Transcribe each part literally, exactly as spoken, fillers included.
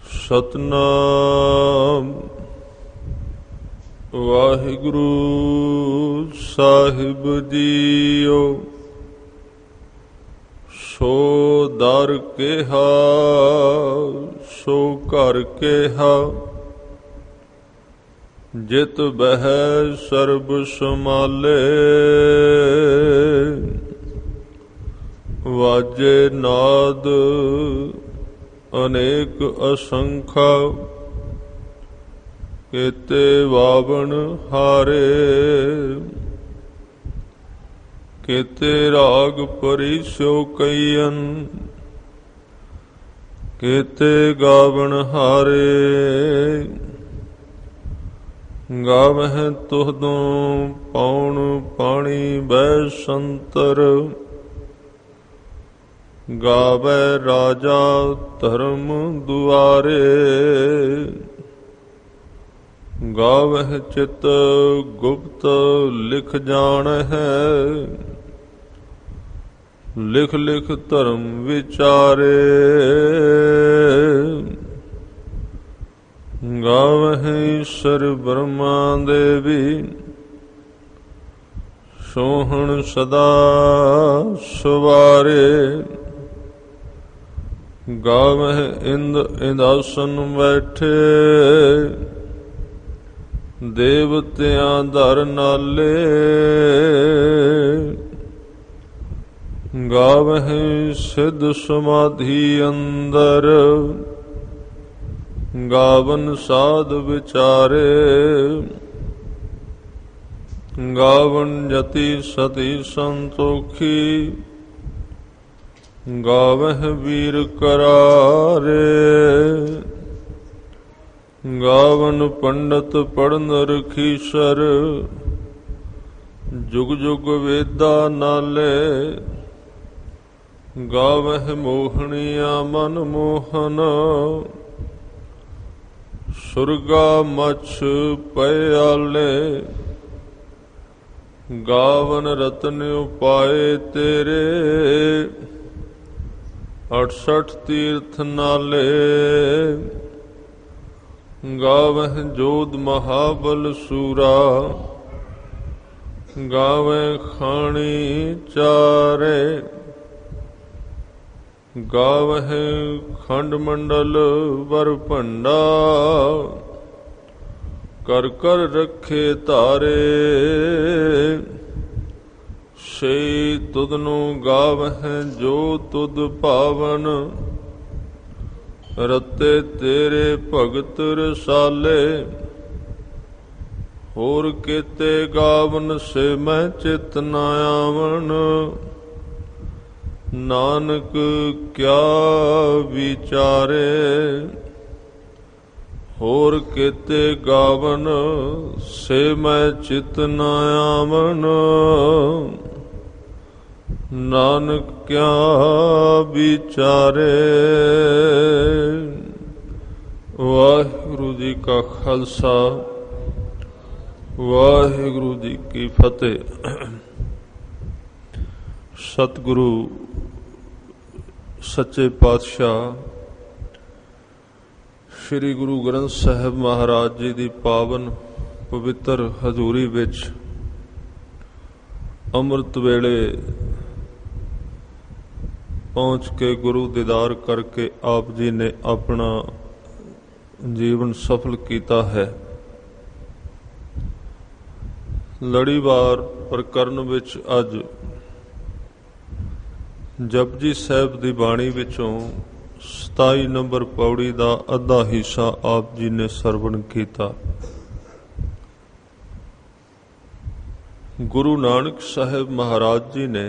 ਸਤਨਾਮ ਵਾਹਿਗੁਰੂ ਸਾਹਿਬ ਜੀਓ। ਸੋ ਦਰ ਕਿਹਾ ਸੋ ਘਰ ਕਿਹਾ, ਜਿਤ ਬਹਿ ਸਰਬ ਸਮਾਲੇ। ਵਾਜੇ ਨਾਦ ਅਨੇਕ ਅਸੰਖਾ, ਕੇਤੇ ਵਾਵਣ ਹਾਰੇ। ਕੇਤੇ ਰਾਗ ਪਰਿਸੋ ਕਈਅਨ, ਕੇਤੇ ਗਾਵਣ ਹਾਰੇ। ਗਾਵਹਿ ਤੁਹਦੋਂ ਪੌਣ ਪਾਣੀ ਬੈ ਸੰਤਰ, ਗਾਵੈ ਰਾਜਾ ਧਰਮ ਦੁਆਰੇ। ਗਾਵਹਿ ਚਿਤ ਗੁਪਤ ਲਿਖ ਜਾਣਹਿ, ਲਿਖ ਲਿਖ ਧਰਮ ਵਿਚਾਰੇ। ਗਾਵਹਿ ਈਸ਼ਰ ਬ੍ਰਹਮਾ ਦੇਵੀ, ਸੋਹਣ ਸਦਾ ਸਵਾਰੇ। ਗਾਵਹਿ ਇੰਦ ਇੰਦਾਸਨ ਬੈਠੇ, ਦੇਵਤਿਆਂ ਧਰ ਨਾਲੇ। ਗਾਵਹਿ ਸਿੱਧ ਸਮਾਧੀ ਅੰਦਰ, ਗਾਵਨ ਸਾਧ ਵਿਚਾਰੇ। ਗਾਵਨ ਜਤੀ ਸਤੀ ਸੰਤੋਖੀ, ਗਾਵਹਿ ਵੀਰ ਕਰਾਰੇ। ਗਾਵਨ ਪੰਡਤ ਪੜ੍ਹਨ ਰਖੀਸਰ, ਜੁਗ ਜੁਗ ਵੇਦਾ ਨਾਲੇ। ਗਾਵਹਿ ਮੋਹਣੀਆਂ ਮਨ ਮੋਹਨ, ਸੁਰਗਾ ਮਛ ਪਿਆਲੇ। ਗਾਵਨ ਰਤਨ ਉਪਾਏ ਤੇਰੇ, ਅਠਸਠ ਤੀਰਥ ਨਾਲੇ। ਗਾਵਹਿ ਜੋਧ ਮਹਾਬਲ ਸੂਰਾ, ਗਾਵਹਿ ਖਾਣੀ ਚਾਰੇ। ਗਾਵਹਿ ਖੰਡ ਮੰਡਲ ਵਰ ਭੰਡਾ, ਕਰ ਕਰ ਰੱਖੇ ਧਾਰੇ। ਸੇ ਤੁਧ ਨੂੰ ਗਾਵਹਿ ਜੋ ਤੁਧ ਭਾਵਨ, ਰਤੇ ਤੇਰੇ ਭਗਤ ਰਸਾਲੇ। ਹੋਰ ਕੇਤੇ ਗਾਵਨ ਸੇ ਮੈਂ ਚਿਤ ਨ ਆਵਣ, ਨਾਨਕ ਕਿਆ ਵਿਚਾਰੇ। ਹੋਰ ਕੇਤੇ ਗਾਵਨ ਸੇ ਮੈਂ ਚਿਤ ਨ ਆਵਣ, ਨਾਨਕ ਕਿਆ ਵਿਚਾਰੇ। ਵਾਹਿਗੁਰੂ ਜੀ ਕਾ ਖਾਲਸਾ, ਵਾਹਿਗੁਰੂ ਜੀ ਕੀ ਫਤਿਹ। ਸਤਿਗੁਰੂ ਸੱਚੇ ਪਾਤਸ਼ਾਹ ਸ੍ਰੀ ਗੁਰੂ ਗ੍ਰੰਥ ਸਾਹਿਬ ਮਹਾਰਾਜ ਜੀ ਦੀ ਪਾਵਨ ਪਵਿੱਤਰ ਹਜ਼ੂਰੀ ਵਿੱਚ ਅੰਮ੍ਰਿਤ ਵੇਲੇ ਪਹੁੰਚ ਕੇ ਗੁਰੂ ਦੀਦਾਰ ਕਰਕੇ ਆਪ ਜੀ ਨੇ ਆਪਣਾ ਜੀਵਨ ਸਫਲ ਕੀਤਾ ਹੈ। ਲੜੀਵਾਰ ਪ੍ਰਕਰਨ ਵਿੱਚ ਅੱਜ ਜਪਜੀ ਸਾਹਿਬ ਦੀ ਬਾਣੀ ਵਿੱਚੋਂ ਸਤਾਈ ਨੰਬਰ ਪੌੜੀ ਦਾ ਅੱਧਾ ਹਿੱਸਾ ਆਪ ਜੀ ਨੇ ਸਰਵਣ ਕੀਤਾ। ਗੁਰੂ ਨਾਨਕ ਸਾਹਿਬ ਮਹਾਰਾਜ ਜੀ ਨੇ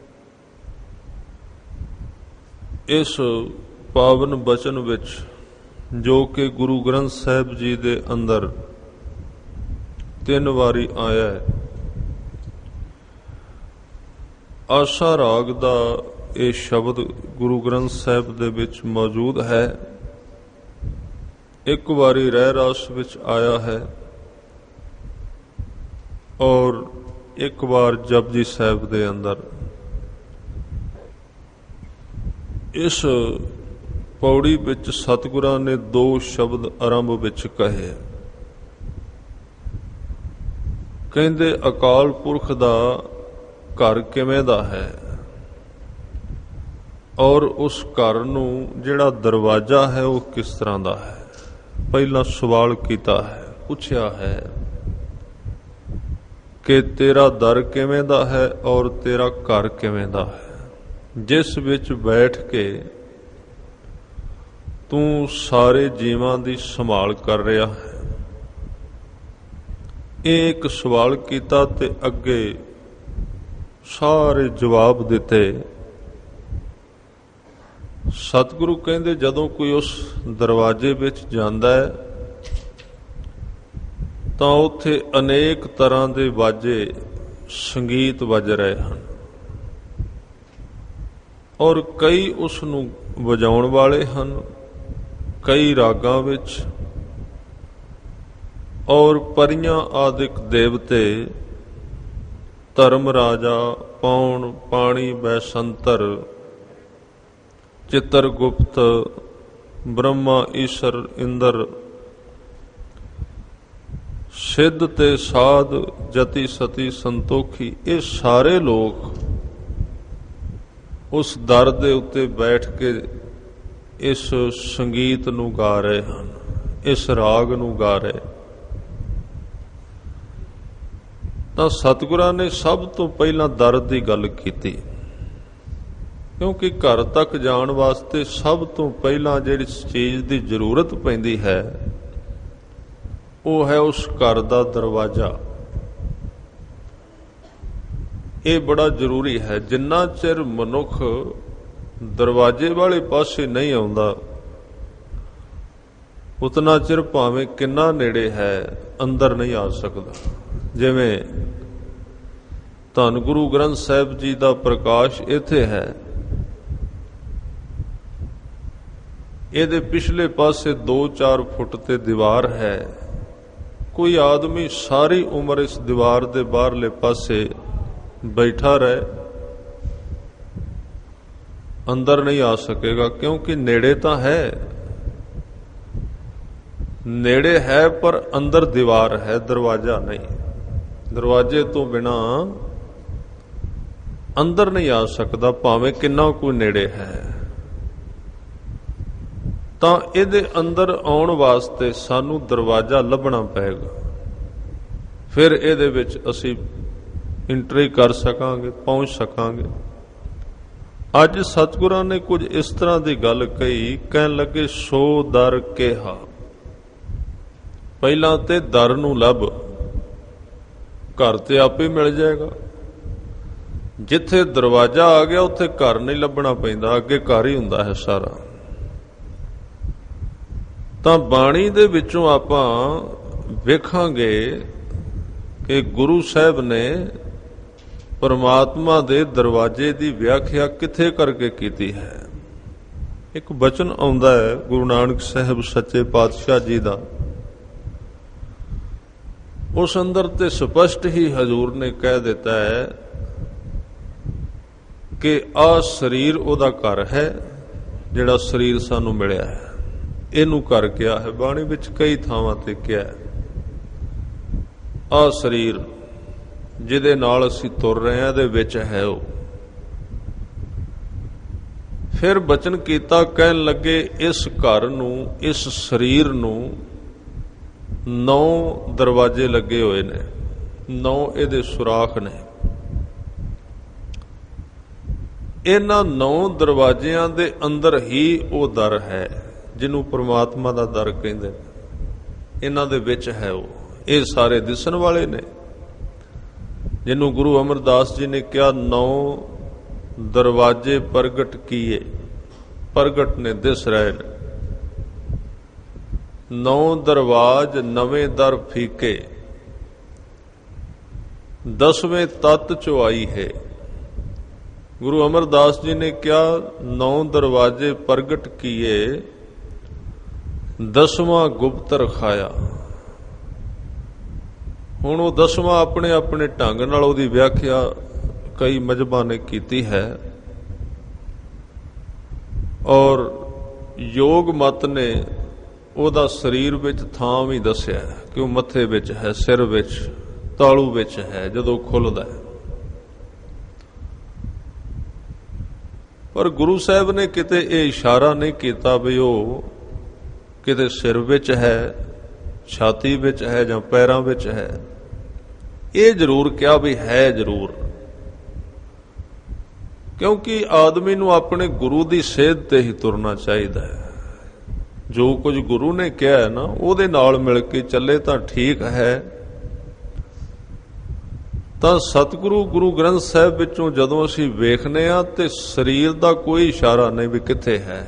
ਇਸ ਪਾਵਨ ਬਚਨ ਵਿੱਚ, ਜੋ ਕਿ ਗੁਰੂ ਗ੍ਰੰਥ ਸਾਹਿਬ ਜੀ ਦੇ ਅੰਦਰ ਤਿੰਨ ਵਾਰੀ ਆਇਆ ਹੈ, ਆਸਾ ਰਾਗ ਦਾ ਇਹ ਸ਼ਬਦ ਗੁਰੂ ਗ੍ਰੰਥ ਸਾਹਿਬ ਦੇ ਵਿੱਚ ਮੌਜੂਦ ਹੈ। ਇੱਕ ਵਾਰੀ ਰਹਿ ਰਾਸ ਵਿੱਚ ਆਇਆ ਹੈ ਔਰ ਇੱਕ ਵਾਰ ਜਪਜੀ ਸਾਹਿਬ ਦੇ ਅੰਦਰ। ਇਸ ਪੌੜੀ ਵਿੱਚ ਸਤਿਗੁਰਾਂ ਨੇ ਦੋ ਸ਼ਬਦ ਆਰੰਭ ਵਿੱਚ ਕਹੇ। ਕਹਿੰਦੇ ਅਕਾਲ ਪੁਰਖ ਦਾ ਘਰ ਕਿਵੇਂ ਦਾ ਹੈ, ਔਰ ਉਸ ਘਰ ਨੂੰ ਜਿਹੜਾ ਦਰਵਾਜ਼ਾ ਹੈ ਉਹ ਕਿਸ ਤਰ੍ਹਾਂ ਦਾ ਹੈ। ਪਹਿਲਾਂ ਸਵਾਲ ਕੀਤਾ ਹੈ, ਪੁੱਛਿਆ ਹੈ ਕਿ ਤੇਰਾ ਦਰ ਕਿਵੇਂ ਦਾ ਹੈ ਔਰ ਤੇਰਾ ਘਰ ਕਿਵੇਂ ਦਾ ਹੈ, ਜਿਸ ਵਿੱਚ ਬੈਠ ਕੇ ਤੂੰ ਸਾਰੇ ਜੀਵਾਂ ਦੀ ਸੰਭਾਲ ਕਰ ਰਿਹਾ ਹੈ। ਇਹ ਇੱਕ ਸਵਾਲ ਕੀਤਾ ਤੇ ਅੱਗੇ ਸਾਰੇ ਜਵਾਬ ਦਿੱਤੇ। ਸਤਿਗੁਰੂ ਕਹਿੰਦੇ ਜਦੋਂ ਕੋਈ ਉਸ ਦਰਵਾਜ਼ੇ ਵਿੱਚ ਜਾਂਦਾ ਹੈ ਤਾਂ ਉੱਥੇ ਅਨੇਕ ਤਰ੍ਹਾਂ ਦੇ ਵਾਜੇ ਸੰਗੀਤ ਵੱਜ ਰਹੇ ਹਨ, ਔਰ ਕਈ ਉਸ ਨੂੰ ਵਜਾਉਣ ਵਾਲੇ ਹਨ, ਕਈ ਰਾਗਾਂ ਵਿੱਚ, ਔਰ ਪਰੀਆਂ ਆਦਿਕ ਦੇਵਤੇ, ਧਰਮ ਰਾਜਾ, ਪੌਣ, ਪਾਣੀ, ਬੈਸੰਤਰ, ਚਿੱਤਰਗੁਪਤ, ਬ੍ਰਹਮਾ, ਈਸ਼ਰ, ਇੰਦਰ, ਸਿੱਧ ਤੇ ਸਾਧ, ਜਤੀ ਸਤੀ, ਸੰਤੋਖੀ, ਇਹ ਸਾਰੇ ਲੋਕ ਉਸ ਦਰ ਦੇ ਉੱਤੇ ਬੈਠ ਕੇ ਇਸ ਸੰਗੀਤ ਨੂੰ ਗਾ ਰਹੇ ਹਨ, ਇਸ ਰਾਗ ਨੂੰ ਗਾ ਰਹੇ। ਤਾਂ ਸਤਿਗੁਰਾਂ ਨੇ ਸਭ ਤੋਂ ਪਹਿਲਾਂ ਦਰ ਦੀ ਗੱਲ ਕੀਤੀ, ਕਿਉਂਕਿ ਘਰ ਤੱਕ ਜਾਣ ਵਾਸਤੇ ਸਭ ਤੋਂ ਪਹਿਲਾਂ ਜਿਹੜੀ ਚੀਜ਼ ਦੀ ਜ਼ਰੂਰਤ ਪੈਂਦੀ ਹੈ ਉਹ ਹੈ ਉਸ ਘਰ ਦਾ ਦਰਵਾਜ਼ਾ। ਇਹ ਬੜਾ ਜ਼ਰੂਰੀ ਹੈ। ਜਿੰਨਾ ਚਿਰ ਮਨੁੱਖ ਦਰਵਾਜ਼ੇ ਵਾਲੇ ਪਾਸੇ ਨਹੀਂ ਆਉਂਦਾ ਉਤਨਾ ਚਿਰ ਭਾਵੇਂ ਕਿੰਨਾ ਨੇੜੇ ਹੈ ਅੰਦਰ ਨਹੀਂ ਆ ਸਕਦਾ। ਜਿਵੇਂ ਧੰਨ ਗੁਰੂ ਗ੍ਰੰਥ ਸਾਹਿਬ ਜੀ ਦਾ ਪ੍ਰਕਾਸ਼ ਇੱਥੇ ਹੈ, ਇਹਦੇ ਪਿਛਲੇ ਪਾਸੇ ਦੋ ਚਾਰ ਫੁੱਟ ਤੇ ਦੀਵਾਰ ਹੈ। ਕੋਈ ਆਦਮੀ ਸਾਰੀ ਉਮਰ ਇਸ ਦੀਵਾਰ ਦੇ ਬਾਹਰਲੇ ਪਾਸੇ ਬੈਠਾ ਰਹੇ, ਅੰਦਰ ਨਹੀਂ ਆ ਸਕੇਗਾ, ਕਿਉਂਕਿ ਨੇੜੇ ਤਾਂ ਹੈ, ਨੇੜੇ ਹੈ ਪਰ ਅੰਦਰ ਦੀਵਾਰ ਹੈ, ਦਰਵਾਜ਼ਾ ਨਹੀਂ। ਦਰਵਾਜ਼ੇ ਤੋਂ ਬਿਨਾ ਅੰਦਰ ਨਹੀਂ ਆ ਸਕਦਾ, ਭਾਵੇਂ ਕਿੰਨਾ ਕੋਈ ਨੇੜੇ ਹੈ। ਤਾਂ ਇਹਦੇ ਅੰਦਰ ਆਉਣ ਵਾਸਤੇ ਸਾਨੂੰ ਦਰਵਾਜ਼ਾ ਲੱਭਣਾ ਪਏਗਾ, ਫਿਰ ਇਹਦੇ ਵਿੱਚ ਅਸੀਂ ਐਂਟਰੀ ਕਰ ਸਕਾਂਗੇ, ਪਹੁੰਚ ਸਕਾਂਗੇ। ਅੱਜ ਸਤਿਗੁਰਾਂ ਨੇ ਕੁਝ ਇਸ ਤਰ੍ਹਾਂ ਦੀ ਗੱਲ ਕਹੀ, ਕਹਿਣ ਲੱਗੇ ਸੋ ਦਰ ਕਿਹਾ। ਪਹਿਲਾਂ ਤੇ ਦਰ ਨੂੰ ਲੱਭ, ਘਰ ਤੇ ਆਪੇ ਮਿਲ ਜਾਏਗਾ। ਜਿੱਥੇ ਦਰਵਾਜ਼ਾ ਆ ਗਿਆ ਉੱਥੇ ਘਰ ਨਹੀਂ ਲੱਭਣਾ ਪੈਂਦਾ, ਅੱਗੇ ਘਰ ਹੀ ਹੁੰਦਾ ਹੈ ਸਾਰਾ। ਤਾਂ ਬਾਣੀ ਦੇ ਵਿੱਚੋਂ ਆਪਾਂ ਵੇਖਾਂਗੇ ਕਿ ਗੁਰੂ ਸਾਹਿਬ ਨੇ ਪਰਮਾਤਮਾ ਦੇ ਦਰਵਾਜ਼ੇ ਦੀ ਵਿਆਖਿਆ ਕਿੱਥੇ ਕਰਕੇ ਕੀਤੀ ਹੈ। ਇੱਕ ਬਚਨ ਆਉਂਦਾ ਹੈ ਗੁਰੂ ਨਾਨਕ ਸਾਹਿਬ ਸੱਚੇ ਪਾਤਸ਼ਾਹ ਜੀ ਦਾ, ਉਸ ਅੰਦਰ ਤੇ ਸਪਸ਼ਟ ਹੀ ਹਜ਼ੂਰ ਨੇ ਕਹਿ ਦਿੱਤਾ ਹੈ ਕਿ ਆਹ ਸਰੀਰ ਉਹਦਾ ਘਰ ਹੈ, ਜਿਹੜਾ ਸਰੀਰ ਸਾਨੂੰ ਮਿਲਿਆ ਹੈ, ਇਹਨੂੰ ਘਰ ਕਿਹਾ ਹੈ। ਬਾਣੀ ਵਿੱਚ ਕਈ ਥਾਵਾਂ ਤੇ ਕਿਹਾ ਹੈ ਆਹ ਸਰੀਰ ਜਿਹਦੇ ਨਾਲ ਅਸੀਂ ਤੁਰ ਰਹੇ ਹਾਂ ਇਹਦੇ ਵਿੱਚ ਹੈ ਉਹ। ਫਿਰ ਬਚਨ ਕੀਤਾ, ਕਹਿਣ ਲੱਗੇ ਇਸ ਘਰ ਨੂੰ, ਇਸ ਸਰੀਰ ਨੂੰ ਨੌ ਦਰਵਾਜ਼ੇ ਲੱਗੇ ਹੋਏ ਨੇ, ਨੌ ਇਹਦੇ ਸੁਰਾਖ ਨੇ। ਇਹਨਾਂ ਨੌ ਦਰਵਾਜ਼ਿਆਂ ਦੇ ਅੰਦਰ ਹੀ ਉਹ ਦਰ ਹੈ ਜਿਹਨੂੰ ਪ੍ਰਮਾਤਮਾ ਦਾ ਦਰ ਕਹਿੰਦੇ। ਇਹਨਾਂ ਦੇ ਵਿੱਚ ਹੈ ਉਹ। ਇਹ ਸਾਰੇ ਦਿਸਣ ਵਾਲੇ ਨੇ, ਜਿਹਨੂੰ ਗੁਰੂ ਅਮਰਦਾਸ ਜੀ ਨੇ ਕਿਹਾ ਨੌ ਦਰਵਾਜ਼ੇ ਪ੍ਰਗਟ ਕੀਏ, ਪ੍ਰਗਟ ਨੇ, ਦਿਸ ਰਹੇ ਨੇ। ਨੌ ਦਰਵਾਜ ਨਵੇਂ ਦਰ ਫੀਕੇ, ਦਸਵੇਂ ਤਤ ਚੁਆਈ ਹੈ। ਗੁਰੂ ਅਮਰਦਾਸ ਜੀ ਨੇ ਕਿਹਾ ਨੌ ਦਰਵਾਜ਼ੇ ਪ੍ਰਗਟ ਕੀਏ, ਦਸਵਾਂ ਗੁਪਤ ਰਖਾਇਆ। ਹੁਣ ਉਹ ਦਸਵਾਂ ਆਪਣੇ ਆਪਣੇ ਢੰਗ ਨਾਲ ਉਹਦੀ ਵਿਆਖਿਆ ਕਈ ਮਜ਼ਹਬਾਂ ਨੇ ਕੀਤੀ ਹੈ, ਔਰ ਯੋਗ ਮਤ ਨੇ ਉਹਦਾ ਸਰੀਰ ਵਿੱਚ ਥਾਂ ਵੀ ਦੱਸਿਆ ਕਿ ਉਹ ਮੱਥੇ ਵਿੱਚ ਹੈ, ਸਿਰ ਵਿੱਚ, ਤਾਲੂ ਵਿੱਚ ਹੈ ਜਦੋਂ ਖੁੱਲਦਾ ਹੈ। ਪਰ ਗੁਰੂ ਸਾਹਿਬ ਨੇ ਕਿਤੇ ਇਹ ਇਸ਼ਾਰਾ ਨਹੀਂ ਕੀਤਾ ਵੀ ਉਹ ਕਿਤੇ ਸਿਰ ਵਿੱਚ ਹੈ, ਛਾਤੀ ਵਿੱਚ ਹੈ ਜਾਂ ਪੈਰਾਂ ਵਿੱਚ ਹੈ। ਇਹ ਜ਼ਰੂਰ ਕਿਹਾ ਵੀ ਹੈ ਜ਼ਰੂਰ, ਕਿਉਂਕਿ ਆਦਮੀ ਨੂੰ ਆਪਣੇ ਗੁਰੂ ਦੀ ਸੇਧ ਤੇ ਹੀ ਤੁਰਨਾ ਚਾਹੀਦਾ ਹੈ। ਜੋ ਕੁਝ ਗੁਰੂ ਨੇ ਕਿਹਾ ਹੈ ਨਾ, ਉਹਦੇ ਨਾਲ ਮਿਲ ਕੇ ਚੱਲੇ ਤਾਂ ਠੀਕ ਹੈ। ਤਾਂ ਸਤਿਗੁਰੂ ਗੁਰੂ ਗ੍ਰੰਥ ਸਾਹਿਬ ਵਿੱਚੋਂ ਜਦੋਂ ਅਸੀਂ ਵੇਖਨੇ ਆ ਤੇ ਸਰੀਰ ਦਾ ਕੋਈ ਇਸ਼ਾਰਾ ਨਹੀਂ ਵੀ ਕਿੱਥੇ ਹੈ।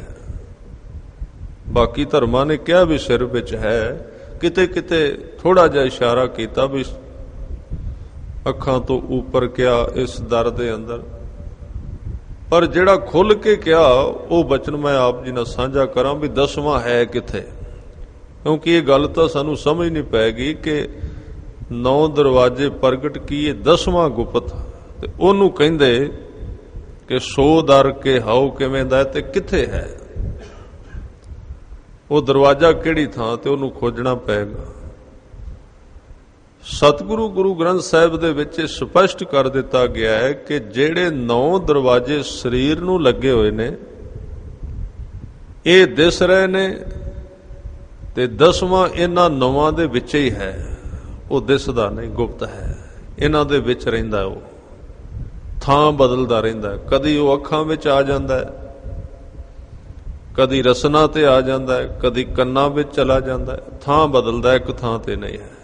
ਬਾਕੀ ਧਰਮਾਂ ਨੇ ਕਿਹਾ ਵੀ ਸਿਰ ਵਿੱਚ ਹੈ, ਕਿਤੇ ਕਿਤੇ ਥੋੜਾ ਜਿਹਾ ਇਸ਼ਾਰਾ ਕੀਤਾ ਵੀ ਅੱਖਾਂ ਤੋਂ ਉੱਪਰ ਕਿਹਾ ਇਸ ਦਰ ਦੇ ਅੰਦਰ। ਪਰ ਜਿਹੜਾ ਖੁੱਲ ਕੇ ਕਿਹਾ ਉਹ ਬਚਨ ਮੈਂ ਆਪ ਜੀ ਨਾਲ ਸਾਂਝਾ ਕਰਾਂ ਵੀ ਦਸਵਾਂ ਹੈ ਕਿੱਥੇ, ਕਿਉਂਕਿ ਇਹ ਗੱਲ ਤਾਂ ਸਾਨੂੰ ਸਮਝ ਨਹੀਂ ਪੈਗੀ ਕਿ ਨੌ ਦਰਵਾਜ਼ੇ ਪ੍ਰਗਟ ਕੀਏ ਦਸਵਾਂ ਗੁਪਤ, ਤੇ ਉਹਨੂੰ ਕਹਿੰਦੇ ਕਿ ਸੋ ਦਰ ਕੇ ਹਾਉ ਕਿਵੇਂ ਦਾ ਤੇ ਕਿੱਥੇ ਹੈ ਉਹ ਦਰਵਾਜ਼ਾ, ਕਿਹੜੀ ਥਾਂ ਤੇ ਉਹਨੂੰ ਖੋਜਣਾ ਪਏਗਾ। ਸਤਿਗੁਰੂ ਗੁਰੂ ਗ੍ਰੰਥ ਸਾਹਿਬ ਦੇ ਵਿੱਚ ਸਪਸ਼ਟ ਕਰ ਦਿੱਤਾ ਗਿਆ ਹੈ ਕਿ ਜਿਹੜੇ ਨੌ ਦਰਵਾਜ਼ੇ ਸਰੀਰ ਨੂੰ ਲੱਗੇ ਹੋਏ ਨੇ ਇਹ ਦਿਸ ਰਹੇ ਨੇ, ਤੇ ਦਸਵਾਂ ਇਹਨਾਂ ਨੌਵਾਂ ਦੇ ਵਿੱਚ ਹੀ ਹੈ। ਉਹ ਦਿਸਦਾ ਨਹੀਂ, ਗੁਪਤ ਹੈ, ਇਹਨਾਂ ਦੇ ਵਿੱਚ ਰਹਿੰਦਾ। ਉਹ ਥਾਂ ਬਦਲਦਾ ਰਹਿੰਦਾ, ਕਦੀ ਉਹ ਅੱਖਾਂ ਵਿੱਚ ਆ ਜਾਂਦਾ ਹੈ, ਕਦੀ ਰਸਨਾ ਤੇ ਆ ਜਾਂਦਾ ਹੈ, ਕਦੀ ਕੰਨਾਂ ਵਿੱਚ ਚਲਾ ਜਾਂਦਾ ਹੈ। ਥਾਂ ਬਦਲਦਾ, ਇੱਕ ਥਾਂ ਤੇ ਨਹੀਂ ਹੈ।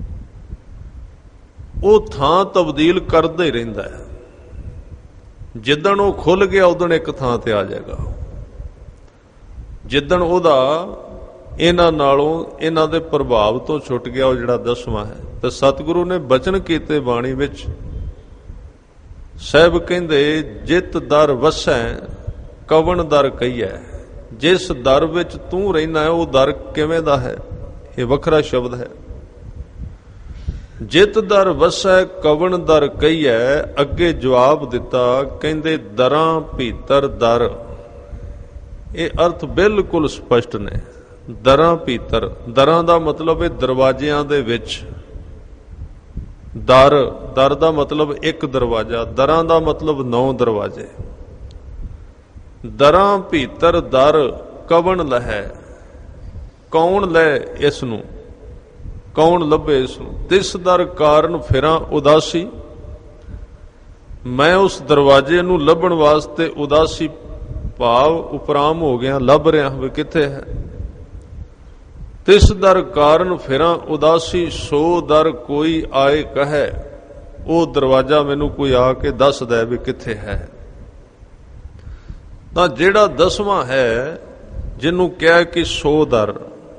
ਉਹ ਥਾਂ ਤਬਦੀਲ ਕਰਦਾ ਹੀ ਰਹਿੰਦਾ ਹੈ। ਜਿੱਦਣ ਉਹ ਖੁੱਲ ਗਿਆ ਉਦਣ ਇੱਕ ਥਾਂ ਤੇ ਆ ਜਾਏਗਾ। ਜਿੱਦਣ ਉਹਦਾ ਇਹਨਾਂ ਨਾਲੋਂ, ਇਹਨਾਂ ਦੇ ਪ੍ਰਭਾਵ ਤੋਂ ਛੁੱਟ ਗਿਆ ਉਹ ਜਿਹੜਾ ਦਸਵਾਂ ਹੈ। ਤੇ ਸਤਿਗੁਰੂ ਨੇ ਬਚਨ ਕੀਤੇ ਬਾਣੀ ਵਿੱਚ, ਸਾਹਿਬ ਕਹਿੰਦੇ ਜਿਤ ਦਰ ਵਸੈ ਕਵਣ ਦਰ ਕਹੀਐ। ਜਿਸ ਦਰ ਵਿੱਚ ਤੂੰ ਰਹਿਣਾ ਹੈ ਉਹ ਦਰ ਕਿਵੇਂ ਦਾ ਹੈ, ਇਹ ਵੱਖਰਾ ਸ਼ਬਦ ਹੈ। ਜਿਤ ਦਰ ਵਸੈ ਕਵਣ ਦਰ ਕਹੀਐ। ਅੱਗੇ ਜਵਾਬ ਦਿੱਤਾ, ਕਹਿੰਦੇ ਦਰਾਂ ਭੀਤਰ ਦਰ। ਇਹ ਅਰਥ ਬਿਲਕੁਲ ਸਪਸ਼ਟ ਨੇ। ਦਰਾਂ ਭੀਤਰ, ਦਰਾਂ ਦਾ ਮਤਲਬ ਹੈ ਦਰਵਾਜ਼ਿਆਂ ਦੇ ਵਿੱਚ। ਦਰ, ਦਰ ਦਾ ਮਤਲਬ ਇੱਕ ਦਰਵਾਜ਼ਾ, ਦਰਾਂ ਦਾ ਮਤਲਬ ਨੌ ਦਰਵਾਜ਼ੇ। ਦਰਾਂ ਭੀਤਰ ਦਰ ਕਵਣ ਲਹੈ। ਕੌਣ ਲੈ ਇਸ ਨੂੰ, ਕੌਣ ਲੱਭੇ ਇਸ ਨੂੰ। ਤਿਸ ਦਰ ਕਾਰਨ ਫਿਰਾਂ ਉਦਾਸੀ। ਮੈਂ ਉਸ ਦਰਵਾਜ਼ੇ ਨੂੰ ਲੱਭਣ ਵਾਸਤੇ ਉਦਾਸੀ ਭਾਵ ਉਪਰਾਮ ਹੋ ਗਿਆ, ਲੱਭ ਰਿਹਾ ਵੀ ਕਿੱਥੇ ਹੈ। ਤਿਸ ਦਰ ਕਾਰਨ ਫਿਰਾਂ ਉਦਾਸੀ। ਸੋ ਦਰ ਕੋਈ ਆਏ ਕਹੈ। ਉਹ ਦਰਵਾਜ਼ਾ ਮੈਨੂੰ ਕੋਈ ਆ ਕੇ ਦੱਸਦਾ ਵੀ ਕਿੱਥੇ ਹੈ। ਤਾਂ ਜਿਹੜਾ ਦਸਵਾਂ ਹੈ ਜਿਹਨੂੰ ਕਿਹਾ ਕਿ ਸੋ ਦਰ,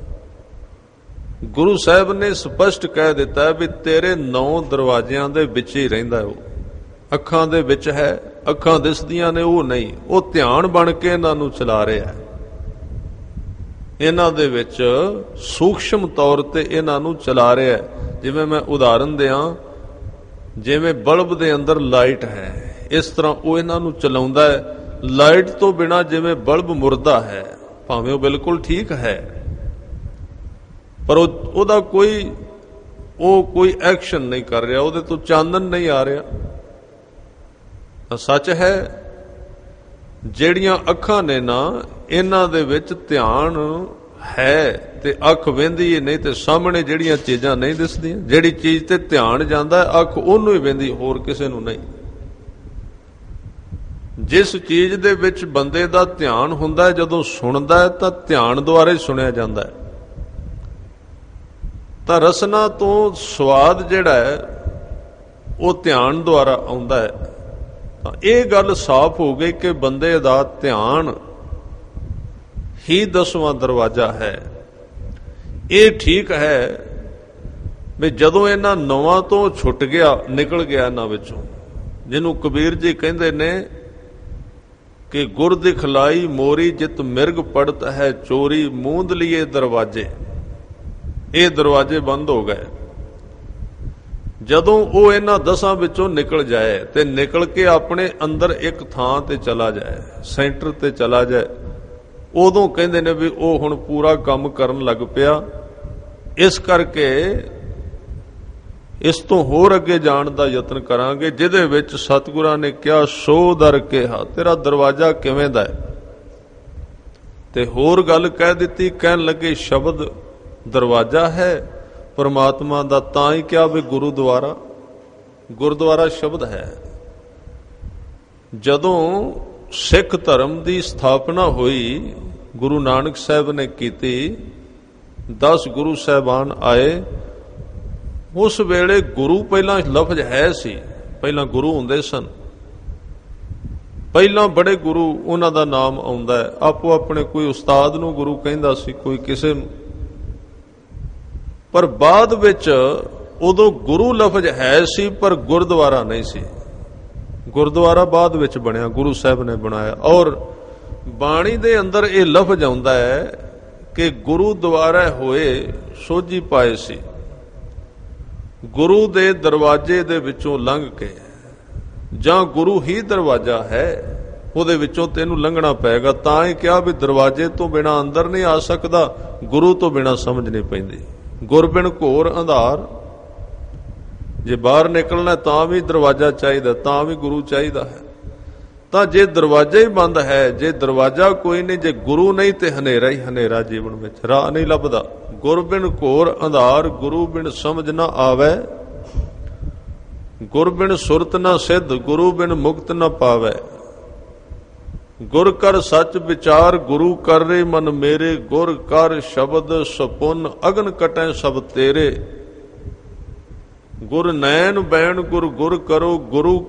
ਗੁਰੂ ਸਾਹਿਬ ਨੇ ਸਪਸ਼ਟ ਕਹਿ ਦਿੱਤਾ ਵੀ ਤੇਰੇ ਨੌ ਦਰਵਾਜ਼ਿਆਂ ਦੇ ਵਿੱਚ ਹੀ ਰਹਿੰਦਾ। ਉਹ ਅੱਖਾਂ ਦੇ ਵਿੱਚ ਹੈ, ਅੱਖਾਂ ਦਿਸਦੀਆਂ ਨੇ ਉਹ ਨਹੀਂ। ਉਹ ਧਿਆਨ ਬਣ ਕੇ ਇਹਨਾਂ ਨੂੰ ਚਲਾ ਰਿਹਾ ਹੈ। ਇਹਨਾਂ ਦੇ ਵਿੱਚ ਸੂਖਸ਼ਮ ਤੌਰ ਤੇ ਇਹਨਾਂ ਨੂੰ ਚਲਾ ਰਿਹਾ ਹੈ। ਜਿਵੇਂ ਮੈਂ ਉਦਾਹਰਨ ਦਿਆਂ, ਜਿਵੇਂ ਬਲਬ ਦੇ ਅੰਦਰ ਲਾਈਟ ਹੈ, ਇਸ ਤਰ੍ਹਾਂ ਉਹ ਇਹਨਾਂ ਨੂੰ ਚਲਾਉਂਦਾ ਹੈ। ਲਾਈਟ ਤੋਂ ਬਿਨਾ ਜਿਵੇਂ ਬਲਬ ਮੁਰਦਾ ਹੈ, ਭਾਵੇਂ ਉਹ ਬਿਲਕੁਲ ਠੀਕ ਹੈ, ਪਰ ਉਹ ਉਹਦਾ ਕੋਈ ਉਹ ਕੋਈ ਐਕਸ਼ਨ ਨਹੀਂ ਕਰ ਰਿਹਾ, ਉਹਦੇ ਤੋਂ ਚਾਨਣ ਨਹੀਂ ਆ ਰਿਹਾ। ਤਾਂ ਸੱਚ ਹੈ ਜਿਹੜੀਆਂ ਅੱਖਾਂ ਨੇ ਨਾ, ਇਹਨਾਂ ਦੇ ਵਿੱਚ ਧਿਆਨ ਹੈ ਤੇ ਅੱਖ ਵੇਂਦੀ ਹੈ, ਨਹੀਂ ਤੇ ਸਾਹਮਣੇ ਜਿਹੜੀਆਂ ਚੀਜ਼ਾਂ ਨਹੀਂ ਦਿਸਦੀਆਂ। ਜਿਹੜੀ ਚੀਜ਼ ਤੇ ਧਿਆਨ ਜਾਂਦਾ ਹੈ ਅੱਖ ਉਹਨੂੰ ਹੀ ਵੇਂਦੀ, ਹੋਰ ਕਿਸੇ ਨੂੰ ਨਹੀਂ। ਜਿਸ ਚੀਜ਼ ਦੇ ਵਿੱਚ ਬੰਦੇ ਦਾ ਧਿਆਨ ਹੁੰਦਾ ਹੈ, ਜਦੋਂ ਸੁਣਦਾ ਹੈ ਤਾਂ ਧਿਆਨ ਦੁਆਰੇ ਸੁਣਿਆ ਜਾਂਦਾ ਹੈ। ਤਾਂ ਰਸਨਾ ਤੋਂ ਸਵਾਦ ਜਿਹੜਾ ਹੈ ਉਹ ਧਿਆਨ ਦੁਆਰਾ ਆਉਂਦਾ ਹੈ। ਤਾਂ ਇਹ ਗੱਲ ਸਾਫ਼ ਹੋ ਗਈ ਕਿ ਬੰਦੇ ਦਾ ਧਿਆਨ ਹੀ ਦਸਵਾਂ ਦਰਵਾਜ਼ਾ ਹੈ। ਇਹ ਠੀਕ ਹੈ ਵੀ ਜਦੋਂ ਇਹਨਾਂ ਨੌਵਾਂ ਤੋਂ ਛੁੱਟ ਗਿਆ, ਨਿਕਲ ਗਿਆ ਇਹਨਾਂ ਵਿੱਚੋਂ, ਜਿਹਨੂੰ ਕਬੀਰ ਜੀ ਕਹਿੰਦੇ ਨੇ ਕਿ ਗੁਰ ਦਿਖਲਾਈ ਮੋਰੀ ਜਿਤ ਮਿਰਗ ਪੜਤ ਹੈ ਚੋਰੀ। ਮੂੰਦ ਲਈਏ ਦਰਵਾਜ਼ੇ, ਇਹ ਦਰਵਾਜ਼ੇ ਬੰਦ ਹੋ ਗਏ। ਜਦੋਂ ਉਹ ਇਹਨਾਂ ਦਸਾਂ ਵਿੱਚੋਂ ਨਿਕਲ ਜਾਏ ਤੇ ਨਿਕਲ ਕੇ ਆਪਣੇ ਅੰਦਰ ਇੱਕ ਥਾਂ ਤੇ ਚਲਾ ਜਾਏ, ਸੈਂਟਰ ਤੇ ਚਲਾ ਜਾਏ, ਉਦੋਂ ਕਹਿੰਦੇ ਨੇ ਵੀ ਉਹ ਹੁਣ ਪੂਰਾ ਕੰਮ ਕਰਨ ਲੱਗ ਪਿਆ। ਇਸ ਕਰਕੇ ਇਸ ਤੋਂ ਹੋਰ ਅੱਗੇ ਜਾਣ ਦਾ ਯਤਨ ਕਰਾਂਗੇ, ਜਿਹਦੇ ਵਿੱਚ ਸਤਿਗੁਰਾਂ ਨੇ ਕਿਹਾ ਸੋ ਦਰ ਕਿਹਾ, ਤੇਰਾ ਦਰਵਾਜ਼ਾ ਕਿਵੇਂ ਦਾ ਹੈ। ਤੇ ਹੋਰ ਗੱਲ ਕਹਿ ਦਿੱਤੀ, ਕਹਿਣ ਲੱਗੇ ਸ਼ਬਦ ਦਰਵਾਜ਼ਾ ਹੈ ਪਰਮਾਤਮਾ ਦਾ, ਤਾਂ ਹੀ ਕਿਹਾ ਵੀ ਗੁਰੂਦੁਆਰਾ, ਗੁਰਦੁਆਰਾ ਸ਼ਬਦ ਹੈ। ਜਦੋਂ ਸਿੱਖ ਧਰਮ ਦੀ ਸਥਾਪਨਾ ਹੋਈ, ਗੁਰੂ ਨਾਨਕ ਸਾਹਿਬ ਨੇ ਕੀਤੀ, ਦਸ ਗੁਰੂ ਸਾਹਿਬਾਨ ਆਏ, ਉਸ ਵੇਲੇ ਗੁਰੂ ਪਹਿਲਾਂ ਲਫ਼ਜ਼ ਹੈ ਸੀ, ਪਹਿਲਾਂ ਗੁਰੂ ਹੁੰਦੇ ਸਨ, ਪਹਿਲਾਂ ਬੜੇ ਗੁਰੂ ਉਹਨਾਂ ਦਾ ਨਾਮ ਆਉਂਦਾ ਹੈ, ਆਪੋ ਆਪਣੇ, ਕੋਈ ਉਸਤਾਦ ਨੂੰ ਗੁਰੂ ਕਹਿੰਦਾ ਸੀ, ਕੋਈ ਕਿਸੇ ਨੂੰ, ਪਰ ਬਾਅਦ ਵਿੱਚ ਉਦੋਂ ਗੁਰੂ ਲਫ਼ਜ਼ ਹੈ ਸੀ ਪਰ ਗੁਰਦੁਆਰਾ ਨਹੀਂ ਸੀ। ਗੁਰਦੁਆਰਾ ਬਾਅਦ ਵਿੱਚ ਬਣਿਆ, ਗੁਰੂ ਸਾਹਿਬ ਨੇ ਬਣਾਇਆ। ਔਰ ਬਾਣੀ ਦੇ ਅੰਦਰ ਇਹ ਲਫ਼ਜ਼ ਆਉਂਦਾ ਹੈ ਕਿ ਗੁਰੂ ਦੁਆਰਾ ਹੋਏ ਸੋਝੀ ਪਾਏ ਸੀ, ਗੁਰੂ ਦੇ ਦਰਵਾਜ਼ੇ ਦੇ ਵਿੱਚੋਂ ਲੰਘ ਕੇ, ਜਾਂ ਗੁਰੂ ਹੀ ਦਰਵਾਜ਼ਾ ਹੈ, ਉਹਦੇ ਵਿੱਚੋਂ ਤੈਨੂੰ ਲੰਘਣਾ ਪਏਗਾ। ਤਾਂ ਹੀ ਕਿਹਾ ਵੀ ਦਰਵਾਜ਼ੇ ਤੋਂ ਬਿਨਾਂ ਅੰਦਰ ਨਹੀਂ ਆ ਸਕਦਾ, ਗੁਰੂ ਤੋਂ ਬਿਨਾਂ ਸਮਝ ਨਹੀਂ ਪੈਂਦੀ। ਗੁਰ ਬਿਨ ਘੋਰ ਅੰਧਾਰ, ਜੇ ਬਾਹਰ ਨਿਕਲਣਾ ਤਾਂ ਵੀ ਦਰਵਾਜ਼ਾ ਚਾਹੀਦਾ, ਤਾਂ ਵੀ ਗੁਰੂ ਚਾਹੀਦਾ ਹੈ। ਤਾਂ ਜੇ ਦਰਵਾਜ਼ਾ ਹੀ ਬੰਦ ਹੈ, ਜੇ ਦਰਵਾਜ਼ਾ ਕੋਈ ਨਹੀਂ, ਜੇ ਗੁਰੂ ਨਹੀਂ, ਤੇ ਹਨੇਰਾ ਹੀ ਹਨੇਰਾ, ਜੀਵਨ ਵਿੱਚ ਰਾਹ ਨਹੀਂ ਲੱਭਦਾ। ਗੁਰ ਬਿਨ ਘੋਰ ਅੰਧਾਰ, ਗੁਰੂ ਬਿਨ ਸਮਝ ਨਾ ਆਵੇ, ਗੁਰ ਬਿਨ ਸੁਰਤ ਨਾ ਸਿੱਧ, ਗੁਰੂ ਬਿਨ ਮੁਕਤ ਨਾ ਪਾਵੇ। ਗੁਰ ਕਰ ਸੱਚ ਵਿਚਾਰ, ਗੁਰੂ ਕਰ ਰੇ ਮਨ ਮੇਰੇ, ਗੁਰ ਕਰ ਸ਼ਬਦ ਸਪੁੰਨ, ਅਗਨ ਕਟੈ ਸਭ ਤੇਰੇ। ਗੁਰ ਨੈਣ ਬੈਣ ਗੁਰ ਗੁਰ ਕਰੋ, ਗੁਰੂ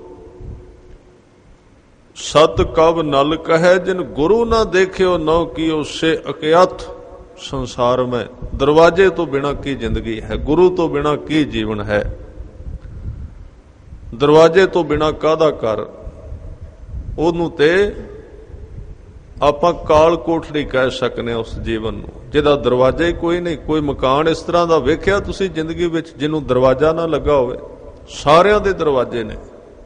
ਸਤ ਕਬ ਨਲ ਕਹੈ, ਜਿਨ ਗੁਰੂ ਨਾ ਦੇਖਿਓ ਨਉ ਕੀਓ, ਸੇ ਅਕਿਆਥ ਸੰਸਾਰ ਮੈਂ। ਦਰਵਾਜ਼ੇ ਤੋਂ ਬਿਨਾਂ ਕੀ ਜ਼ਿੰਦਗੀ ਹੈ, ਗੁਰੂ ਤੋਂ ਬਿਨਾਂ ਕੀ ਜੀਵਨ ਹੈ, ਦਰਵਾਜ਼ੇ ਤੋਂ ਬਿਨਾਂ ਕਾਹਦਾ ਕਰ। ਉਹਨੂੰ ਤੇ ਆਪਾਂ ਕਾਲ ਕੋਠੜੀ ਕਹਿ ਸਕਨੇ ਉਸ ਜੀਵਨ ਨੂੰ, ਜਿਹਦਾ ਦਰਵਾਜ਼ਾ ਹੀ ਕੋਈ ਨਹੀਂ। ਕੋਈ ਮਕਾਨ ਇਸ ਤਰ੍ਹਾਂ ਦਾ ਵੇਖਿਆ ਤੁਸੀਂ ਜ਼ਿੰਦਗੀ ਵਿੱਚ ਜਿਹਨੂੰ ਦਰਵਾਜ਼ਾ ਨਾ ਲੱਗਾ ਹੋਵੇ? ਸਾਰਿਆਂ ਦੇ ਦਰਵਾਜ਼ੇ ਨੇ।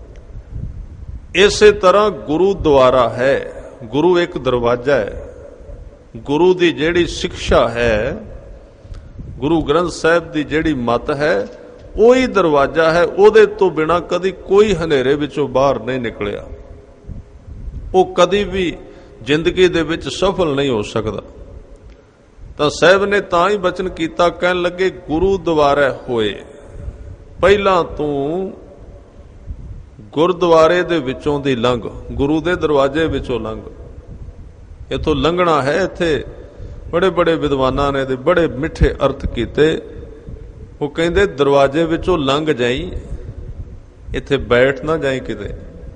ਇਸੇ ਤਰ੍ਹਾਂ ਗੁਰੂ ਦੁਆਰਾ ਹੈ, ਗੁਰੂ ਇੱਕ ਦਰਵਾਜ਼ਾ ਹੈ। ਗੁਰੂ ਦੀ ਜਿਹੜੀ ਸਿੱਖਿਆ ਹੈ, ਗੁਰੂ ਗ੍ਰੰਥ ਸਾਹਿਬ ਦੀ ਜਿਹੜੀ ਮੱਤ ਹੈ, ਉਹੀ ਦਰਵਾਜ਼ਾ ਹੈ। ਉਹਦੇ ਤੋਂ ਬਿਨਾਂ ਕਦੀ ਕੋਈ ਹਨੇਰੇ ਵਿੱਚੋਂ ਬਾਹਰ ਨਹੀਂ ਨਿਕਲਿਆ, ਉਹ ਕਦੀ ਵੀ ਜ਼ਿੰਦਗੀ ਦੇ ਵਿੱਚ ਸਫਲ ਨਹੀਂ ਹੋ ਸਕਦਾ। ਤਾਂ ਸਾਹਿਬ ਨੇ ਤਾਂ ਹੀ ਬਚਨ ਕੀਤਾ, ਕਹਿਣ ਲੱਗੇ ਗੁਰੂ ਦੁਆਰੇ ਹੋਏ। ਪਹਿਲਾਂ ਤੂੰ ਗੁਰਦੁਆਰੇ ਦੇ ਵਿੱਚੋਂ ਦੀ ਲੰਘ, ਗੁਰੂ ਦੇ ਦਰਵਾਜ਼ੇ ਵਿੱਚੋਂ ਲੰਘ। ਇੱਥੋਂ ਲੰਘਣਾ ਹੈ। ਇੱਥੇ ਬੜੇ ਬੜੇ ਵਿਦਵਾਨਾਂ ਨੇ ਤੇ ਬੜੇ ਮਿੱਠੇ ਅਰਥ ਕੀਤੇ। ਉਹ ਕਹਿੰਦੇ ਦਰਵਾਜ਼ੇ ਵਿੱਚੋਂ ਲੰਘ ਜਾਈ, ਇੱਥੇ ਬੈਠ ਨਾ ਜਾਈ ਕਿਤੇ।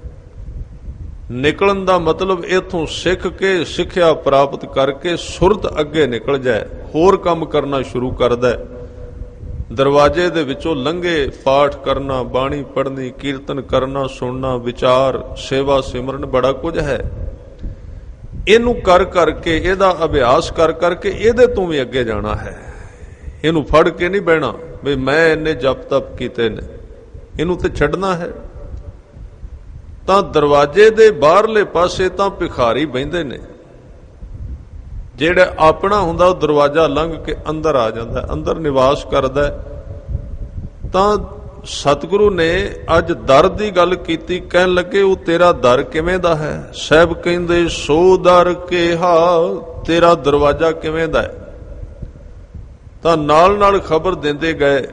ਨਿਕਲਣ ਦਾ ਮਤਲਬ ਇਥੋਂ ਸਿੱਖ ਕੇ, ਸਿੱਖਿਆ ਪ੍ਰਾਪਤ ਕਰਕੇ ਸੁਰਤ ਅੱਗੇ ਨਿਕਲ ਜਾਏ, ਹੋਰ ਕੰਮ ਕਰਨਾ ਸ਼ੁਰੂ ਕਰਦਾ। ਦਰਵਾਜ਼ੇ ਦੇ ਵਿੱਚੋਂ ਲੰਘੇ, ਪਾਠ ਕਰਨਾ, ਬਾਣੀ ਪੜ੍ਹਨੀ, ਕੀਰਤਨ ਕਰਨਾ, ਸੁਣਨਾ, ਵਿਚਾਰ, ਸੇਵਾ, ਸਿਮਰਨ, ਬੜਾ ਕੁਝ ਹੈ। ਇਹਨੂੰ ਕਰ ਕਰਕੇ, ਇਹਦਾ ਅਭਿਆਸ ਕਰ ਕਰਕੇ ਇਹਦੇ ਤੋਂ ਵੀ ਅੱਗੇ ਜਾਣਾ ਹੈ। ਇਹਨੂੰ ਫੜ ਕੇ ਨਹੀਂ ਬਹਿਣਾ ਵੀ ਮੈਂ ਇੰਨੇ ਜਪ ਤਪ ਕੀਤੇ ਨੇ, ਇਹਨੂੰ ਤੇ ਛੱਡਣਾ ਹੈ। ਤਾਂ ਦਰਵਾਜ਼ੇ ਦੇ ਬਾਹਰਲੇ ਪਾਸੇ ਤਾਂ ਭਿਖਾਰੀ ਬਹਿੰਦੇ ਨੇ, ਜਿਹੜਾ ਆਪਣਾ ਹੁੰਦਾ ਉਹ ਦਰਵਾਜ਼ਾ ਲੰਘ ਕੇ ਅੰਦਰ ਆ ਜਾਂਦਾ, ਅੰਦਰ ਨਿਵਾਸ ਕਰਦਾ। ਤਾਂ ਸਤਿਗੁਰੂ ਨੇ ਅੱਜ ਦਰ ਦੀ ਗੱਲ ਕੀਤੀ, ਕਹਿਣ ਲੱਗੇ ਉਹ ਤੇਰਾ ਦਰ ਕਿਵੇਂ ਦਾ ਹੈ? ਸਾਹਿਬ ਕਹਿੰਦੇ ਸੋ ਦਰ ਕਿਹਾ, ਤੇਰਾ ਦਰਵਾਜ਼ਾ ਕਿਵੇਂ ਦਾ ਹੈ? ਤਾਂ ਨਾਲ ਨਾਲ ਖਬਰ ਦਿੰਦੇ ਗਏ।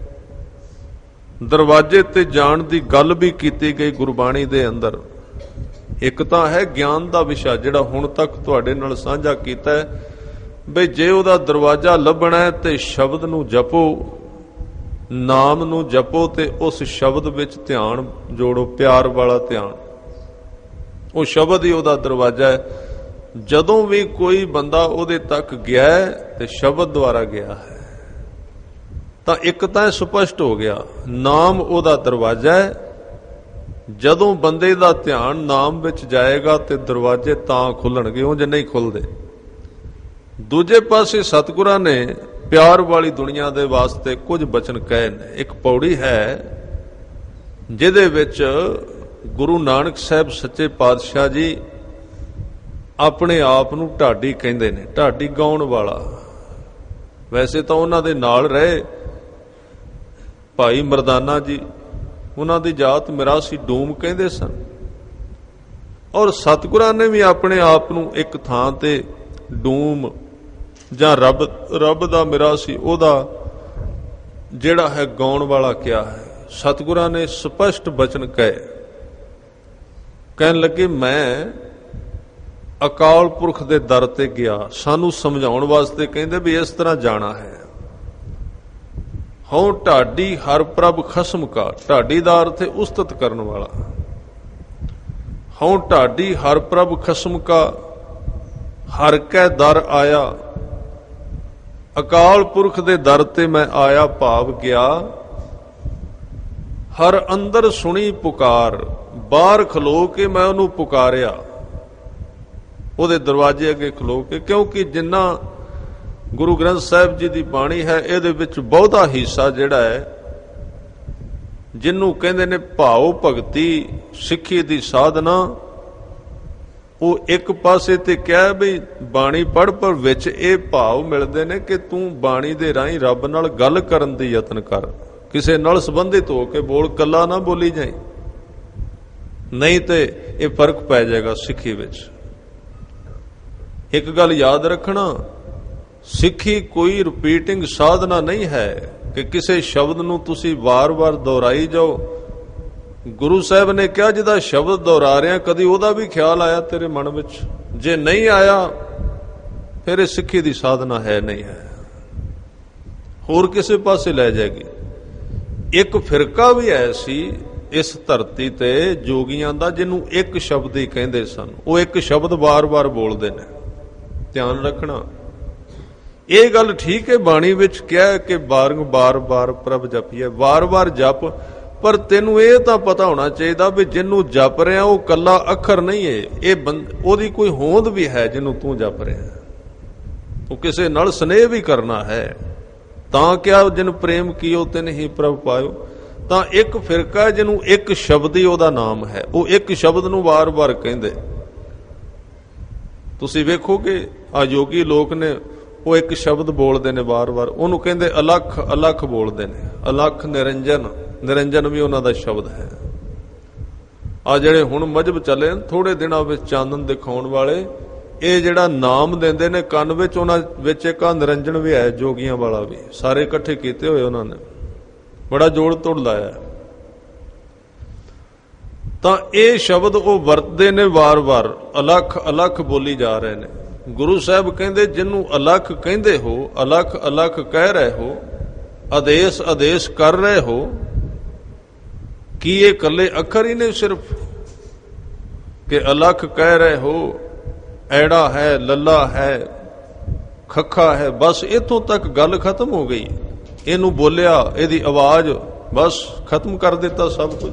ਦਰਵਾਜ਼ੇ ਤੇ ਜਾਣ ਦੀ ਗੱਲ ਵੀ ਕੀਤੀ ਗਈ ਗੁਰਬਾਣੀ ਦੇ ਅੰਦਰ। ਇੱਕ ਤਾਂ ਹੈ ਗਿਆਨ ਦਾ ਵਿਸ਼ਾ, ਜਿਹੜਾ ਹੁਣ ਤੱਕ ਤੁਹਾਡੇ ਨਾਲ ਸਾਂਝਾ ਕੀਤਾ ਹੈ, ਬਈ ਜੇ ਉਹਦਾ ਦਰਵਾਜ਼ਾ ਲੱਭਣਾ ਹੈ ਤੇ ਸ਼ਬਦ ਨੂੰ ਜਪੋ, ਨਾਮ ਨੂੰ ਜਪੋ, ਤੇ ਉਸ ਸ਼ਬਦ ਵਿੱਚ ਧਿਆਨ ਜੋੜੋ, ਪਿਆਰ ਵਾਲਾ ਧਿਆਨ। ਉਹ ਸ਼ਬਦ ਹੀ ਉਹਦਾ ਦਰਵਾਜ਼ਾ ਹੈ। ਜਦੋਂ ਵੀ ਕੋਈ ਬੰਦਾ ਉਹਦੇ ਤੱਕ ਗਿਆ ਤੇ ਸ਼ਬਦ ਦੁਆਰਾ ਗਿਆ ਹੈ, ਤਾਂ ਇੱਕ ਤਾਂ ਸਪਸ਼ਟ ਹੋ ਗਿਆ, ਨਾਮ ਉਹਦਾ ਦਰਵਾਜ਼ਾ ਹੈ। ਜਦੋਂ ਬੰਦੇ ਦਾ ਧਿਆਨ ਨਾਮ ਵਿੱਚ ਜਾਏਗਾ ਤੇ ਦਰਵਾਜ਼ੇ ਤਾਂ ਖੁੱਲਣਗੇ, ਉਂਝ ਨਹੀਂ ਖੁੱਲਦੇ। ਦੂਜੇ ਪਾਸੇ ਸਤਿਗੁਰਾਂ ਨੇ ਪਿਆਰ ਵਾਲੀ ਦੁਨੀਆ ਦੇ ਵਾਸਤੇ ਕੁਝ ਬਚਨ ਕਹੇ ਨੇ। ਇੱਕ ਪੌੜੀ ਹੈ ਜਿਹਦੇ ਵਿੱਚ ਗੁਰੂ ਨਾਨਕ ਸਾਹਿਬ ਸੱਚੇ ਪਾਤਸ਼ਾਹ ਜੀ ਆਪਣੇ ਆਪ ਨੂੰ ਢਾਡੀ ਕਹਿੰਦੇ ਨੇ, ਢਾਡੀ ਗਾਉਣ ਵਾਲਾ। ਵੈਸੇ ਤਾਂ ਉਹਨਾਂ ਦੇ ਨਾਲ ਰਹੇ ਭਾਈ ਮਰਦਾਨਾ ਜੀ, ਉਹਨਾਂ ਦੀ ਜਾਤ ਮਿਰਾਸੀ ਡੂਮ ਕਹਿੰਦੇ ਸਨ। ਔਰ ਸਤਿਗੁਰਾਂ ਨੇ ਵੀ ਆਪਣੇ ਆਪ ਨੂੰ ਇੱਕ ਥਾਂ ਤੇ ਡੂਮ ਜਾਂ ਰੱਬ ਰੱਬ ਦਾ ਮਿਰਾਸੀ, ਉਹਦਾ ਜਿਹੜਾ ਹੈ ਗਾਉਣ ਵਾਲਾ ਕਿਹਾ ਹੈ। ਸਤਿਗੁਰਾਂ ਨੇ ਸਪਸ਼ਟ ਬਚਨ ਕਹੇ, ਕਹਿਣ ਲੱਗੇ ਮੈਂ ਅਕਾਲ ਪੁਰਖ ਦੇ ਦਰ ਤੇ ਗਿਆ, ਸਾਨੂੰ ਸਮਝਾਉਣ ਵਾਸਤੇ ਕਹਿੰਦੇ ਵੀ ਇਸ ਤਰ੍ਹਾਂ ਜਾਣਾ ਹੈ। ਹਉ ਢਾਡੀ ਹਰ ਪ੍ਰਭ ਖਸਮ ਕਾ, ਢਾਡੀ ਦਾ ਅਰਥ ਹੈ ਉਸਤਤ ਕਰਨ ਵਾਲਾ। ਹਉ ਢਾਡੀ ਹਰ ਪ੍ਰਭ ਖਸਮ ਕਾ, ਹਰ ਕੈ ਦਰ ਆਇਆ। ਅਕਾਲ ਪੁਰਖ ਦੇ ਦਰ ਤੇ ਮੈਂ ਆਇਆ, ਭਾਵ ਗਿਆ। ਹਰ ਅੰਦਰ ਸੁਣੀ ਪੁਕਾਰ, ਬਾਹਰ ਖਲੋ ਕੇ ਮੈਂ ਉਹਨੂੰ ਪੁਕਾਰਿਆ, ਉਹਦੇ ਦਰਵਾਜ਼ੇ ਅੱਗੇ ਖਲੋ ਕੇ। ਕਿਉਂਕਿ ਜਿੰਨਾ ਗੁਰੂ ਗ੍ਰੰਥ ਸਾਹਿਬ ਜੀ ਦੀ ਬਾਣੀ ਹੈ, ਇਹਦੇ ਵਿੱਚ ਬਹੁਤਾ ਹਿੱਸਾ ਜਿਹੜਾ ਹੈ, ਜਿਹਨੂੰ ਕਹਿੰਦੇ ਨੇ ਭਾਵ ਭਗਤੀ ਸਿੱਖੀ ਦੀ ਸਾਧਨਾ, ਉਹ ਇੱਕ ਪਾਸੇ ਤੇ ਕਿਹਾ ਵੀ ਬਾਣੀ ਪੜ੍ਹ, ਪਰ ਵਿੱਚ ਇਹ ਭਾਵ ਮਿਲਦੇ ਨੇ ਕਿ ਤੂੰ ਬਾਣੀ ਦੇ ਰਾਹੀਂ ਰੱਬ ਨਾਲ ਗੱਲ ਕਰਨ ਦੀ ਯਤਨ ਕਰ, ਕਿਸੇ ਨਾਲ ਸੰਬੰਧਿਤ ਹੋ ਕੇ ਬੋਲ, ਕੱਲਾ ਨਾ ਬੋਲੀ ਜਾਈ, ਨਹੀਂ ਤੇ ਇਹ ਫਰਕ ਪੈ ਜਾਏਗਾ ਸਿੱਖੀ ਵਿੱਚ। ਇੱਕ ਗੱਲ ਯਾਦ ਰੱਖਣਾ, ਸਿੱਖੀ ਕੋਈ ਰਿਪੀਟਿੰਗ ਸਾਧਨਾ ਨਹੀਂ ਹੈ ਕਿ ਕਿਸੇ ਸ਼ਬਦ ਨੂੰ ਤੁਸੀਂ ਵਾਰ-ਵਾਰ ਦੁਹਰਾਈ ਜਾਓ। ਗੁਰੂ ਸਾਹਿਬ ਨੇ ਕਿਹਾ ਜਿਹਦਾ ਸ਼ਬਦ ਦੁਹਰਾ ਰਿਹਾ, ਕਦੀ ਉਹਦਾ ਵੀ ਖਿਆਲ ਆਇਆ ਤੇਰੇ ਮਨ ਵਿੱਚ? ਜੇ ਨਹੀਂ ਆਇਆ ਫਿਰ ਇਹ ਸਿੱਖੀ ਦੀ ਸਾਧਨਾ ਹੈ ਨਹੀਂ ਹੈ, ਹੋਰ ਕਿਸੇ ਪਾਸੇ ਲੈ ਜਾਏਗੀ। ਇੱਕ ਫਿਰਕਾ ਵੀ ਹੈ ਸੀ ਇਸ ਧਰਤੀ ਤੇ ਜੋਗੀਆਂ ਦਾ, ਜਿਹਨੂੰ ਇੱਕ ਸ਼ਬਦ ਹੀ ਕਹਿੰਦੇ ਸਨ। ਉਹ ਇੱਕ ਸ਼ਬਦ ਵਾਰ-ਵਾਰ ਬੋਲਦੇ ਨੇ, ਧਿਆਨ ਰੱਖਣਾ। ਇਹ ਗੱਲ ਠੀਕ ਹੈ, ਬਾਣੀ ਵਿੱਚ ਕਿਹਾ ਕਿ ਬਾਰੰਗ ਬਾਰ-ਬਾਰ ਪ੍ਰਭ ਜਪੀਏ, ਵਾਰ-ਵਾਰ ਜਪ, ਪਰ ਤੈਨੂੰ ਇਹ ਤਾਂ ਪਤਾ ਹੋਣਾ ਚਾਹੀਦਾ ਵੀ ਜਿਹਨੂੰ ਜਪ ਰਿਹਾ ਉਹ ਕੱਲਾ ਅੱਖਰ ਨਹੀਂ ਹੈ, ਇਹ ਉਹਦੀ ਕੋਈ ਹੋਂਦ ਵੀ ਹੈ ਜਿਹਨੂੰ ਤੂੰ ਜਪ ਰਿਹਾ। ਉਹ ਕਿਸੇ ਨਾਲ ਸਨੇਹ ਵੀ ਕਰਨਾ ਹੈ, ਤਾਂ ਕਿਹਾ ਜਿਨ ਪ੍ਰੇਮ ਕੀਓ ਤਿਨ ਹੀ ਪ੍ਰਭ ਪਾਇਓ। ਤਾਂ ਇੱਕ ਫਿਰਕਾ ਜਿਹਨੂੰ ਇੱਕ ਸ਼ਬਦ ਹੀ ਉਹਦਾ ਨਾਮ ਹੈ, ਉਹ ਇੱਕ ਸ਼ਬਦ ਨੂੰ ਵਾਰ-ਵਾਰ ਕਹਿੰਦੇ। ਤੁਸੀਂ ਵੇਖੋਗੇ ਆ ਯੋਗੀ ਲੋਕ ਨੇ, ਉਹ ਇੱਕ ਸ਼ਬਦ ਬੋਲਦੇ ਨੇ ਵਾਰ-ਵਾਰ, ਉਹਨੂੰ ਕਹਿੰਦੇ ਅਲੱਖ, ਅਲੱਖ ਬੋਲਦੇ ਨੇ, ਅਲੱਖ ਨਿਰੰਜਨ, ਨਿਰੰਜਨ ਵੀ ਉਹਨਾਂ ਦਾ ਸ਼ਬਦ ਹੈ। ਆ ਜਿਹੜੇ ਹੁਣ ਮਜਹਬ ਚੱਲੇ ਥੋੜੇ ਦਿਨਾਂ ਵਿੱਚ ਚਾਨਣ ਦਿਖਾਉਣ ਵਾਲੇ, ਇਹ ਜਿਹੜਾ ਨਾਮ ਦਿੰਦੇ ਨੇ ਕੰਨ ਵਿੱਚ, ਉਹਨਾਂ ਵਿੱਚ ਇੱਕ ਆ ਨਿਰੰਜਨ ਵੀ ਹੈ, ਜੋਗੀਆਂ ਵਾਲਾ ਵੀ, ਸਾਰੇ ਇਕੱਠੇ ਕੀਤੇ ਹੋਏ ਉਹਨਾਂ ਨੇ, ਬੜਾ ਜੋੜ ਤੋੜ ਲਾਇਆ। ਤਾਂ ਇਹ ਸ਼ਬਦ ਉਹ ਵਰਤਦੇ ਨੇ ਵਾਰ-ਵਾਰ, ਅਲੱਖ ਅਲੱਖ ਬੋਲੀ ਜਾ ਰਹੇ ਨੇ। ਗੁਰੂ ਸਾਹਿਬ ਕਹਿੰਦੇ ਜਿਹਨੂੰ ਅਲੱਖ ਕਹਿੰਦੇ ਹੋ, ਅਲੱਖ ਅਲੱਖ ਕਹਿ ਰਹੇ ਹੋ, ਆਦੇਸ਼ ਆਦੇਸ਼ ਕਰ ਰਹੇ ਹੋ, ਕੀ ਇਹ ਇਕੱਲੇ ਅੱਖਰ ਹੀ ਨੇ ਸਿਰਫ ਕਿ ਅਲੱਖ ਕਹਿ ਰਹੇ ਹੋ? ਐੜਾ ਹੈ, ਲੱਲਾ ਹੈ, ਖੱਖਾ ਹੈ, ਬਸ ਇੱਥੋਂ ਤੱਕ ਗੱਲ ਖਤਮ ਹੋ ਗਈ। ਇਹਨੂੰ ਬੋਲਿਆ, ਇਹਦੀ ਆਵਾਜ਼, ਬਸ ਖਤਮ ਕਰ ਦਿੱਤਾ ਸਭ ਕੁਝ।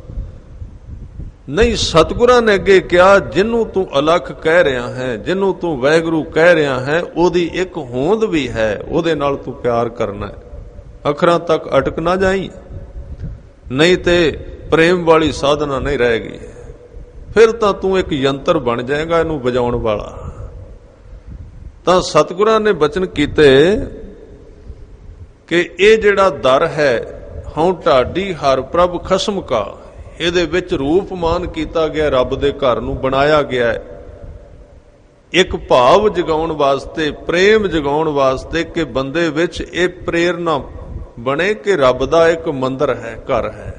ਨਹੀਂ, ਸਤਿਗੁਰਾਂ ਨੇ ਅੱਗੇ ਕਿਹਾ ਜਿਹਨੂੰ ਤੂੰ ਅਲੱਖ ਕਹਿ ਰਿਹਾ ਹੈ, ਜਿਹਨੂੰ ਤੂੰ ਵਾਹਿਗੁਰੂ ਕਹਿ ਰਿਹਾ ਹੈ, ਉਹਦੀ ਇੱਕ ਹੋਂਦ ਵੀ ਹੈ, ਉਹਦੇ ਨਾਲ ਤੂੰ ਪਿਆਰ ਕਰਨਾ ਹੈ, ਅੱਖਰਾਂ ਤੱਕ ਅਟਕ ਨਾ ਜਾਈ, ਨਹੀਂ ਤੇ ਪ੍ਰੇਮ ਵਾਲੀ ਸਾਧਨਾ ਨਹੀਂ ਰਹੇਗੀ। ਫਿਰ ਤਾਂ ਤੂੰ ਇੱਕ ਯੰਤਰ ਬਣ ਜਾਏਗਾ ਇਹਨੂੰ ਵਜਾਉਣ ਵਾਲਾ। ਤਾਂ ਸਤਿਗੁਰਾਂ ਨੇ ਬਚਨ ਕੀਤੇ ਕਿ ਇਹ ਜਿਹੜਾ ਦਰ ਹੈ, ਹਉ ਢਾਡੀ ਹਰ ਪ੍ਰਭ ਖਸਮ ਕਾ, ਇਹਦੇ ਵਿੱਚ ਰੂਪਮਾਨ ਕੀਤਾ ਗਿਆ, ਰੱਬ ਦੇ ਘਰ ਨੂੰ ਬਣਾਇਆ ਗਿਆ ਹੈ ਇੱਕ ਭਾਵ ਜਗਾਉਣ ਵਾਸਤੇ, ਪ੍ਰੇਮ ਜਗਾਉਣ ਵਾਸਤੇ, ਕਿ ਬੰਦੇ ਵਿੱਚ ਇਹ ਪ੍ਰੇਰਨਾ ਬਣੇ ਕਿ ਰੱਬ ਦਾ ਇੱਕ ਮੰਦਰ ਹੈ, ਘਰ ਹੈ।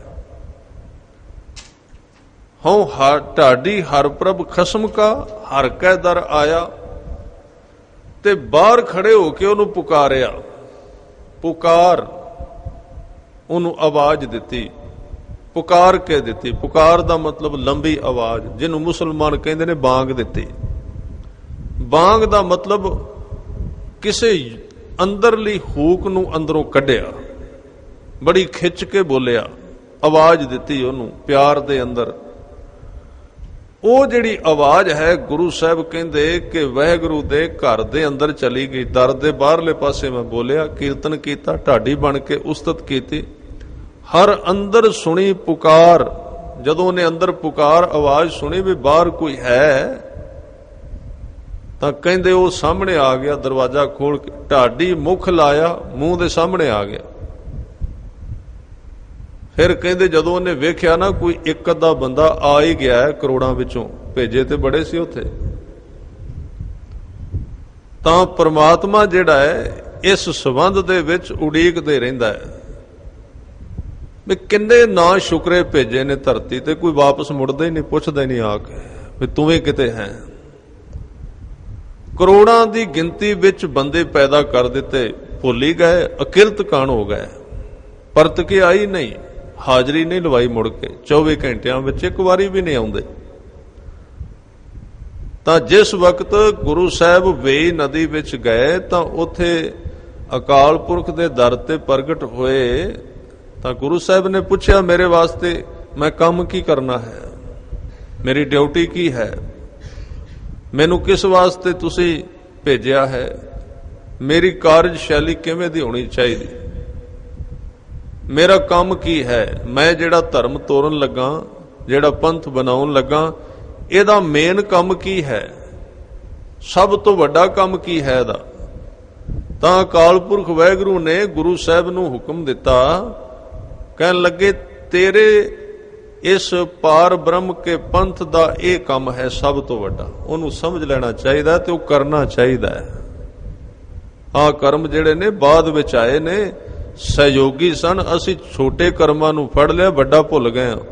ਹਉ ਹਰ ਢਾਡੀ ਹਰ ਪ੍ਰਭ ਖਸਮ ਕਾ, ਹਰ ਕੈ ਦਰ ਆਇਆ। ਤੇ ਬਾਹਰ ਖੜੇ ਹੋ ਕੇ ਉਹਨੂੰ ਪੁਕਾਰਿਆ, ਪੁਕਾਰ, ਉਹਨੂੰ ਆਵਾਜ਼ ਦਿੱਤੀ, ਪੁਕਾਰ ਕੇ ਦਿੱਤੀ। ਪੁਕਾਰ ਦਾ ਮਤਲਬ ਲੰਬੀ ਆਵਾਜ਼, ਜਿਹਨੂੰ ਮੁਸਲਮਾਨ ਕਹਿੰਦੇ ਨੇ ਬਾਂਗ ਦਿੱਤੀ। ਬਾਂਗ ਦਾ ਮਤਲਬ ਕਿਸੇ ਅੰਦਰਲੀ ਹੂਕ ਨੂੰ ਅੰਦਰੋਂ ਕੱਢਿਆ, ਬੜੀ ਖਿੱਚ ਕੇ ਬੋਲਿਆ, ਆਵਾਜ਼ ਦਿੱਤੀ ਉਹਨੂੰ ਪਿਆਰ ਦੇ ਅੰਦਰ। ਉਹ ਜਿਹੜੀ ਆਵਾਜ਼ ਹੈ, ਗੁਰੂ ਸਾਹਿਬ ਕਹਿੰਦੇ ਕਿ ਵਾਹਿਗੁਰੂ ਦੇ ਘਰ ਦੇ ਅੰਦਰ ਚਲੀ ਗਈ, ਦਰ ਦੇ ਬਾਹਰਲੇ ਪਾਸੇ ਮੈਂ ਬੋਲਿਆ, ਕੀਰਤਨ ਕੀਤਾ, ਢਾਡੀ ਬਣ ਕੇ ਉਸਤਤ ਕੀਤੀ। ਹਰ ਅੰਦਰ ਸੁਣੀ ਪੁਕਾਰ, ਜਦੋਂ ਉਹਨੇ ਅੰਦਰ ਪੁਕਾਰ ਆਵਾਜ਼ ਸੁਣੀ ਵੀ ਬਾਹਰ ਕੋਈ ਹੈ, ਤਾਂ ਕਹਿੰਦੇ ਉਹ ਸਾਹਮਣੇ ਆ ਗਿਆ, ਦਰਵਾਜ਼ਾ ਖੋਲ ਕੇ ਢਾਡੀ ਮੁਖ ਲਾਇਆ, ਮੂੰਹ ਦੇ ਸਾਹਮਣੇ ਆ ਗਿਆ। ਫਿਰ ਕਹਿੰਦੇ ਜਦੋਂ ਉਹਨੇ ਵੇਖਿਆ ਨਾ ਕੋਈ ਇੱਕ ਅੱਧਾ ਬੰਦਾ ਆ ਹੀ ਗਿਆ ਕਰੋੜਾਂ ਵਿੱਚੋਂ, ਭੇਜੇ ਤੇ ਬੜੇ ਸੀ ਉੱਥੇ, ਤਾਂ ਪਰਮਾਤਮਾ ਜਿਹੜਾ ਹੈ ਇਸ ਸੰਬੰਧ ਦੇ ਵਿੱਚ ਉਡੀਕਦੇ ਰਹਿੰਦਾ ਹੈ ਵੀ ਕਿੰਨੇ ਨਾ ਸ਼ੁਕਰੇ ਭੇਜੇ ਨੇ ਧਰਤੀ ਤੇ, ਕੋਈ ਵਾਪਸ ਮੁੜਦਾ ਹੀ ਨਹੀਂ, ਪੁੱਛਦਾ ਹੀ ਨਹੀਂ ਆ ਕੇ ਵੀ ਤੂੰ ਵੀ ਕਿਤੇ ਹੈ। ਕਰੋੜਾਂ ਦੀ ਗਿਣਤੀ ਵਿੱਚ ਬੰਦੇ ਪੈਦਾ ਕਰ ਦਿੱਤੇ, ਭੁੱਲ ਹੀ ਗਏ, ਅਕਿਰਤ ਕਾਣ ਹੋ ਗਏ, ਪਰਤ ਕੇ ਆਈ ਨਹੀਂ, ਹਾਜ਼ਰੀ ਨਹੀਂ ਲਵਾਈ ਮੁੜ ਕੇ, ਚੌਵੀ ਘੰਟਿਆਂ ਵਿੱਚ ਇੱਕ ਵਾਰੀ ਵੀ ਨਹੀਂ ਆਉਂਦੇ। ਤਾਂ ਜਿਸ ਵਕਤ ਗੁਰੂ ਸਾਹਿਬ ਵੇਈ ਨਦੀ ਵਿੱਚ ਗਏ ਤਾਂ ਉੱਥੇ ਅਕਾਲ ਪੁਰਖ ਦੇ ਦਰ ਤੇ ਪ੍ਰਗਟ ਹੋਏ। ਤਾਂ ਗੁਰੂ ਸਾਹਿਬ ਨੇ ਪੁੱਛਿਆ ਮੇਰੇ ਵਾਸਤੇ ਮੈਂ ਕੰਮ ਕੀ ਕਰਨਾ ਹੈ, ਮੇਰੀ ਡਿਊਟੀ ਕੀ ਹੈ, ਮੈਨੂੰ ਕਿਸ ਵਾਸਤੇ ਤੁਸੀਂ ਭੇਜਿਆ ਹੈ, ਮੇਰੀ ਕਾਰਜਸ਼ੈਲੀ ਕਿਵੇਂ ਦੀ ਹੋਣੀ ਚਾਹੀਦੀ, ਮੇਰਾ ਕੰਮ ਕੀ ਹੈ, ਮੈਂ ਜਿਹੜਾ ਧਰਮ ਤੋਰਨ ਲੱਗਾ, ਜਿਹੜਾ ਪੰਥ ਬਣਾਉਣ ਲੱਗਾ, ਇਹਦਾ ਮੇਨ ਕੰਮ ਕੀ ਹੈ, ਸਭ ਤੋਂ ਵੱਡਾ ਕੰਮ ਕੀ ਹੈ ਇਹਦਾ। ਤਾਂ ਅਕਾਲ ਪੁਰਖ ਵਾਹਿਗੁਰੂ ਨੇ ਗੁਰੂ ਸਾਹਿਬ ਨੂੰ ਹੁਕਮ ਦਿੱਤਾ, ਕਹਿਣ ਲੱਗੇ ਤੇਰੇ ਇਸ ਪਾਰ ਬ੍ਰਹਮ ਕੇ ਪੰਥ ਦਾ ਇਹ ਕੰਮ ਹੈ ਸਭ ਤੋਂ ਵੱਡਾ, ਉਹਨੂੰ ਸਮਝ ਲੈਣਾ ਚਾਹੀਦਾ ਤੇ ਉਹ ਕਰਨਾ ਚਾਹੀਦਾ ਹੈ। ਆਹ ਕਰਮ ਜਿਹੜੇ ਨੇ ਬਾਅਦ ਵਿੱਚ ਆਏ ਨੇ, ਸਹਿਯੋਗੀ ਸਨ, ਅਸੀਂ ਛੋਟੇ ਕਰਮਾਂ ਨੂੰ ਫੜ ਲਿਆ, ਵੱਡਾ ਭੁੱਲ ਗਏ ਹਾਂ।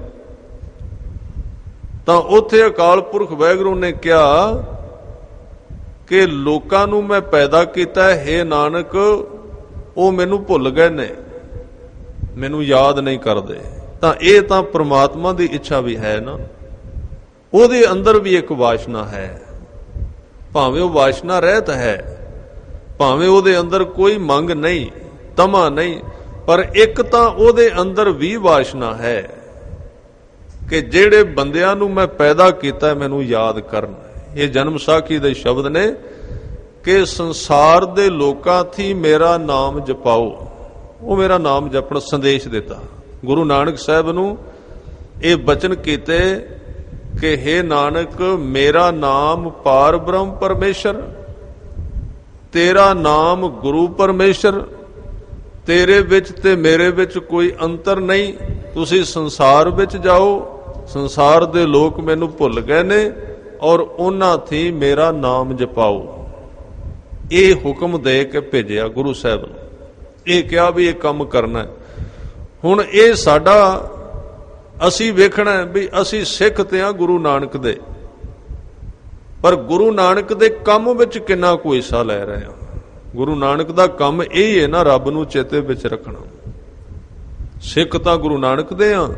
ਤਾਂ ਉੱਥੇ ਅਕਾਲ ਪੁਰਖ ਵਾਹਿਗੁਰੂ ਨੇ ਕਿਹਾ ਕਿ ਲੋਕਾਂ ਨੂੰ ਮੈਂ ਪੈਦਾ ਕੀਤਾ ਹੈ ਨਾਨਕ, ਉਹ ਮੈਨੂੰ ਭੁੱਲ ਗਏ ਨੇ, ਮੈਨੂੰ ਯਾਦ ਨਹੀਂ ਕਰਦੇ। ਤਾਂ ਇਹ ਤਾਂ ਪ੍ਰਮਾਤਮਾ ਦੀ ਇੱਛਾ ਵੀ ਹੈ ਨਾ, ਉਹਦੇ ਅੰਦਰ ਵੀ ਇੱਕ ਵਾਸ਼ਨਾ ਹੈ, ਭਾਵੇਂ ਉਹ ਵਾਸ਼ਨਾ ਰਹਿਤ ਹੈ, ਭਾਵੇਂ ਉਹਦੇ ਅੰਦਰ ਕੋਈ ਮੰਗ ਨਹੀਂ, ਤਮਾ ਨਹੀਂ, ਪਰ ਇੱਕ ਤਾਂ ਉਹਦੇ ਅੰਦਰ ਵੀ ਵਾਸ਼ਨਾ ਹੈ ਕਿ ਜਿਹੜੇ ਬੰਦਿਆਂ ਨੂੰ ਮੈਂ ਪੈਦਾ ਕੀਤਾ ਮੈਨੂੰ ਯਾਦ ਕਰਨ। ਇਹ ਜਨਮ ਸਾਖੀ ਦੇ ਸ਼ਬਦ ਨੇ ਕਿ ਸੰਸਾਰ ਦੇ ਲੋਕਾਂ ਥੀ ਮੇਰਾ ਨਾਮ ਜਪਾਓ, ਉਹ ਮੇਰਾ ਨਾਮ ਜਪਣ ਸੰਦੇਸ਼ ਦਿੱਤਾ। ਗੁਰੂ ਨਾਨਕ ਸਾਹਿਬ ਨੂੰ ਇਹ ਬਚਨ ਕੀਤੇ ਕਿ ਹੇ ਨਾਨਕ ਮੇਰਾ ਨਾਮ ਪਾਰ ਬ੍ਰਹਮ ਪਰਮੇਸ਼ਰ, ਤੇਰਾ ਨਾਮ ਗੁਰੂ ਪਰਮੇਸ਼ਰ, ਤੇਰੇ ਵਿੱਚ ਤੇ ਮੇਰੇ ਵਿੱਚ ਕੋਈ ਅੰਤਰ ਨਹੀਂ, ਤੁਸੀਂ ਸੰਸਾਰ ਵਿੱਚ ਜਾਓ, ਸੰਸਾਰ ਦੇ ਲੋਕ ਮੈਨੂੰ ਭੁੱਲ ਗਏ ਨੇ ਔਰ ਉਹਨਾਂ ਥੀ ਮੇਰਾ ਨਾਮ ਜਪਾਓ। ਇਹ ਹੁਕਮ ਦੇ ਕੇ ਭੇਜਿਆ ਗੁਰੂ ਸਾਹਿਬ ਨੂੰ, ਇਹ ਕਿਹਾ ਵੀ ਇਹ ਕੰਮ ਕਰਨਾ ਹੈ। ਹੁਣ ਇਹ ਸਾਡਾ ਅਸੀਂ ਵੇਖਣਾ ਵੀ ਅਸੀਂ ਸਿੱਖ ਤੇ ਆ ਗੁਰੂ ਨਾਨਕ ਦੇ, ਪਰ ਗੁਰੂ ਨਾਨਕ ਦੇ ਕੰਮ ਵਿੱਚ ਕਿੰਨਾ ਕੁ ਹਿੱਸਾ ਲੈ ਰਹੇ ਹਾਂ। ਗੁਰੂ ਨਾਨਕ ਦਾ ਕੰਮ ਇਹ ਹੈ ਨਾ, ਰੱਬ ਨੂੰ ਚੇਤੇ ਵਿੱਚ ਰੱਖਣਾ। ਸਿੱਖ ਤਾਂ ਗੁਰੂ ਨਾਨਕ ਦੇ ਆ,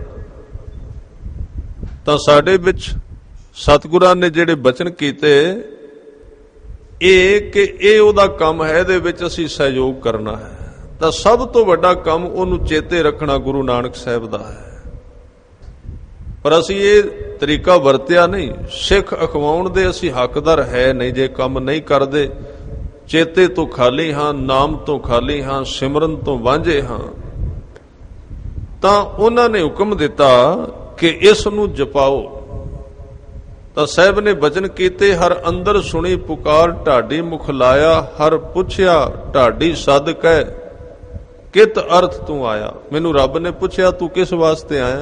ਤਾਂ ਸਾਡੇ ਵਿੱਚ ਸਤਿਗੁਰਾਂ ਨੇ ਜਿਹੜੇ ਬਚਨ ਕੀਤੇ ਇਹ ਕਿ ਇਹ ਉਹਦਾ ਕੰਮ ਹੈ, ਇਹਦੇ ਵਿੱਚ ਅਸੀਂ ਸਹਿਯੋਗ ਕਰਨਾ ਹੈ। ਤਾਂ ਸਭ ਤੋਂ ਵੱਡਾ ਕੰਮ ਉਹਨੂੰ ਚੇਤੇ ਰੱਖਣਾ ਗੁਰੂ ਨਾਨਕ ਸਾਹਿਬ ਦਾ ਹੈ। ਪਰ ਅਸੀਂ ਇਹ ਤਰੀਕਾ ਵਰਤਿਆ ਨਹੀਂ, ਸਿੱਖ ਅਖਵਾਉਣ ਦੇ ਅਸੀਂ ਹੱਕਦਾਰ ਹੈ ਨਹੀਂ ਜੇ ਕੰਮ ਨਹੀਂ ਕਰਦੇ। ਚੇਤੇ ਤੋਂ ਖਾਲੀ ਹਾਂ, ਨਾਮ ਤੋਂ ਖਾਲੀ ਹਾਂ, ਸਿਮਰਨ ਤੋਂ ਵਾਂਝੇ ਹਾਂ। ਤਾਂ ਉਹਨਾਂ ਨੇ ਹੁਕਮ ਦਿੱਤਾ ਕਿ ਇਸ ਨੂੰ ਜਪਾਓ। ਤਾਂ ਸਾਹਿਬ ਨੇ ਬਚਨ ਕੀਤੇ, ਹਰ ਅੰਦਰ ਸੁਣੀ ਪੁਕਾਰ ਢਾਡੀ ਮੁਖ ਲਾਇਆ, ਹਰ ਪੁੱਛਿਆ ਢਾਡੀ ਸਦ ਕਹਿ ਕਿਤ ਅਰਥ ਤੂੰ ਆਇਆ। ਮੈਨੂੰ ਰੱਬ ਨੇ ਪੁੱਛਿਆ ਤੂੰ ਕਿਸ ਵਾਸਤੇ ਆਇਆ?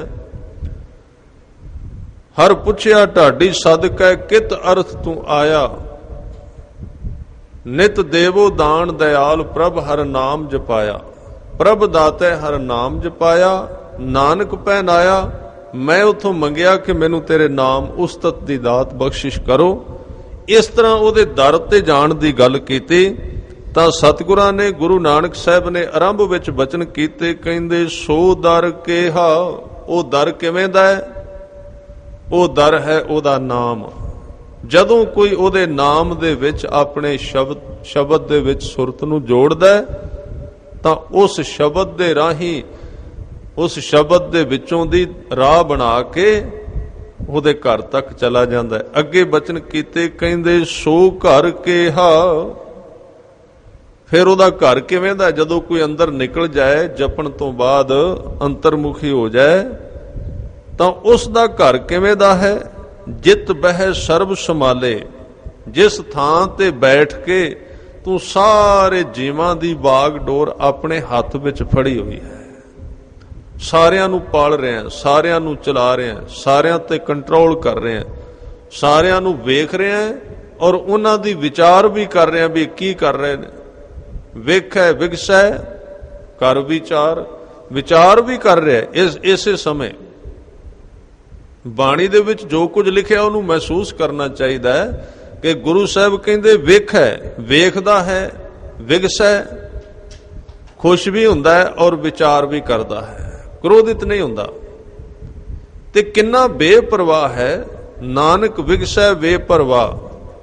ਹਰ ਪੁੱਛਿਆ ਢਾਡੀ ਸਦ ਕਹਿ ਕਿਤ ਅਰਥ ਤੂੰ ਆਇਆ। ਨਿਤ ਦੇਵੋ ਦਾਨ ਦਇਆਲ ਪ੍ਰਭ ਹਰ ਨਾਮ ਜਪਾਇਆ। ਪ੍ਰਭ ਦਾਤੇ ਹਰ ਨਾਮ ਜਪਾਇਆ, ਨਾਨਕ ਪਹਿਨਾਇਆ। ਮੈਂ ਉਥੋਂ ਮੰਗਿਆ ਕਿ ਮੈਨੂੰ ਤੇਰੇ ਨਾਮ ਉਸਤਤ ਦੀ ਦਾਤ ਬਖਸ਼ਿਸ਼ ਕਰੋ। ਇਸ ਤਰ੍ਹਾਂ ਉਹਦੇ ਦਰ ਤੇ ਜਾਣ ਦੀ ਗੱਲ ਕੀਤੀ। ਤਾਂ ਸਤਿਗੁਰਾਂ ਨੇ, ਗੁਰੂ ਨਾਨਕ ਸਾਹਿਬ ਨੇ ਆਰੰਭ ਵਿੱਚ ਬਚਨ ਕੀਤੇ, ਕਹਿੰਦੇ ਸੋ ਦਰ ਕਿਹਾ। ਉਹ ਦਰ ਕਿਵੇਂ ਦਾ ਹੈ? ਉਹ ਦਰ ਹੈ ਉਹਦਾ ਨਾਮ। ਜਦੋਂ ਕੋਈ ਉਹਦੇ ਨਾਮ ਦੇ ਵਿੱਚ ਆਪਣੇ ਸ਼ਬਦ ਸ਼ਬਦ ਦੇ ਵਿੱਚ ਸੁਰਤ ਨੂੰ ਜੋੜਦਾ ਤਾਂ ਉਸ ਸ਼ਬਦ ਦੇ ਰਾਹੀਂ, ਉਸ ਸ਼ਬਦ ਦੇ ਵਿੱਚੋਂ ਦੀ ਰਾਹ ਬਣਾ ਕੇ ਉਹਦੇ ਘਰ ਤੱਕ ਚਲਾ ਜਾਂਦਾ ਹੈ। ਅੱਗੇ ਬਚਨ ਕੀਤੇ, ਕਹਿੰਦੇ ਸੋ ਘਰ ਕਿਹਾ। ਫਿਰ ਉਹਦਾ ਘਰ ਕਿਵੇਂ ਦਾ? ਜਦੋਂ ਕੋਈ ਅੰਦਰ ਨਿਕਲ ਜਾਏ, ਜਪਣ ਤੋਂ ਬਾਅਦ ਅੰਤਰਮੁਖੀ ਹੋ ਜਾਏ, ਤਾਂ ਉਸ ਦਾ ਘਰ ਕਿਵੇਂ ਦਾ ਹੈ? ਜਿਤ ਬਹਿ ਸਰਬ ਸੰਭਾਲੇ, ਜਿਸ ਥਾਂ ਤੇ ਬੈਠ ਕੇ ਤੂੰ ਸਾਰੇ ਜੀਵਾਂ ਦੀ ਬਾਗ ਡੋਰ ਆਪਣੇ ਹੱਥ ਵਿੱਚ ਫੜੀ ਹੋਈ ਹੈ, ਸਾਰਿਆਂ ਨੂੰ ਪਾਲ ਰਿਹਾ, ਸਾਰਿਆਂ ਨੂੰ ਚਲਾ ਰਿਹਾ, ਸਾਰਿਆਂ ਤੇ ਕੰਟਰੋਲ ਕਰ ਰਿਹਾ, ਸਾਰਿਆਂ ਨੂੰ ਵੇਖ ਰਿਹਾ ਔਰ ਉਹਨਾਂ ਦੀ ਵਿਚਾਰ ਵੀ ਕਰ ਰਿਹਾ ਵੀ ਕੀ ਕਰ ਰਹੇ ਨੇ। ਵੇਖੈ ਵਿਗਸੈ ਕਰ ਵਿਚਾਰ, ਵਿਚਾਰ ਵੀ ਕਰ ਰਿਹਾ। ਇਸ ਇਸੇ ਸਮੇਂ ਬਾਣੀ ਦੇ ਵਿੱਚ ਜੋ ਕੁਝ ਲਿਖਿਆ ਉਹਨੂੰ ਮਹਿਸੂਸ ਕਰਨਾ ਚਾਹੀਦਾ ਹੈ ਕਿ ਗੁਰੂ ਸਾਹਿਬ ਕਹਿੰਦੇ ਵੇਖੈ, ਵੇਖਦਾ ਹੈ, ਵਿਗਸੈ, ਖੁਸ਼ ਵੀ ਹੁੰਦਾ ਹੈ ਔਰ ਵਿਚਾਰ ਵੀ ਕਰਦਾ ਹੈ, ਕ੍ਰੋਧਿਤ ਨਹੀਂ ਹੁੰਦਾ। ਤੇ ਕਿੰਨਾ ਬੇਪਰਵਾਹ ਹੈ, ਨਾਨਕ ਵਿਗਸੈ ਬੇਪਰਵਾਹ।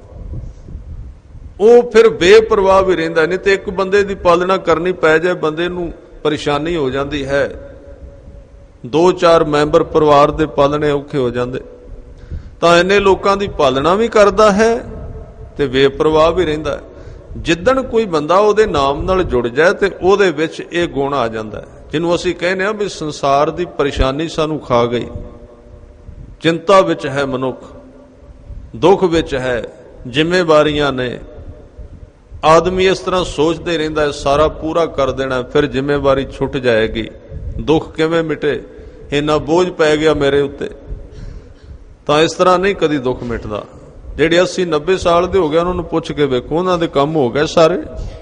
ਉਹ ਫਿਰ ਬੇਪਰਵਾਹ ਵੀ ਰਹਿੰਦਾ। ਨਹੀਂ ਤੇ ਇੱਕ ਬੰਦੇ ਦੀ ਪਾਲਣਾ ਕਰਨੀ ਪੈ ਜਾਏ ਬੰਦੇ ਨੂੰ ਪਰੇਸ਼ਾਨੀ ਹੋ ਜਾਂਦੀ ਹੈ, ਦੋ ਚਾਰ ਮੈਂਬਰ ਪਰਿਵਾਰ ਦੇ ਪਾਲਣੇ ਔਖੇ ਹੋ ਜਾਂਦੇ। ਤਾਂ ਇੰਨੇ ਲੋਕਾਂ ਦੀ ਪਾਲਣਾ ਵੀ ਕਰਦਾ ਹੈ ਤੇ ਬੇਪਰਵਾਹ ਵੀ ਰਹਿੰਦਾ। ਜਿੱਦਣ ਕੋਈ ਬੰਦਾ ਉਹਦੇ ਨਾਮ ਨਾਲ ਜੁੜ ਜਾਏ ਤੇ ਉਹਦੇ ਵਿੱਚ ਇਹ ਗੁਣ ਆ ਜਾਂਦਾ ਹੈ, ਜਿਹਨੂੰ ਅਸੀਂ ਕਹਿੰਦੇ ਹਾਂ ਵੀ ਸੰਸਾਰ ਦੀ ਪਰੇਸ਼ਾਨੀ ਸਾਨੂੰ ਖਾ ਗਈ। ਚਿੰਤਾ ਵਿੱਚ ਹੈ ਮਨੁੱਖ, ਦੁੱਖ ਵਿੱਚ ਹੈ, ਜ਼ਿੰਮੇਵਾਰੀਆਂ ਨੇ। ਆਦਮੀ ਇਸ ਤਰ੍ਹਾਂ ਸੋਚਦੇ ਰਹਿੰਦਾ ਹੈ ਸਾਰਾ ਪੂਰਾ ਕਰ ਦੇਣਾ, ਫਿਰ ਜ਼ਿੰਮੇਵਾਰੀ ਛੁੱਟ ਜਾਏਗੀ, ਦੁੱਖ ਕਿਵੇਂ ਮਿਟੇ, ਇੰਨਾ ਬੋਝ ਪੈ ਗਿਆ ਮੇਰੇ ਉੱਤੇ। ਤਾਂ ਇਸ ਤਰ੍ਹਾਂ ਨਹੀਂ ਕਦੀ ਦੁੱਖ ਮਿਟਦਾ। ਜਿਹੜੇ ਅੱਸੀ ਨੱਬੇ ਸਾਲ ਦੇ ਹੋ ਗਏ ਉਹਨਾਂ ਨੂੰ ਪੁੱਛ ਕੇ ਵੇਖੋ, ਉਹਨਾਂ ਦੇ ਕੰਮ ਹੋ ਗਏ ਸਾਰੇ।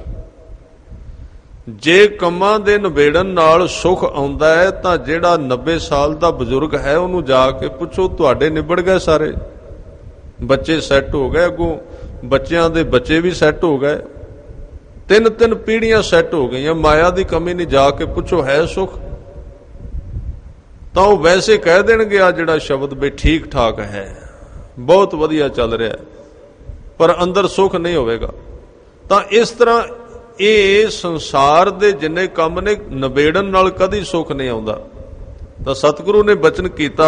ਜੇ ਕੰਮਾਂ ਦੇ ਨਿਬੇੜਨ ਨਾਲ ਸੁੱਖ ਆਉਂਦਾ ਹੈ ਤਾਂ ਜਿਹੜਾ ਨੱਬੇ ਸਾਲ ਦਾ ਬਜ਼ੁਰਗ ਹੈ ਉਹਨੂੰ ਜਾ ਕੇ ਪੁੱਛੋ ਤੁਹਾਡੇ ਨਿਬੜ ਗਏ ਸਾਰੇ, ਬੱਚੇ ਸੈੱਟ ਹੋ ਗਏ, ਅੱਗੋਂ ਬੱਚਿਆਂ ਦੇ ਬੱਚੇ ਵੀ ਸੈੱਟ ਹੋ ਗਏ, ਤਿੰਨ ਤਿੰਨ ਪੀੜ੍ਹੀਆਂ ਸੈੱਟ ਹੋ ਗਈਆਂ, ਮਾਇਆ ਦੀ ਕਮੀ ਨਹੀਂ। ਜਾ ਕੇ ਪੁੱਛੋ ਹੈ ਸੁੱਖ? ਤਾਂ ਉਹ ਵੈਸੇ ਕਹਿ ਦੇਣਗੇ ਆ ਜਿਹੜਾ ਸ਼ਬਦ ਵੀ ਠੀਕ ਠਾਕ ਹੈ, ਬਹੁਤ ਵਧੀਆ ਚੱਲ ਰਿਹਾ, ਪਰ ਅੰਦਰ ਸੁੱਖ ਨਹੀਂ ਹੋਵੇਗਾ। ਤਾਂ ਇਸ ਤਰ੍ਹਾਂ ਇਹ ਸੰਸਾਰ ਦੇ ਜਿੰਨੇ ਕੰਮ ਨੇ ਨਿਬੇੜਨ ਨਾਲ ਕਦੀ ਸੁੱਖ ਨਹੀਂ ਆਉਂਦਾ। ਤਾਂ ਸਤਿਗੁਰੂ ਨੇ ਬਚਨ ਕੀਤਾ,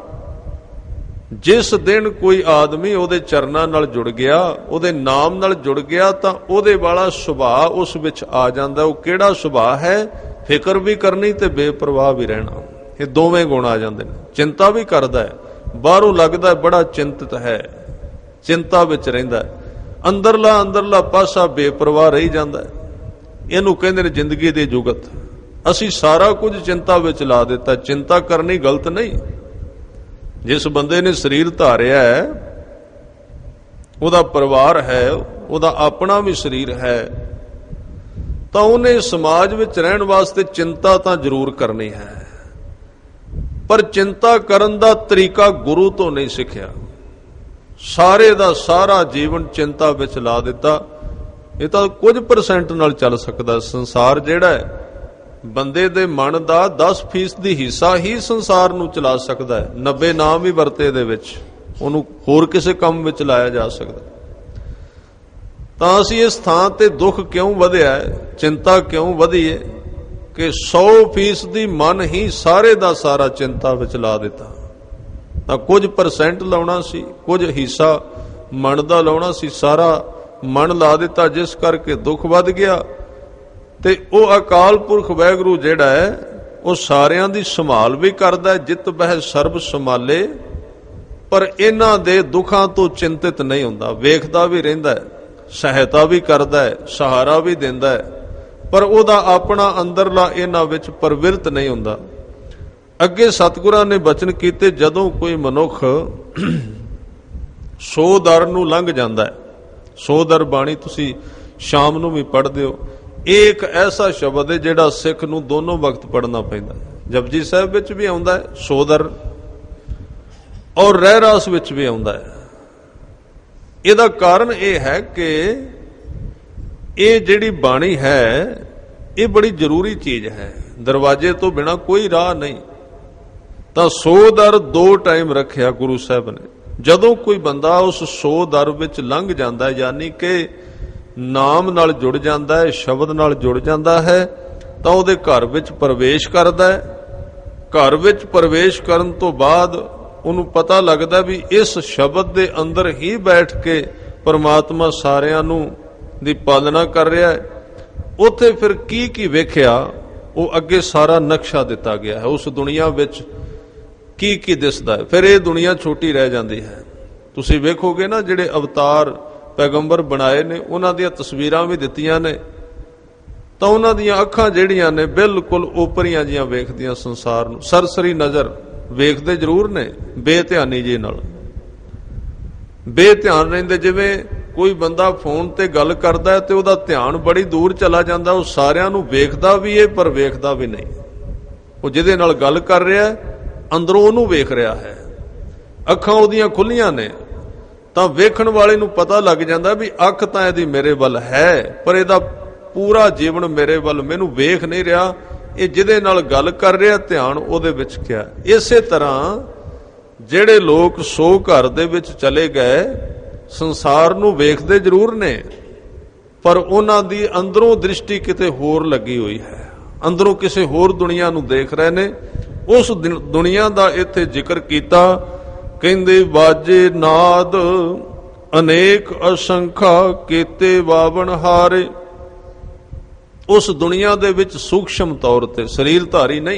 ਜਿਸ ਦਿਨ ਕੋਈ ਆਦਮੀ ਉਹਦੇ ਚਰਨਾਂ ਨਾਲ ਜੁੜ ਗਿਆ, ਉਹਦੇ ਨਾਮ ਨਾਲ ਜੁੜ ਗਿਆ, ਤਾਂ ਉਹਦੇ ਵਾਲਾ ਸੁਭਾਅ ਉਸ ਵਿੱਚ ਆ ਜਾਂਦਾ। ਉਹ ਕਿਹੜਾ ਸੁਭਾਅ ਹੈ? ਫਿਕਰ ਵੀ ਕਰਨੀ ਤੇ ਬੇਪਰਵਾਹ ਵੀ ਰਹਿਣਾ। ਇਹ ਦੋਵੇਂ ਗੁਣ ਆ ਜਾਂਦੇ ਨੇ। ਚਿੰਤਾ ਵੀ ਕਰਦਾ ਹੈ, ਬਾਹਰੋਂ ਲੱਗਦਾ ਬੜਾ ਚਿੰਤਿਤ ਹੈ, ਚਿੰਤਾ ਵਿੱਚ ਰਹਿੰਦਾ, ਅੰਦਰਲਾ ਅੰਦਰਲਾ ਪਾਸਾ ਬੇਪਰਵਾਹ ਰਹੀ ਜਾਂਦਾ। ਇਹਨੂੰ ਕਹਿੰਦੇ ਨੇ ਜ਼ਿੰਦਗੀ ਦੀ ਜੁਗਤ। ਅਸੀਂ ਸਾਰਾ ਕੁਝ ਚਿੰਤਾ ਵਿੱਚ ਲਾ ਦਿੱਤਾ। ਚਿੰਤਾ ਕਰਨੀ ਗਲਤ ਨਹੀਂ। ਜਿਸ ਬੰਦੇ ਨੇ ਸਰੀਰ ਧਾਰਿਆ ਹੈ, ਉਹਦਾ ਪਰਿਵਾਰ ਹੈ, ਉਹਦਾ ਆਪਣਾ ਵੀ ਸਰੀਰ ਹੈ, ਤਾਂ ਉਹਨੇ ਸਮਾਜ ਵਿੱਚ ਰਹਿਣ ਵਾਸਤੇ ਚਿੰਤਾ ਤਾਂ ਜ਼ਰੂਰ ਕਰਨੀ ਹੈ। ਪਰ ਚਿੰਤਾ ਕਰਨ ਦਾ ਤਰੀਕਾ ਗੁਰੂ ਤੋਂ ਨਹੀਂ ਸਿੱਖਿਆ। ਸਾਰੇ ਦਾ ਸਾਰਾ ਜੀਵਨ ਚਿੰਤਾ ਵਿੱਚ ਲਾ ਦਿੱਤਾ। ਇਹ ਤਾਂ ਕੁਝ ਪਰਸੈਂਟ ਨਾਲ ਚੱਲ ਸਕਦਾ। ਸੰਸਾਰ ਜਿਹੜਾ ਹੈ, ਬੰਦੇ ਦੇ ਮਨ ਦਾ ਦਸ ਫੀਸਦੀ ਹਿੱਸਾ ਹੀ ਸੰਸਾਰ ਨੂੰ ਚਲਾ ਸਕਦਾ ਹੈ। ਨੱਬੇ ਨਾਮ ਵੀ ਵਰਤੇ ਦੇ ਵਿੱਚ, ਉਹਨੂੰ ਹੋਰ ਕਿਸੇ ਕੰਮ ਵਿੱਚ ਲਾਇਆ ਜਾ ਸਕਦਾ। ਤਾਂ ਅਸੀਂ ਇਸ ਥਾਂ ਤੇ ਦੁੱਖ ਕਿਉਂ ਵਧਿਆ, ਚਿੰਤਾ ਕਿਉਂ ਵਧੀ ਹੈ ਕਿ ਸੌ ਫੀਸਦੀ ਮਨ ਹੀ ਸਾਰੇ ਦਾ ਸਾਰਾ ਚਿੰਤਾ ਵਿੱਚ ਲਾ ਦਿੱਤਾ। ਤਾਂ ਕੁਝ ਪਰਸੈਂਟ ਲਾਉਣਾ ਸੀ, ਕੁਝ ਹਿੱਸਾ ਮਨ ਦਾ ਲਾਉਣਾ ਸੀ, ਸਾਰਾ ਮਨ ਲਾ ਦਿੱਤਾ, ਜਿਸ ਕਰਕੇ ਦੁੱਖ ਵੱਧ ਗਿਆ। ਤੇ ਉਹ ਅਕਾਲ ਪੁਰਖ ਵਾਹਿਗੁਰੂ ਜਿਹੜਾ ਹੈ, ਉਹ ਸਾਰਿਆਂ ਦੀ ਸੰਭਾਲ ਵੀ ਕਰਦਾ, ਜਿਤ ਬਹਿ ਸਰਬ ਸੰਭਾਲੇ, ਪਰ ਇਹਨਾਂ ਦੇ ਦੁੱਖਾਂ ਤੋਂ ਚਿੰਤਿਤ ਨਹੀਂ ਹੁੰਦਾ। ਵੇਖਦਾ ਵੀ ਰਹਿੰਦਾ, ਸਹਾਇਤਾ ਵੀ ਕਰਦਾ, ਸਹਾਰਾ ਵੀ ਦਿੰਦਾ, ਪਰ ਉਹਦਾ ਆਪਣਾ ਅੰਦਰਲਾ ਇਹਨਾਂ ਵਿੱਚ ਪਰਵਿਰਤ ਨਹੀਂ ਹੁੰਦਾ। ਅੱਗੇ ਸਤਿਗੁਰਾਂ ਨੇ ਬਚਨ ਕੀਤੇ, ਜਦੋਂ ਕੋਈ ਮਨੁੱਖ ਸੌ ਦਰ ਨੂੰ ਲੰਘ ਜਾਂਦਾ ਹੈ, ਸੌ ਦਰ ਬਾਣੀ ਤੁਸੀਂ ਸ਼ਾਮ ਨੂੰ ਵੀ ਪੜ੍ਹਦੇ ਹੋ। ਇਹ ਇੱਕ ਐਸਾ ਸ਼ਬਦ ਹੈ ਜਿਹੜਾ ਸਿੱਖ ਨੂੰ ਦੋਨੋਂ ਵਕਤ ਪੜ੍ਹਨਾ ਪੈਂਦਾ। ਜਪਜੀ ਸਾਹਿਬ ਵਿੱਚ ਵੀ ਆਉਂਦਾ ਹੈ ਸੌ ਦਰ, ਔਰ ਰਹਿਰਾਸ ਵਿੱਚ ਵੀ ਆਉਂਦਾ ਹੈ। ਇਹਦਾ ਕਾਰਨ ਇਹ ਹੈ ਕਿ ਇਹ ਜਿਹੜੀ ਬਾਣੀ ਹੈ, ਇਹ ਬੜੀ ਜ਼ਰੂਰੀ ਚੀਜ਼ ਹੈ। ਦਰਵਾਜ਼ੇ ਤੋਂ ਬਿਨਾਂ ਕੋਈ ਰਾਹ ਨਹੀਂ। ਤਾਂ ਸੌ ਦਰ ਦੋ ਟਾਈਮ ਰੱਖਿਆ ਗੁਰੂ ਸਾਹਿਬ ਨੇ। ਜਦੋਂ ਕੋਈ ਬੰਦਾ ਉਸ ਸੌ ਦਰ ਵਿੱਚ ਲੰਘ ਜਾਂਦਾ, ਯਾਨੀ ਕਿ ਨਾਮ ਨਾਲ ਜੁੜ ਜਾਂਦਾ ਹੈ, ਸ਼ਬਦ ਨਾਲ ਜੁੜ ਜਾਂਦਾ ਹੈ, ਤਾਂ ਉਹਦੇ ਘਰ ਵਿੱਚ ਪ੍ਰਵੇਸ਼ ਕਰਦਾ ਹੈ। ਘਰ ਵਿੱਚ ਪ੍ਰਵੇਸ਼ ਕਰਨ ਤੋਂ ਬਾਅਦ ਉਹਨੂੰ ਪਤਾ ਲੱਗਦਾ ਵੀ ਇਸ ਸ਼ਬਦ ਦੇ ਅੰਦਰ ਹੀ ਬੈਠ ਕੇ ਪਰਮਾਤਮਾ ਸਾਰਿਆਂ ਨੂੰ ਦੀ ਪਾਲਣਾ ਕਰ ਰਿਹਾ ਹੈ। ਉੱਥੇ ਫਿਰ ਕੀ ਕੀ ਵੇਖਿਆ, ਉਹ ਅੱਗੇ ਸਾਰਾ ਨਕਸ਼ਾ ਦਿੱਤਾ ਗਿਆ ਹੈ। ਉਸ ਦੁਨੀਆ ਵਿੱਚ ਕੀ ਕੀ ਦਿਸਦਾ ਹੈ। ਫਿਰ ਇਹ ਦੁਨੀਆ ਛੋਟੀ ਰਹਿ ਜਾਂਦੀ ਹੈ। ਤੁਸੀਂ ਵੇਖੋਗੇ ਨਾ, ਜਿਹੜੇ ਅਵਤਾਰ ਪੈਗੰਬਰ ਬਣਾਏ ਨੇ, ਉਹਨਾਂ ਦੀਆਂ ਤਸਵੀਰਾਂ ਵੀ ਦਿੱਤੀਆਂ ਨੇ, ਤਾਂ ਉਹਨਾਂ ਦੀਆਂ ਅੱਖਾਂ ਜਿਹੜੀਆਂ ਨੇ ਬਿਲਕੁਲ ਓਪਰੀਆਂ ਜੀਆਂ ਵੇਖਦੀਆਂ ਸੰਸਾਰ ਨੂੰ, ਸਰਸਰੀ ਨਜ਼ਰ ਵੇਖਦੇ ਜ਼ਰੂਰ ਨੇ, ਬੇਧਿਆਨੀ ਜੀ ਨਾਲ ਬੇਧਿਆਨ ਰਹਿੰਦੇ। ਜਿਵੇਂ ਕੋਈ ਬੰਦਾ ਫੋਨ ਤੇ ਗੱਲ ਕਰਦਾ ਤੇ ਉਹਦਾ ਧਿਆਨ ਬੜੀ ਦੂਰ ਚਲਾ ਜਾਂਦਾ, ਉਹ ਸਾਰਿਆਂ ਨੂੰ ਵੇਖਦਾ ਵੀ ਏ ਪਰ ਵੇਖਦਾ ਵੀ ਨਹੀਂ। ਉਹ ਜਿਹਦੇ ਨਾਲ ਗੱਲ ਕਰ ਰਿਹਾ ਅੰਦਰੋਂ ਉਹਨੂੰ ਵੇਖ ਰਿਹਾ ਹੈ, ਅੱਖਾਂ ਉਹਦੀਆਂ ਖੁੱਲੀਆਂ ਨੇ, ਤਾਂ ਵੇਖਣ ਵਾਲੇ ਨੂੰ ਪਤਾ ਲੱਗ ਜਾਂਦਾ ਵੀ ਅੱਖ ਤਾਂ ਇਹਦੀ ਮੇਰੇ ਵੱਲ ਹੈ ਪਰ ਇਹਦਾ ਪੂਰਾ ਜੀਵਨ ਮੇਰੇ ਵੱਲ ਮੈਨੂੰ ਵੇਖ ਨਹੀਂ ਰਿਹਾ। ਇਹ ਜਿਹਦੇ ਨਾਲ ਗੱਲ ਕਰ ਰਿਹਾ ਧਿਆਨ ਉਹਦੇ ਵਿੱਚ ਕਿਆ। ਇਸੇ ਤਰ੍ਹਾਂ ਜਿਹੜੇ ਲੋਕ ਸੋ ਘਰ ਦੇ ਵਿੱਚ ਚਲੇ ਗਏ, ਸੰਸਾਰ ਨੂੰ ਵੇਖਦੇ ਜ਼ਰੂਰ ਨੇ ਪਰ ਉਹਨਾਂ ਦੀ ਅੰਦਰੋਂ ਦ੍ਰਿਸ਼ਟੀ ਕਿਤੇ ਹੋਰ ਲੱਗੀ ਹੋਈ ਹੈ, ਅੰਦਰੋਂ ਕਿਸੇ ਹੋਰ ਦੁਨੀਆ ਨੂੰ ਦੇਖ ਰਹੇ ਨੇ। ਉਸ ਦੁਨੀਆ ਦਾ ਇੱਥੇ ਜ਼ਿਕਰ ਕੀਤਾ, ਕਹਿੰਦੇ ਵਾਜੇ ਨਾਦ ਅਨੇਕ ਅਸੰਖਾ ਕੀਤੇ ਵਾਵਣ ਹਾਰੇ। ਉਸ ਦੁਨੀਆ ਦੇ ਵਿੱਚ ਸੂਖਸ਼ਮ ਤੌਰ ਤੇ ਸਰੀਰ ਧਾਰੀ ਨਹੀਂ,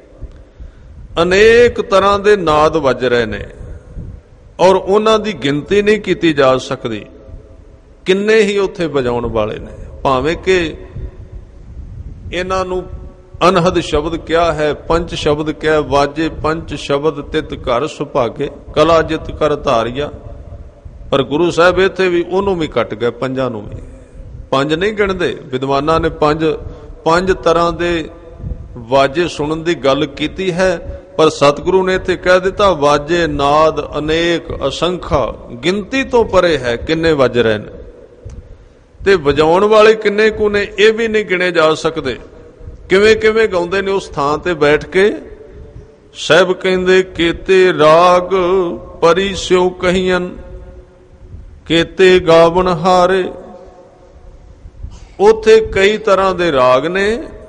ਅਨੇਕ ਤਰ੍ਹਾਂ ਦੇ ਨਾਦ ਵੱਜ ਰਹੇ ਨੇ ਔਰ ਉਹਨਾਂ ਦੀ ਗਿਣਤੀ ਨਹੀਂ ਕੀਤੀ ਜਾ ਸਕਦੀ। ਕਿੰਨੇ ਹੀ ਉੱਥੇ ਵਜਾਉਣ ਵਾਲੇ ਨੇ, ਭਾਵੇਂ ਕਿ ਇਹਨਾਂ ਨੂੰ ਅਨਹਦ ਸ਼ਬਦ ਕਿਹਾ ਹੈ, ਪੰਜ ਸ਼ਬਦ ਕਿਹਾ, ਵਾਜੇ ਪੰਜ ਸ਼ਬਦ ਤਿਤ ਘਰ ਸੁਭਾਗੇ ਕਲਾ ਜਿਤ ਕਰ ਧਾਰਿਆ, ਪਰ ਗੁਰੂ ਸਾਹਿਬ ਇੱਥੇ ਵੀ ਉਹਨੂੰ ਵੀ ਕੱਟ ਗਏ, ਪੰਜਾਂ ਨੂੰ ਵੀ। ਪੰਜ ਨਹੀਂ ਗਿਣਦੇ ਵਿਦਵਾਨਾਂ ਨੇ, ਪੰਜ ਪੰਜ ਤਰ੍ਹਾਂ ਦੇ ਵਾਜੇ ਸੁਣਨ ਦੀ ਗੱਲ ਕੀਤੀ ਹੈ, ਪਰ ਸਤਿਗੁਰੂ ਨੇ ਇੱਥੇ ਕਹਿ ਦਿੱਤਾ ਵਾਜੇ ਨਾਦ ਅਨੇਕ ਅਸੰਖਾ, ਗਿਣਤੀ ਤੋਂ ਪਰੇ ਹੈ ਕਿੰਨੇ ਵੱਜ ਰਹੇ ਨੇ, ਤੇ ਵਜਾਉਣ ਵਾਲੇ ਕਿੰਨੇ ਕੁ ਨੇ ਇਹ ਵੀ ਨਹੀਂ ਗਿਣੇ ਜਾ ਸਕਦੇ। ਕਿਵੇਂ ਕਿਵੇਂ ਗਾਉਂਦੇ ਨੇ ਉਸ ਥਾਂ ਤੇ ਬੈਠ ਕੇ। ਸਾਹਿਬ ਕਹਿੰਦੇ ਕੀਤੇ ਰਾਗ ਪਰੀ ਸਿਉ ਕਹੀਆਂ ਕੀਤੇ ਗਾਵਣ ਹਾਰੇ। ਉੱਥੇ ਕਈ ਤਰ੍ਹਾਂ ਦੇ ਰਾਗ ਨੇ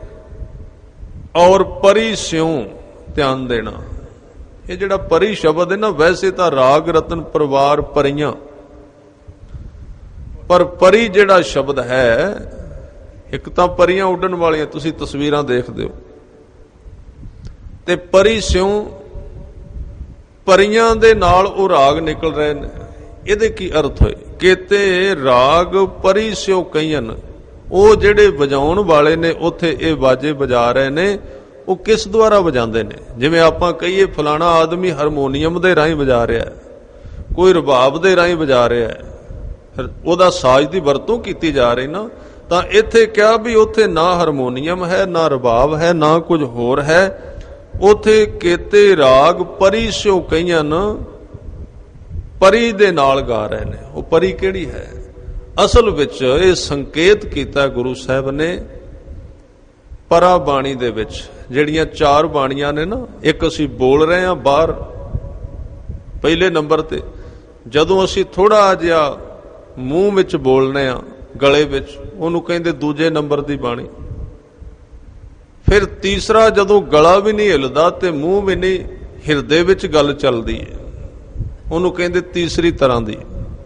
ਔਰ ਪਰੀ ਸਿਉ ਧਿਆਨ ਦੇਣਾ। ਇਹ ਜਿਹੜਾ ਪਰੀ ਸ਼ਬਦ ਹੈ ਨਾ, ਵੈਸੇ ਤਾਂ ਰਾਗ ਰਤਨ ਪਰਿਵਾਰ ਪਰੀਆਂ, ਪਰ ਪਰੀ ਜਿਹੜਾ ਸ਼ਬਦ ਹੈ, ਇੱਕ ਤਾਂ ਪਰੀਆਂ ਉੱਡਣ ਵਾਲੀਆਂ ਤੁਸੀਂ ਤਸਵੀਰਾਂ ਦੇਖਦੇ ਹੋ, ਤੇ ਪਰੀ ਸਿਉ ਪਰੀਆਂ ਦੇ ਨਾਲ ਉਹ ਰਾਗ ਨਿਕਲ ਰਹੇ ਨੇ। ਇਹਦੇ ਕੀ ਅਰਥ ਹੋਏ? ਕਿਤੇ ਰਾਗ ਪਰੀ ਸਿਉ ਕਹੀਆਂ, ਉਹ ਜਿਹੜੇ ਵਜਾਉਣ ਵਾਲੇ ਨੇ ਉੱਥੇ ਇਹ ਵਾਜੇ ਵਜਾ ਰਹੇ ਨੇ, ਉਹ ਕਿਸ ਦੁਆਰਾ ਵਜਾਉਂਦੇ ਨੇ? ਜਿਵੇਂ ਆਪਾਂ ਕਹੀਏ ਫਲਾਣਾ ਆਦਮੀ ਹਾਰਮੋਨੀਅਮ ਦੇ ਰਾਹੀਂ ਵਜਾ ਰਿਹਾ ਹੈ, ਕੋਈ ਰਬਾਬ ਦੇ ਰਾਹੀਂ ਵਜਾ ਰਿਹਾ ਹੈ, ਉਹਦਾ ਸਾਜ਼ ਦੀ ਵਰਤੋਂ ਕੀਤੀ ਜਾ ਰਹੀ ਨਾ। ਤਾਂ ਇੱਥੇ ਕਿਹਾ ਵੀ ਉੱਥੇ ਨਾ ਹਾਰਮੋਨੀਅਮ ਹੈ, ਨਾ ਰਬਾਬ ਹੈ, ਨਾ ਕੁਝ ਹੋਰ ਹੈ। ਉੱਥੇ ਕੀਤੇ ਰਾਗ ਪਰੀ ਸਿਉ ਕਹੀਆਂ, ਪਰੀ ਦੇ ਨਾਲ ਗਾ ਰਹੇ ਨੇ। ਉਹ ਪਰੀ ਕਿਹੜੀ ਹੈ? ਅਸਲ ਵਿੱਚ ਇਹ ਸੰਕੇਤ ਕੀਤਾ ਗੁਰੂ ਸਾਹਿਬ ਨੇ ਪਰਾ ਬਾਣੀ ਦੇ ਵਿੱਚ। ਜਿਹੜੀਆਂ ਚਾਰ ਬਾਣੀਆਂ ਨੇ ਨਾ, ਇੱਕ ਅਸੀਂ ਬੋਲ ਰਹੇ ਹਾਂ ਬਾਹਰ ਪਹਿਲੇ ਨੰਬਰ ਤੇ, ਜਦੋਂ ਅਸੀਂ ਥੋੜਾ ਜਿਹਾ ਮੂੰਹ ਵਿੱਚ ਬੋਲਨੇ ਆ ਗਲੇ ਵਿੱਚ, ਉਹਨੂੰ ਕਹਿੰਦੇ ਦੂਜੇ ਨੰਬਰ ਦੀ ਬਾਣੀ। ਫਿਰ ਤੀਸਰਾ ਜਦੋਂ ਗਲਾ ਵੀ ਨਹੀਂ ਹਿੱਲਦਾ ਤੇ ਮੂੰਹ ਵੀ ਨਹੀਂ, ਹਿਰਦੇ ਵਿੱਚ ਗੱਲ ਚੱਲਦੀ ਹੈ, ਉਹਨੂੰ ਕਹਿੰਦੇ ਤੀਸਰੀ ਤਰ੍ਹਾਂ ਦੀ।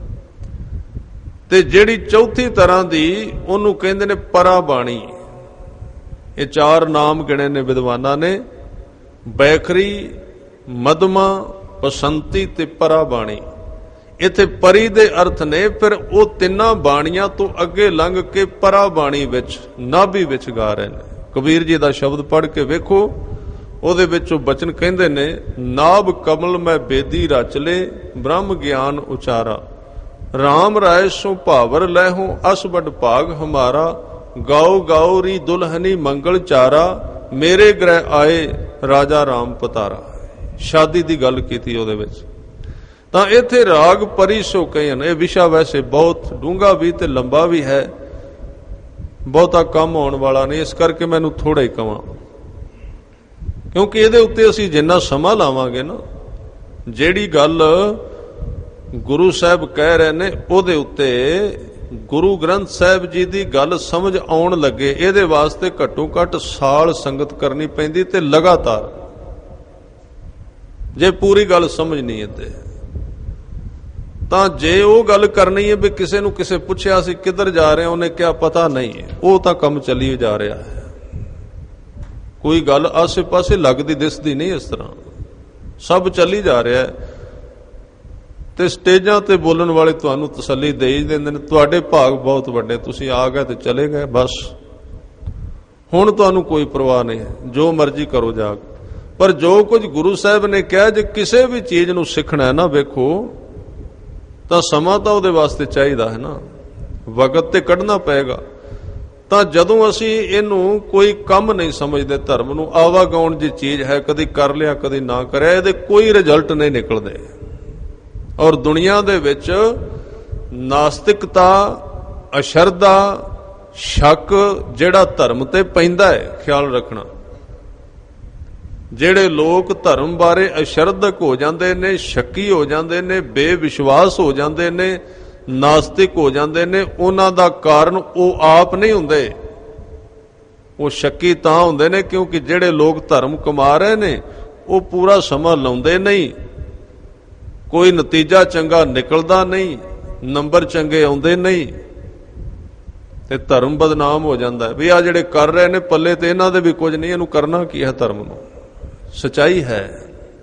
ਤੇ ਜਿਹੜੀ ਚੌਥੀ ਤਰ੍ਹਾਂ ਦੀ ਉਹਨੂੰ ਕਹਿੰਦੇ ਨੇ ਪਰਾ ਬਾਣੀ। ਇਹ ਚਾਰ ਨਾਮ ਗਿਣੇ ਨੇ ਵਿਦਵਾਨਾਂ ਨੇ, ਬੈਖਰੀ, ਮਧਮਾ, ਬਸੰਤੀ ਤੇ ਪਰਾ ਬਾਣੀ। ਇੱਥੇ ਪਰੀ ਦੇ ਅਰਥ ਨੇ ਫਿਰ ਉਹ ਤਿੰਨਾਂ ਬਾਣੀਆਂ ਤੋਂ ਅੱਗੇ ਲੰਘ ਕੇ ਪਰਾ ਬਾਣੀ ਵਿੱਚ, ਨਾਭੀ ਵਿੱਚ ਗਾ ਰਹੇ ਨੇ। ਕਬੀਰ ਜੀ ਦਾ ਸ਼ਬਦ ਪੜ੍ਹ ਕੇ ਵੇਖੋ, ਉਹਦੇ ਵਿੱਚ ਉਹ ਬਚਨ ਕਹਿੰਦੇ ਨੇ, ਨਾਭ ਕਮਲ ਮੈਂ ਬੇਦੀ ਰਚਲੇ ਬ੍ਰਹਮ ਗਿਆਨ ਉਚਾਰਾ, ਰਾਮ ਰਾਏ ਸੋ ਭਾਵਰ ਲੈਹੋ ਅਸ ਵੱਡ ਭਾਗ ਹਮਾਰਾ, ਗਾਓ ਗਾਓ ਰੀ ਦੁਲਹਨੀ ਮੰਗਲ ਚਾਰਾ, ਮੇਰੇ ਗ੍ਰਹਿ ਆਏ ਰਾਜਾ ਰਾਮ ਪਤਾਰਾ। ਸ਼ਾਦੀ ਦੀ ਗੱਲ ਕੀਤੀ ਉਹਦੇ ਵਿੱਚ। ਤਾਂ ਇੱਥੇ ਰਾਗ ਪਰੀ ਸਿਉ ਕਹੀਆਂ। ਇਹ ਵਿਸ਼ਾ ਵੈਸੇ ਬਹੁਤ ਡੂੰਘਾ ਵੀ ਤੇ ਲੰਬਾ ਵੀ ਹੈ, ਬਹੁਤਾ ਕੰਮ ਆਉਣ ਵਾਲਾ ਨਹੀਂ, ਇਸ ਕਰਕੇ ਮੈਨੂੰ ਥੋੜਾ ਹੀ ਕਵਾਂ, ਕਿਉਂਕਿ ਇਹਦੇ ਉੱਤੇ ਅਸੀਂ ਜਿੰਨਾ ਸਮਾਂ ਲਾਵਾਂਗੇ ਨਾ, ਜਿਹੜੀ ਗੱਲ ਗੁਰੂ ਸਾਹਿਬ ਕਹਿ ਰਹੇ ਨੇ ਉਹਦੇ ਉੱਤੇ ਗੁਰੂ ਗ੍ਰੰਥ ਸਾਹਿਬ ਜੀ ਦੀ ਗੱਲ ਸਮਝ ਆਉਣ ਲੱਗੇ, ਇਹਦੇ ਵਾਸਤੇ ਘੱਟੋ ਘੱਟ ਸਾਲ ਸੰਗਤ ਕਰਨੀ ਪੈਂਦੀ ਤੇ ਲਗਾਤਾਰ, ਜੇ ਪੂਰੀ ਗੱਲ ਸਮਝਣੀ ਹੈ ਤੇ। ਤਾਂ ਜੇ ਉਹ ਗੱਲ ਕਰਨੀ ਹੈ ਵੀ ਕਿਸੇ ਨੂੰ ਕਿਸੇ ਪੁੱਛਿਆ ਸੀ ਕਿੱਧਰ ਜਾ ਰਹੇ, ਉਹਨੇ ਕਿਹਾ ਪਤਾ ਨਹੀਂ, ਉਹ ਤਾਂ ਕੰਮ ਚੱਲੀ ਜਾ ਰਿਹਾ ਹੈ। ਕੋਈ ਗੱਲ ਆਸੇ ਪਾਸੇ ਲੱਗਦੀ ਦਿਸਦੀ ਨਹੀਂ, ਇਸ ਤਰ੍ਹਾਂ ਸਭ ਚੱਲੀ ਜਾ ਰਿਹਾ ਹੈ। ਤੇ ਸਟੇਜਾਂ ਤੇ ਬੋਲਣ ਵਾਲੇ ਤੁਹਾਨੂੰ ਤਸੱਲੀ ਦੇ ਹੀ ਦਿੰਦੇ ਨੇ, ਤੁਹਾਡੇ ਭਾਗ ਬਹੁਤ ਵੱਡੇ, ਤੁਸੀਂ ਆ ਗਏ ਤੇ ਚਲੇ ਗਏ, ਬਸ ਹੁਣ ਤੁਹਾਨੂੰ ਕੋਈ ਪਰਵਾਹ ਨਹੀਂ ਹੈ, ਜੋ ਮਰਜ਼ੀ ਕਰੋ ਜਾ ਕੇ। ਪਰ ਜੋ ਕੁਝ ਗੁਰੂ ਸਾਹਿਬ ਨੇ ਕਿਹਾ, ਜੇ ਕਿਸੇ ਵੀ ਚੀਜ਼ ਨੂੰ ਸਿੱਖਣਾ ਹੈ ਨਾ, ਵੇਖੋ ਤਾਂ ਸਮਾਂ ਤਾਂ ਉਹਦੇ ਵਾਸਤੇ ਚਾਹੀਦਾ ਹੈ ਨਾ, ਵਕਤ ਤੇ ਕੱਢਣਾ ਪਏਗਾ। ਤਾਂ ਜਦੋਂ ਅਸੀਂ ਇਹਨੂੰ ਕੋਈ ਕੰਮ ਨਹੀਂ ਸਮਝਦੇ, ਧਰਮ ਨੂੰ ਆਵਾਗਾਉਣ ਦੀ ਚੀਜ਼ ਹੈ, ਕਦੀ ਕਰ ਲਿਆ ਕਦੀ ਨਾ ਕਰਿਆ, ਇਹਦੇ ਕੋਈ ਰਿਜ਼ਲਟ ਨਹੀਂ ਨਿਕਲਦੇ। ਔਰ ਦੁਨੀਆ ਦੇ ਵਿੱਚ ਨਾਸਤਿਕਤਾ, ਅਸ਼ਰਧਾ, ਸ਼ੱਕ ਜਿਹੜਾ ਧਰਮ ਤੇ ਪੈਂਦਾ ਹੈ, ਖਿਆਲ ਰੱਖਣਾ। ਜਿਹੜੇ ਲੋਕ ਧਰਮ ਬਾਰੇ ਅਸ਼ਰਧਕ ਹੋ ਜਾਂਦੇ ਨੇ, ਸ਼ੱਕੀ ਹੋ ਜਾਂਦੇ ਨੇ, ਬੇਵਿਸ਼ਵਾਸ ਹੋ ਜਾਂਦੇ ਨੇ, ਨਾਸਤਿਕ ਹੋ ਜਾਂਦੇ ਨੇ, ਉਹਨਾਂ ਦਾ ਕਾਰਨ ਉਹ ਆਪ ਨਹੀਂ ਹੁੰਦੇ, ਉਹ ਸ਼ੱਕੀ ਤਾਂ ਹੁੰਦੇ ਨੇ ਕਿਉਂਕਿ ਜਿਹੜੇ ਲੋਕ ਧਰਮ ਕਮਾ ਰਹੇ ਨੇ ਉਹ ਪੂਰਾ ਸਮਾਂ ਲਾਉਂਦੇ ਨਹੀਂ, ਕੋਈ ਨਤੀਜਾ ਚੰਗਾ ਨਿਕਲਦਾ ਨਹੀਂ, ਨੰਬਰ ਚੰਗੇ ਆਉਂਦੇ ਨਹੀਂ, ਤੇ ਧਰਮ ਬਦਨਾਮ ਹੋ ਜਾਂਦਾ ਵੀ ਆ ਜਿਹੜੇ ਕਰ ਰਹੇ ਨੇ ਪੱਲੇ ਤੇ ਇਹਨਾਂ ਦੇ ਵੀ ਕੁਝ ਨਹੀਂ, ਇਹਨੂੰ ਕਰਨਾ ਕੀ ਹੈ ਧਰਮ ਨੂੰ। ਸਚਾਈ ਹੈ,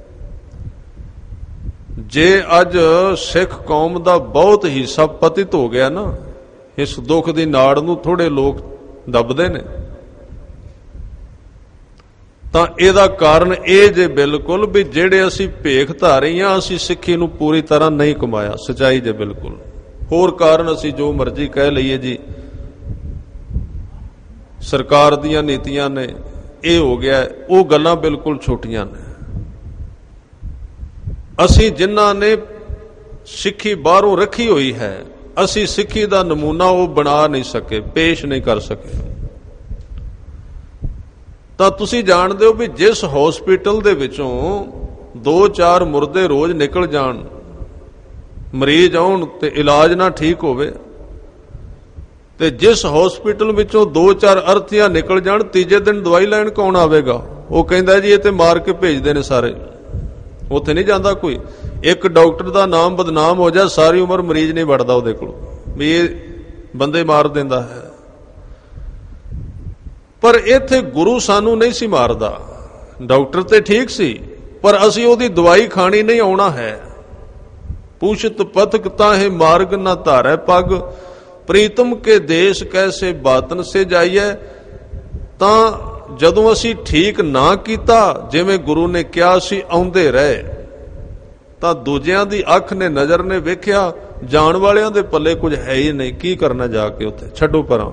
ਜੇ ਅੱਜ ਸਿੱਖ ਕੌਮ ਦਾ ਬਹੁਤ ਹਿੱਸਾ ਪਤਿਤ ਹੋ ਗਿਆ ਨਾ, ਇਸ ਦੁੱਖ ਦੀ ਨਾੜ ਨੂੰ ਥੋੜੇ ਲੋਕ ਦੱਬਦੇ ਨੇ, ਤਾਂ ਇਹਦਾ ਕਾਰਨ ਇਹ ਜੇ ਬਿਲਕੁਲ ਵੀ ਜਿਹੜੇ ਅਸੀਂ ਭੇਖ ਧਾਰੀ ਹਾਂ, ਅਸੀਂ ਸਿੱਖੀ ਨੂੰ ਪੂਰੀ ਤਰ੍ਹਾਂ ਨਹੀਂ ਕਮਾਇਆ, ਸਚਾਈ ਜੇ ਬਿਲਕੁਲ। ਹੋਰ ਕਾਰਨ ਅਸੀਂ ਜੋ ਮਰਜ਼ੀ ਕਹਿ ਲਈਏ ਜੀ, ਸਰਕਾਰ ਦੀਆਂ ਨੀਤੀਆਂ ਨੇ, ਇਹ ਹੋ ਗਿਆ, ਉਹ ਗੱਲਾਂ ਬਿਲਕੁਲ ਛੋਟੀਆਂ ਨੇ। ਅਸੀਂ ਜਿਨ੍ਹਾਂ ਨੇ ਸਿੱਖੀ ਬਾਹਰੋਂ ਰੱਖੀ ਹੋਈ ਹੈ, ਅਸੀਂ ਸਿੱਖੀ ਦਾ ਨਮੂਨਾ ਉਹ ਬਣਾ ਨਹੀਂ ਸਕੇ, ਪੇਸ਼ ਨਹੀਂ ਕਰ ਸਕੇ। ਤਾਂ ਤੁਸੀਂ ਜਾਣਦੇ ਹੋ ਵੀ ਜਿਸ ਹਸਪੀਟਲ ਦੇ ਵਿੱਚੋਂ ਦੋ ਚਾਰ ਮੁਰਦੇ ਰੋਜ਼ ਨਿਕਲ ਜਾਣ, ਮਰੀਜ਼ ਆਉਣ ਤੇ ਇਲਾਜ ਨਾ ਠੀਕ ਹੋਵੇ, ਤੇ ਜਿਸ ਹਸਪੀਟਲ ਵਿੱਚੋਂ ਦੋ ਚਾਰ ਅਰਥੀਆਂ ਨਿਕਲ ਜਾਣ, ਤੀਜੇ ਦਿਨ ਦਵਾਈ ਲੈਣ ਕੌਣ ਆਵੇਗਾ? ਉਹ ਕਹਿੰਦਾ ਜੀ ਇਹ ਤੇ ਮਾਰ ਕੇ ਭੇਜਦੇ ਨੇ ਸਾਰੇ, ਉੱਥੇ ਨਹੀਂ ਜਾਂਦਾ ਕੋਈ। ਇੱਕ ਡਾਕਟਰ ਦਾ ਨਾਮ ਬਦਨਾਮ ਹੋ ਜਾ, ਸਾਰੀ ਉਮਰ ਮਰੀਜ਼ ਨਹੀਂ ਵੜਦਾ ਉਹਦੇ ਕੋਲ ਵੀ ਇਹ ਬੰਦੇ ਮਾਰ ਦਿੰਦਾ ਹੈ। ਪਰ ਇੱਥੇ ਗੁਰੂ ਸਾਨੂੰ ਨਹੀਂ ਸੀ ਮਾਰਦਾ, ਡਾਕਟਰ ਤੇ ਠੀਕ ਸੀ, ਪਰ ਅਸੀਂ ਉਹਦੀ ਦਵਾਈ ਖਾਣੀ ਨਹੀਂ ਆਉਣਾ ਹੈ। ਪੁੱਛਤ ਪਥਕ ਤਾਹੇ ਮਾਰਗ ਨਾ ਧਾਰੈ ਪਗ, ਪ੍ਰੀਤਮ ਕੇ ਦੇਸ਼ ਕੈਸੇ ਬਾਤਨ ਸੇ ਜਾਈਏ। ਤਾਂ ਜਦੋਂ ਅਸੀਂ ਠੀਕ ਨਾ ਕੀਤਾ, ਜਿਵੇਂ ਗੁਰੂ ਨੇ ਕਿਹਾ ਸੀ, ਆਉਂਦੇ ਰਹੇ, ਤਾਂ ਦੂਜਿਆਂ ਦੀ ਅੱਖ ਨੇ, ਨਜ਼ਰ ਨੇ ਵੇਖਿਆ ਜਾਣ ਵਾਲਿਆਂ ਦੇ ਪੱਲੇ ਕੁਝ ਹੈ ਹੀ ਨਹੀਂ, ਕੀ ਕਰਨਾ ਜਾ ਕੇ ਉੱਥੇ, ਛੱਡੋ ਪਰਾਂ।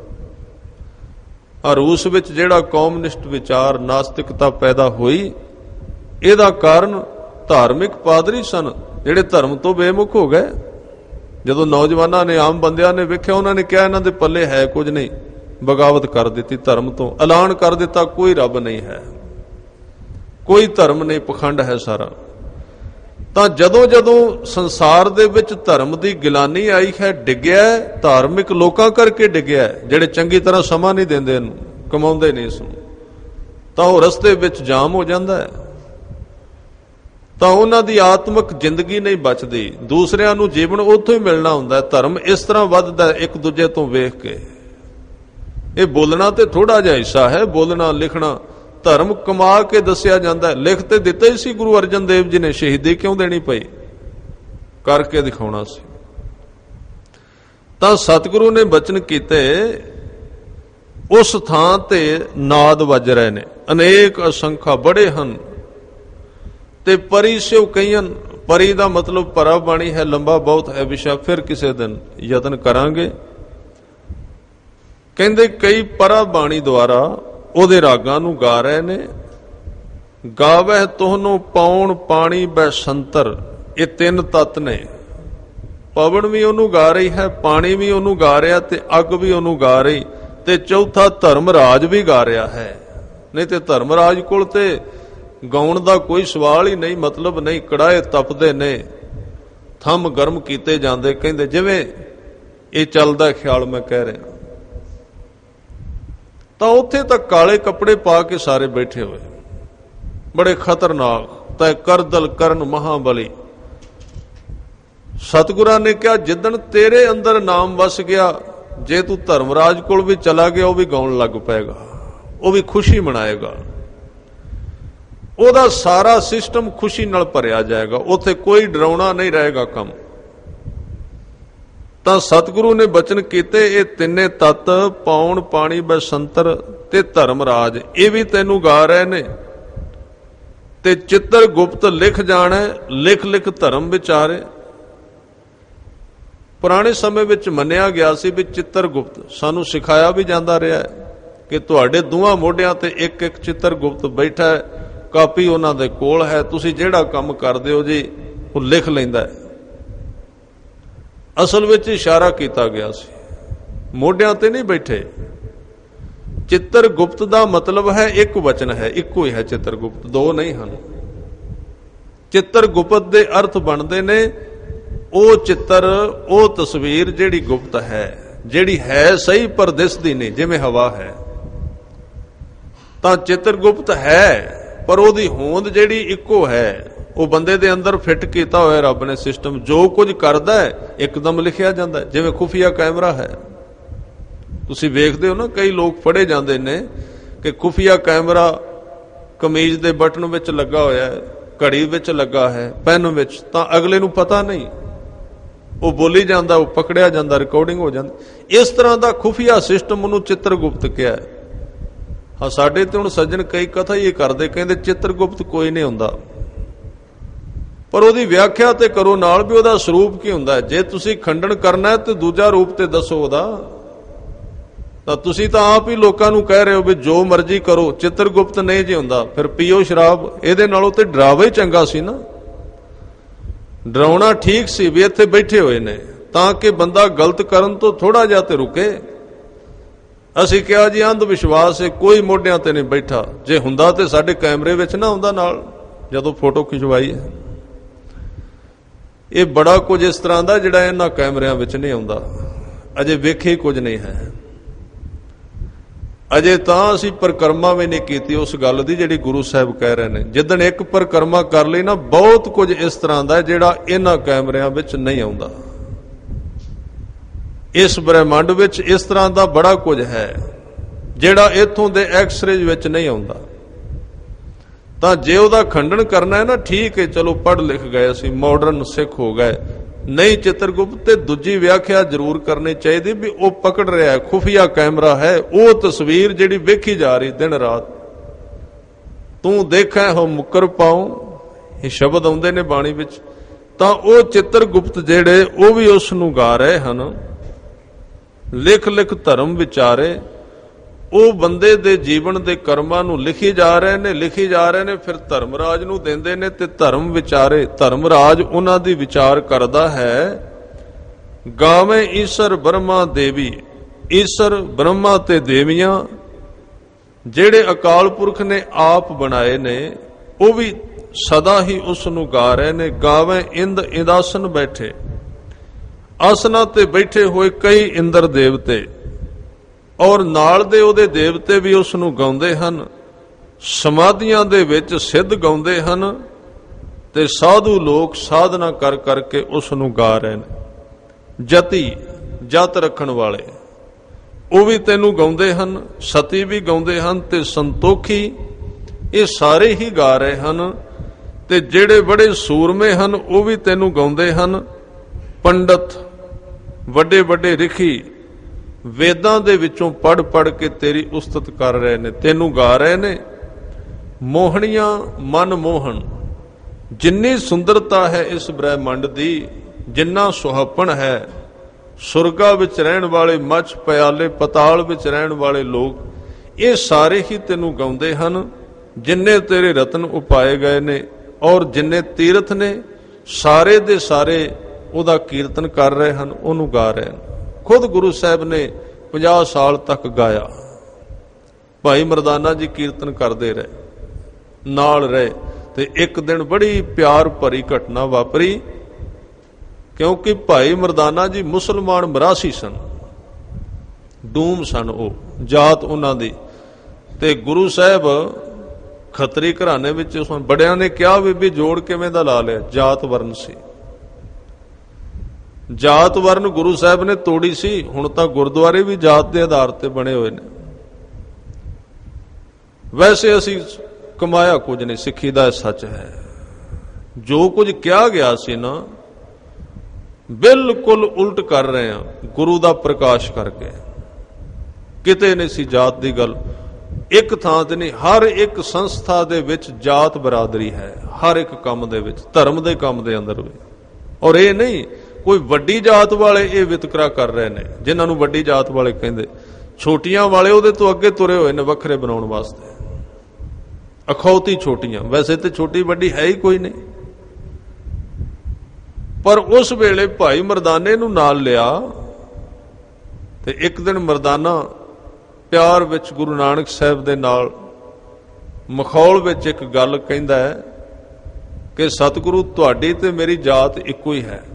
ਆ ਰੂਸ ਵਿੱਚ ਜਿਹੜਾ ਕਮਿਊਨਿਸਟ ਵਿਚਾਰ, ਨਾਸਤਿਕਤਾ ਪੈਦਾ ਹੋਈ, ਇਹਦਾ ਕਾਰਨ ਧਾਰਮਿਕ ਪਾਦਰੀ ਸਨ ਜਿਹੜੇ ਧਰਮ ਤੋਂ ਬੇਮੁਖ ਹੋ ਗਏ। ਜਦੋਂ ਨੌਜਵਾਨਾਂ ਨੇ, ਆਮ ਬੰਦਿਆਂ ਨੇ ਵੇਖਿਆ, ਉਹਨਾਂ ਨੇ ਕਿਹਾ ਇਹਨਾਂ ਦੇ ਪੱਲੇ ਹੈ ਕੁਝ ਨਹੀਂ, ਬਗਾਵਤ ਕਰ ਦਿੱਤੀ ਧਰਮ ਤੋਂ, ਐਲਾਨ ਕਰ ਦਿੱਤਾ ਕੋਈ ਰੱਬ ਨਹੀਂ ਹੈ, ਕੋਈ ਧਰਮ ਨਹੀਂ, ਪਖੰਡ ਹੈ ਸਾਰਾ। ਤਾਂ ਜਦੋਂ ਜਦੋਂ ਸੰਸਾਰ ਦੇ ਵਿੱਚ ਧਰਮ ਦੀ ਗਿਲਾਨੀ ਆਈ ਹੈ, ਡਿੱਗਿਆ ਧਾਰਮਿਕ ਲੋਕਾਂ ਕਰਕੇ ਡਿੱਗਿਆ, ਜਿਹੜੇ ਚੰਗੀ ਤਰ੍ਹਾਂ ਸਮਾਂ ਨਹੀਂ ਦਿੰਦੇ, ਇਹਨੂੰ ਕਮਾਉਂਦੇ ਨਹੀਂ ਇਸ ਨੂੰ, ਤਾਂ ਉਹ ਰਸਤੇ ਵਿੱਚ ਜਾਮ ਹੋ ਜਾਂਦਾ ਹੈ। ਤਾਂ ਉਹਨਾਂ ਦੀ ਆਤਮਿਕ ਜ਼ਿੰਦਗੀ ਨਹੀਂ ਬਚਦੀ, ਦੂਸਰਿਆਂ ਨੂੰ ਜੀਵਨ ਉੱਥੋਂ ਹੀ ਮਿਲਣਾ ਹੁੰਦਾ। ਧਰਮ ਇਸ ਤਰ੍ਹਾਂ ਵੱਧਦਾ ਇੱਕ ਦੂਜੇ ਤੋਂ ਵੇਖ ਕੇ। ਇਹ ਬੋਲਣਾ ਤੇ ਥੋੜਾ ਜਿਹਾ ਹਿੱਸਾ ਹੈ, ਬੋਲਣਾ ਲਿਖਣਾ, ਧਰਮ ਕਮਾ ਕੇ ਦੱਸਿਆ ਜਾਂਦਾ ਹੈ। ਲਿਖ ਤੇ ਦਿੱਤਾ ਹੀ ਸੀ ਗੁਰੂ ਅਰਜਨ ਦੇਵ ਜੀ ਨੇ, ਸ਼ਹੀਦੀ ਕਿਉਂ ਦੇਣੀ ਪਈ? ਕਰਕੇ ਦਿਖਾਉਣਾ ਸੀ। ਤਾਂ ਸਤਿਗੁਰੂ ਨੇ ਬਚਨ ਕੀਤੇ, ਉਸ ਥਾਂ ਤੇ ਨਾਦ ਵੱਜ ਰਹੇ ਨੇ, ਅਨੇਕ ਅਸੰਖਾ ਬੜੇ ਹਨ, ਤੇ ਪਰੀ ਸਿਉ ਕਈਆਂ। ਪਰੀ ਦਾ ਮਤਲਬ ਪਰਾ ਬਾਣੀ ਹੈ, ਲੰਬਾ ਬਹੁਤ ਹੈ ਵਿਸ਼ਾ, ਫਿਰ ਕਿਸੇ ਦਿਨ ਯਤਨ ਕਰਾਂਗੇ। ਕਹਿੰਦੇ ਕਈ ਪਰਾ ਬਾਣੀ ਦੁਆਰਾ ਉਹਦੇ ਰਾਗਾਂ ਨੂੰ ਗਾ ਰਹੇ ਨੇ। ਗਾਵਹਿ ਤੋਹਨੋਂ ਪੌਣ ਪਾਣੀ ਬੈ ਸੰਤਰ, ਇਹ ਤਿੰਨ ਤੱਤ ਨੇ। ਪਵਨ ਵੀ ਉਹਨੂੰ ਗਾ ਰਹੀ ਹੈ, ਪਾਣੀ ਵੀ ਉਹਨੂੰ ਗਾ ਰਿਹਾ, ਤੇ ਅੱਗ ਵੀ ਉਹਨੂੰ ਗਾ ਰਹੀ, ਤੇ ਚੌਥਾ ਧਰਮ ਰਾਜ ਵੀ ਗਾ ਰਿਹਾ ਹੈ। ਨਹੀਂ ਤੇ ਧਰਮ ਰਾਜ ਕੋਲ ਤੇ ਗਾਉਣ ਦਾ ਕੋਈ ਸਵਾਲ ਹੀ ਨਹੀਂ, ਮਤਲਬ ਨਹੀਂ। ਕੜਾਏ ਤਪਦੇ ਨੇ, ਥੰਮ ਗਰਮ ਕੀਤੇ ਜਾਂਦੇ, ਕਹਿੰਦੇ ਜਿਵੇਂ ਇਹ ਚੱਲਦਾ ਖਿਆਲ ਮੈਂ ਕਹਿ ਰਿਹਾ। ਤਾਂ ਉੱਥੇ ਤਾਂ ਕਾਲੇ ਕੱਪੜੇ ਪਾ ਕੇ ਸਾਰੇ ਬੈਠੇ ਹੋਏ, ਬੜੇ ਖਤਰਨਾਕ। ਤੈ ਕਰਦਲ ਕਰਨ ਮਹਾਬਲੀ। ਸਤਿਗੁਰਾਂ ਨੇ ਕਿਹਾ ਜਿੱਦਣ ਤੇਰੇ ਅੰਦਰ ਨਾਮ ਵਸ ਗਿਆ, ਜੇ ਤੂੰ ਧਰਮਰਾਜ ਕੋਲ ਵੀ ਚਲਾ ਗਿਆ, ਉਹ ਵੀ ਗਾਉਣ ਲੱਗ ਪਏਗਾ, ਉਹ ਵੀ ਖੁਸ਼ੀ ਮਨਾਏਗਾ। ਉਹਦਾ ਸਾਰਾ ਸਿਸਟਮ ਖੁਸ਼ੀ ਨਾਲ ਭਰਿਆ ਜਾਏਗਾ, ਉੱਥੇ ਕੋਈ ਡਰਾਉਣਾ ਨਹੀਂ ਰਹੇਗਾ ਕੰਮ। ਤਾਂ ਸਤਿਗੁਰੂ ਨੇ ਬਚਨ ਕੀਤੇ, ਇਹ ਤਿੰਨੇ ਤੱਤ ਪੌਣ ਪਾਣੀ ਬਸੰਤਰ ਤੇ ਧਰਮ ਰਾਜ, ਇਹ ਵੀ ਤੈਨੂੰ ਗਾ ਰਹੇ ਨੇ। ਤੇ ਚਿੱਤਰ ਗੁਪਤ ਲਿਖ ਜਾਣਾ, ਲਿਖ ਲਿਖ ਧਰਮ ਵਿਚਾਰੇ। ਪੁਰਾਣੇ ਸਮੇਂ ਵਿੱਚ ਮੰਨਿਆ ਗਿਆ ਸੀ ਵੀ ਚਿੱਤਰ ਗੁਪਤ, ਸਾਨੂੰ ਸਿਖਾਇਆ ਵੀ ਜਾਂਦਾ ਰਿਹਾ ਹੈ ਕਿ ਤੁਹਾਡੇ ਦੋਹਾਂ ਮੋਢਿਆਂ ਤੇ ਇੱਕ ਇੱਕ ਚਿੱਤਰ ਗੁਪਤ ਬੈਠਾ ਹੈ, ਕਾਪੀ ਉਹਨਾਂ ਦੇ ਕੋਲ ਹੈ, ਤੁਸੀਂ ਜਿਹੜਾ ਕੰਮ ਕਰਦੇ ਹੋ ਜੀ ਉਹ ਲਿਖ ਲੈਂਦਾ ਹੈ। ਅਸਲ ਵਿੱਚ ਇਸ਼ਾਰਾ ਕੀਤਾ ਗਿਆ ਸੀ, ਮੋਢਿਆਂ ਤੇ ਨਹੀਂ ਬੈਠੇ। ਚਿੱਤਰ ਗੁਪਤ ਦਾ ਮਤਲਬ ਹੈ ਇੱਕ ਵਚਨ ਹੈ, ਇੱਕੋ ਹੀ ਹੈ ਚਿੱਤਰ ਗੁਪਤ, ਦੋ ਨਹੀਂ ਹਨ। ਚਿੱਤਰ ਗੁਪਤ ਦੇ ਅਰਥ ਬਣਦੇ ਨੇ ਉਹ ਚਿੱਤਰ, ਉਹ ਤਸਵੀਰ ਜਿਹੜੀ ਗੁਪਤ ਹੈ, ਜਿਹੜੀ ਹੈ ਸਹੀ ਪਰ ਦਿਸਦੀ ਨਹੀਂ, ਜਿਵੇਂ ਹਵਾ ਹੈ। ਤਾਂ ਚਿੱਤਰ ਗੁਪਤ ਹੈ ਪਰ ਉਹਦੀ ਹੋਂਦ ਜਿਹੜੀ ਇੱਕੋ ਹੈ, ਉਹ ਬੰਦੇ ਦੇ ਅੰਦਰ ਫਿੱਟ ਕੀਤਾ ਹੋਇਆ ਰੱਬ ਨੇ ਸਿਸਟਮ। ਜੋ ਕੁਝ ਕਰਦਾ ਹੈ ਇੱਕਦਮ ਲਿਖਿਆ ਜਾਂਦਾ ਹੈ, ਜਿਵੇਂ ਖੁਫੀਆ ਕੈਮਰਾ ਹੈ। ਤੁਸੀਂ ਵੇਖਦੇ ਹੋ ਨਾ, ਕਈ ਲੋਕ ਫੜੇ ਜਾਂਦੇ ਨੇ ਕਿ ਖੁਫੀਆ ਕੈਮਰਾ ਕਮੀਜ਼ ਦੇ ਬਟਨ ਵਿੱਚ ਲੱਗਾ ਹੋਇਆ ਹੈ, ਘੜੀ ਵਿੱਚ ਲੱਗਾ ਹੈ, ਪੈਨ ਵਿੱਚ, ਤਾਂ ਅਗਲੇ ਨੂੰ ਪਤਾ ਨਹੀਂ, ਉਹ ਬੋਲੀ ਜਾਂਦਾ, ਉਹ ਪਕੜਿਆ ਜਾਂਦਾ, ਰਿਕਾਰਡਿੰਗ ਹੋ ਜਾਂਦੀ। ਇਸ ਤਰ੍ਹਾਂ ਦਾ ਖੁਫੀਆ ਸਿਸਟਮ ਉਹਨੂੰ ਚਿੱਤਰ ਗੁਪਤ ਕਿਹਾ। ਹਾਂ, ਸਾਡੇ ਤੇ ਹੁਣ ਸੱਜਣ ਕਈ ਕਥਾ ਹੀ ਕਰਦੇ, ਕਹਿੰਦੇ ਚਿੱਤਰ ਗੁਪਤ ਕੋਈ ਨਹੀਂ ਹੁੰਦਾ, ਪਰ ਉਹਦੀ ਵਿਆਖਿਆ ਤੇ ਕਰੋ ਨਾਲ ਵੀ ਉਹਦਾ ਸਰੂਪ ਕੀ ਹੁੰਦਾ। ਜੇ ਤੁਸੀਂ ਖੰਡਨ ਕਰਨਾ ਹੈ ਤੇ ਦੂਜਾ ਰੂਪ ਤੇ ਦੱਸੋ ਉਹਦਾ। ਤਾਂ ਤੁਸੀਂ ਤਾਂ ਆਪ ਹੀ ਲੋਕਾਂ ਨੂੰ ਕਹਿ ਰਹੇ ਹੋ ਵੀ ਜੋ ਮਰਜ਼ੀ ਕਰੋ, ਚਿੱਤਰ ਗੁਪਤ ਨਹੀਂ ਜੇ ਹੁੰਦਾ, ਫਿਰ ਪੀਓ ਸ਼ਰਾਬ। ਇਹਦੇ ਨਾਲੋਂ ਤੇ ਡਰਾਵਾ ਹੀ ਚੰਗਾ ਸੀ ਨਾ। ਡਰਾਉਣਾ ਠੀਕ ਸੀ ਵੀ ਇੱਥੇ ਬੈਠੇ ਹੋਏ ਨੇ, ਤਾਂ ਕਿ ਬੰਦਾ ਗਲਤ ਕਰਨ ਤੋਂ ਥੋੜਾ ਜਿਹਾ ਤੇ ਰੁਕੇ। ਅਸੀਂ ਕਿਹਾ ਜੀ ਅੰਧ ਵਿਸ਼ਵਾਸ ਹੈ, ਕੋਈ ਮੋਢਿਆਂ ਤੇ ਨਹੀਂ ਬੈਠਾ। ਜੇ ਹੁੰਦਾ ਤੇ ਸਾਡੇ ਕੈਮਰੇ ਵਿੱਚ ਨਾ ਆਉਂਦਾ ਨਾਲ, ਜਦੋਂ ਫੋਟੋ ਖਿਚਵਾਈ ਹੈ। ਇਹ ਬੜਾ ਕੁਝ ਇਸ ਤਰ੍ਹਾਂ ਦਾ ਜਿਹੜਾ ਇਹਨਾਂ ਕੈਮਰਿਆਂ ਵਿੱਚ ਨਹੀਂ ਆਉਂਦਾ, ਅਜੇ ਵੇਖੇ ਕੁਝ ਨਹੀਂ ਹੈ। ਅਜੇ ਤਾਂ ਅਸੀਂ ਪਰਿਕਰਮਾ ਵੀ ਨਹੀਂ ਕੀਤੀ ਉਸ ਗੱਲ ਦੀ ਜਿਹੜੀ ਗੁਰੂ ਸਾਹਿਬ ਕਹਿ ਰਹੇ ਨੇ। ਜਿੱਦਣ ਇੱਕ ਪਰਿਕਰਮਾ ਕਰ ਲਈ ਨਾ, ਬਹੁਤ ਕੁਝ ਇਸ ਤਰ੍ਹਾਂ ਦਾ ਜਿਹੜਾ ਇਹਨਾਂ ਕੈਮਰਿਆਂ ਵਿੱਚ ਨਹੀਂ ਆਉਂਦਾ। ਇਸ ਬ੍ਰਹਿਮੰਡ ਵਿੱਚ ਇਸ ਤਰ੍ਹਾਂ ਦਾ ਬੜਾ ਕੁਝ ਹੈ ਜਿਹੜਾ ਇੱਥੋਂ ਦੇ ਐਕਸਰੇਜ ਵਿੱਚ ਨਹੀਂ ਆਉਂਦਾ। ਤਾਂ ਜੇ ਉਹਦਾ ਖੰਡਨ ਕਰਨਾ ਹੈ ਨਾ, ਠੀਕ ਹੈ, ਚਲੋ ਪੜ੍ਹ ਲਿਖ ਗਏ, ਅਸੀਂ ਮਾਡਰਨ ਸਿੱਖ ਹੋ ਗਏ, ਨਹੀਂ ਚਿੱਤਰਗੁਪਤ ਤੇ ਦੂਜੀ ਵਿਆਖਿਆ ਜ਼ਰੂਰ ਕਰਨੀ ਚਾਹੀਦੀ ਵੀ ਉਹ ਪਕੜ ਰਿਹਾ ਹੈ, ਖੁਫੀਆ ਕੈਮਰਾ ਹੈ, ਉਹ ਤਸਵੀਰ ਜਿਹੜੀ ਵੇਖੀ ਜਾ ਰਹੀ ਦਿਨ ਰਾਤ। ਤੂੰ ਦੇਖੈ ਹੋ ਮੁਕਰ ਪਾਉ, ਇਹ ਸ਼ਬਦ ਆਉਂਦੇ ਨੇ ਬਾਣੀ ਵਿੱਚ। ਤਾਂ ਉਹ ਚਿੱਤਰਗੁਪਤ ਜਿਹੜੇ ਉਹ ਵੀ ਉਸ ਨੂੰ ਗਾ ਰਹੇ ਹਨ, ਲਿਖ ਲਿਖ ਧਰਮ ਵਿਚਾਰੇ। ਉਹ ਬੰਦੇ ਦੇ ਜੀਵਨ ਦੇ ਕਰਮਾਂ ਨੂੰ ਲਿਖੀ ਜਾ ਰਹੇ ਨੇ, ਲਿਖੀ ਜਾ ਰਹੇ ਨੇ, ਫਿਰ ਧਰਮ ਰਾਜ ਨੂੰ ਦਿੰਦੇ ਨੇ। ਤੇ ਧਰਮ ਵਿਚਾਰੇ, ਧਰਮ ਰਾਜ ਉਹਨਾਂ ਦੀ ਵਿਚਾਰ ਕਰਦਾ ਹੈ। ਗਾਵੇਂ ਈਸ਼ਰ ਬ੍ਰਹਮਾ ਦੇਵੀ, ਈਸ਼ਰ ਬ੍ਰਹਮਾ ਤੇ ਦੇਵੀਆਂ ਜਿਹੜੇ ਅਕਾਲ ਪੁਰਖ ਨੇ ਆਪ ਬਣਾਏ ਨੇ, ਉਹ ਵੀ ਸਦਾ ਹੀ ਉਸ ਨੂੰ ਗਾ ਰਹੇ ਨੇ। ਗਾਵੇਂ ਇੰਦ ਇੰਦਾਸਨ ਬੈਠੇ, ਆਸਨਾਂ ਤੇ ਬੈਠੇ ਹੋਏ ਕਈ ਇੰਦਰ ਦੇਵਤੇ, ਔਰ ਨਾਲ ਦੇ ਉਹਦੇ ਦੇਵਤੇ ਵੀ ਉਸ ਨੂੰ ਗਾਉਂਦੇ ਹਨ। ਸਮਾਧੀਆਂ ਦੇ ਵਿੱਚ ਸਿੱਧ ਗਾਉਂਦੇ ਹਨ ਤੇ ਸਾਧੂ ਲੋਕ ਸਾਧਨਾ ਕਰ ਕਰਕੇ ਉਸ ਨੂੰ ਗਾ ਰਹੇ ਨੇ। ਜਤੀ, ਜਤ ਰੱਖਣ ਵਾਲੇ, ਉਹ ਵੀ ਤੈਨੂੰ ਗਾਉਂਦੇ ਹਨ। ਸਤੀ ਵੀ ਗਾਉਂਦੇ ਹਨ ਤੇ ਸੰਤੋਖੀ, ਇਹ ਸਾਰੇ ਹੀ ਗਾ ਰਹੇ ਹਨ। ਤੇ ਜਿਹੜੇ ਬੜੇ ਸੂਰਮੇ ਹਨ ਉਹ ਵੀ ਤੈਨੂੰ ਗਾਉਂਦੇ ਹਨ। ਪੰਡਤ, ਵੱਡੇ ਵੱਡੇ ਰਿਖੀ ਵੇਦਾਂ ਦੇ ਵਿੱਚੋਂ ਪੜ ਪੜ ਕੇ ਤੇਰੀ ਉਸਤਤ ਕਰ ਰਹੇ ਨੇ, ਤੈਨੂੰ ਗਾ ਰਹੇ ਨੇ। ਮੋਹਣੀਆਂ ਮਨ ਮੋਹਣ, ਜਿੰਨੀ ਸੁੰਦਰਤਾ ਹੈ ਇਸ ਬ੍ਰਹਿਮੰਡ ਦੀ, ਜਿੰਨਾ ਸੁਹੱਪਣ ਹੈ, ਸੁਰਗਾ ਵਿੱਚ ਰਹਿਣ ਵਾਲੇ, ਮੱਛ ਪਿਆਲੇ ਪਤਾਲ ਵਿੱਚ ਰਹਿਣ ਵਾਲੇ ਲੋਕ, ਇਹ ਸਾਰੇ ਹੀ ਤੈਨੂੰ ਗਾਉਂਦੇ ਹਨ। ਜਿੰਨੇ ਤੇਰੇ ਰਤਨ ਉਪਾਏ ਗਏ ਨੇ ਔਰ ਜਿੰਨੇ ਤੀਰਥ ਨੇ, ਸਾਰੇ ਦੇ ਸਾਰੇ ਉਹਦਾ ਕੀਰਤਨ ਕਰ ਰਹੇ ਹਨ, ਉਹਨੂੰ ਗਾ ਰਹੇ ਹਨ। ਖੁਦ ਗੁਰੂ ਸਾਹਿਬ ਨੇ ਪੰਜਾਹ ਸਾਲ ਤੱਕ ਗਾਇਆ। ਭਾਈ ਮਰਦਾਨਾ ਜੀ ਕੀਰਤਨ ਕਰਦੇ ਰਹੇ, ਨਾਲ ਰਹੇ। ਤੇ ਇੱਕ ਦਿਨ ਬੜੀ ਪਿਆਰ ਭਰੀ ਘਟਨਾ ਵਾਪਰੀ, ਕਿਉਂਕਿ ਭਾਈ ਮਰਦਾਨਾ ਜੀ ਮੁਸਲਮਾਨ ਮਰਾਸੀ ਸਨ, ਡੂਮ ਸਨ, ਉਹ ਜਾਤ ਉਹਨਾਂ ਦੀ। ਤੇ ਗੁਰੂ ਸਾਹਿਬ ਖੱਤਰੀ ਘਰਾਣੇ ਵਿੱਚ ਸਨ। ਬੜਿਆਂ ਨੇ ਕਿਹਾ ਵੀ ਵੀ ਜੋੜ ਕਿਵੇਂ ਦਾ ਲਾ ਲਿਆ, ਜਾਤ ਵਰਨ ਸੀ। ਜਾਤ ਵਰਨ ਗੁਰੂ ਸਾਹਿਬ ਨੇ ਤੋੜੀ ਸੀ। ਹੁਣ ਤਾਂ ਗੁਰਦੁਆਰੇ ਵੀ ਜਾਤ ਦੇ ਆਧਾਰ ਤੇ ਬਣੇ ਹੋਏ ਨੇ। ਵੈਸੇ ਅਸੀਂ ਕਮਾਇਆ ਕੁਝ ਨਹੀਂ। ਸਿੱਖੀ ਦਾ ਸੱਚ ਹੈ, ਜੋ ਕੁਝ ਕਿਹਾ ਗਿਆ ਸੀ ਨਾ ਬਿਲਕੁਲ ਉਲਟ ਕਰ ਰਹੇ ਹਾਂ ਗੁਰੂ ਦਾ ਪ੍ਰਕਾਸ਼ ਕਰਕੇ। ਕਿਤੇ ਨਹੀਂ ਸੀ ਜਾਤ ਦੀ ਗੱਲ, ਇੱਕ ਥਾਂ ਤੇ ਨਹੀਂ, ਹਰ ਇੱਕ ਸੰਸਥਾ ਦੇ ਵਿੱਚ ਜਾਤ ਬਰਾਦਰੀ ਹੈ, ਹਰ ਇੱਕ ਕੰਮ ਦੇ ਵਿੱਚ, ਧਰਮ ਦੇ ਕੰਮ ਦੇ ਅੰਦਰ ਵੀ। ਔਰ ਇਹ ਨਹੀਂ ਕੋਈ ਵੱਡੀ ਜਾਤ ਵਾਲੇ ਇਹ ਵਿਤਕਰਾ ਕਰ ਰਹੇ ਨੇ, ਜਿਨ੍ਹਾਂ ਨੂੰ ਵੱਡੀ ਜਾਤ ਵਾਲੇ ਕਹਿੰਦੇ। ਛੋਟੀਆਂ ਵਾਲੇ ਉਹਦੇ ਤੋਂ ਅੱਗੇ ਤੁਰੇ ਹੋਏ ਨੇ ਵੱਖਰੇ ਬਣਾਉਣ ਵਾਸਤੇ। ਅਖੌਤੀ ਛੋਟੀਆਂ, ਵੈਸੇ ਤੇ ਛੋਟੀ ਵੱਡੀ ਹੈ ਹੀ ਕੋਈ ਨਹੀਂ। ਪਰ ਉਸ ਵੇਲੇ ਭਾਈ ਮਰਦਾਨੇ ਨੂੰ ਨਾਲ ਲਿਆ ਤੇ ਇੱਕ ਦਿਨ ਮਰਦਾਨਾ ਪਿਆਰ ਵਿੱਚ ਗੁਰੂ ਨਾਨਕ ਸਾਹਿਬ ਦੇ ਨਾਲ ਮਖੌਲ ਵਿੱਚ ਇੱਕ ਗੱਲ ਕਹਿੰਦਾ ਹੈ ਕਿ ਸਤਿਗੁਰੂ ਤੁਹਾਡੀ ਤੇ ਮੇਰੀ ਜਾਤ ਇੱਕੋ ਹੀ ਹੈ।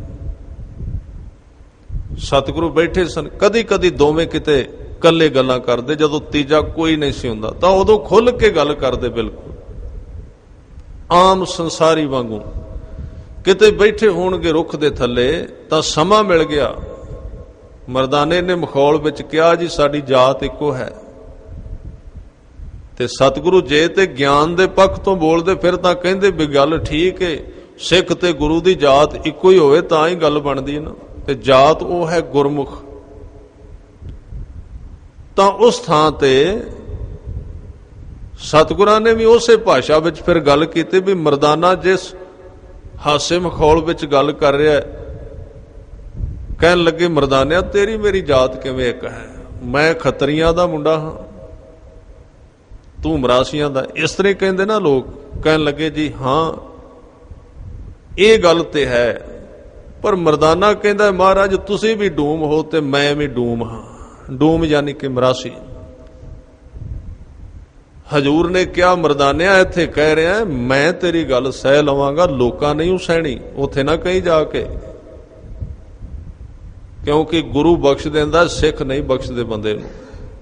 ਸਤਿਗੁਰੂ ਬੈਠੇ ਸਨ, ਕਦੀ ਕਦੀ ਦੋਵੇਂ ਕਿਤੇ ਇਕੱਲੇ ਗੱਲਾਂ ਕਰਦੇ, ਜਦੋਂ ਤੀਜਾ ਕੋਈ ਨਹੀਂ ਸੀ ਹੁੰਦਾ ਤਾਂ ਉਦੋਂ ਖੁੱਲ ਕੇ ਗੱਲ ਕਰਦੇ, ਬਿਲਕੁਲ ਆਮ ਸੰਸਾਰੀ ਵਾਂਗੂ। ਕਿਤੇ ਬੈਠੇ ਹੋਣਗੇ ਰੁੱਖ ਦੇ ਥੱਲੇ ਤਾਂ ਸਮਾਂ ਮਿਲ ਗਿਆ, ਮਰਦਾਨੇ ਨੇ ਮਖੌਲ ਵਿੱਚ ਕਿਹਾ ਜੀ ਸਾਡੀ ਜਾਤ ਇੱਕੋ ਹੈ। ਤੇ ਸਤਿਗੁਰੂ ਜੇ ਤੇ ਗਿਆਨ ਦੇ ਪੱਖ ਤੋਂ ਬੋਲਦੇ ਫਿਰ ਤਾਂ ਕਹਿੰਦੇ ਵੀ ਗੱਲ ਠੀਕ ਹੈ, ਸਿੱਖ ਤੇ ਗੁਰੂ ਦੀ ਜਾਤ ਇੱਕੋ ਹੀ ਹੋਵੇ ਤਾਂ ਹੀ ਗੱਲ ਬਣਦੀ ਹੈ ਨਾ, ਤੇ ਜਾਤ ਉਹ ਹੈ ਗੁਰਮੁਖ। ਤਾਂ ਉਸ ਥਾਂ ਤੇ ਸਤਿਗੁਰਾਂ ਨੇ ਵੀ ਉਸੇ ਭਾਸ਼ਾ ਵਿੱਚ ਫਿਰ ਗੱਲ ਕੀਤੀ ਵੀ ਮਰਦਾਨਾ ਜਿਸ ਹਾਸੇ ਮਖੌਲ ਵਿੱਚ ਗੱਲ ਕਰ ਰਿਹਾ ਹੈ, ਕਹਿਣ ਲੱਗੇ ਮਰਦਾਨਿਆ ਤੇਰੀ ਮੇਰੀ ਜਾਤ ਕਿਵੇਂ ਇੱਕ ਹੈ? ਮੈਂ ਖੱਤਰੀਆਂ ਦਾ ਮੁੰਡਾ ਹਾਂ, ਤੂੰ ਮਰਾਸੀਆਂ ਦਾ। ਇਸ ਤਰ੍ਹਾਂ ਕਹਿੰਦੇ ਨਾ ਲੋਕ। ਕਹਿਣ ਲੱਗੇ ਜੀ ਹਾਂ ਇਹ ਗੱਲ ਤੇ ਹੈ, ਪਰ ਮਰਦਾਨਾ ਕਹਿੰਦਾ ਮਹਾਰਾਜ ਤੁਸੀਂ ਵੀ ਡੂਮ ਹੋ ਤੇ ਮੈਂ ਵੀ ਡੂਮ ਹਾਂ। ਡੂਮ ਯਾਨੀ ਕਿ ਮਰਾਸੀ। ਹਜੂਰ ਨੇ ਕਿਹਾ ਮਰਦਾਨਿਆ ਇੱਥੇ ਕਹਿ ਰਿਹਾ ਮੈਂ ਤੇਰੀ ਗੱਲ ਸਹਿ ਲਵਾਂਗਾ, ਲੋਕਾਂ ਨਹੀਂ ਸਹਿਣੀ, ਉੱਥੇ ਨਾ ਕਹੀਂ ਜਾ ਕੇ, ਕਿਉਂਕਿ ਗੁਰੂ ਬਖਸ਼ ਦਿੰਦਾ, ਸਿੱਖ ਨਹੀਂ ਬਖਸ਼ਦੇ ਬੰਦੇ ਨੂੰ।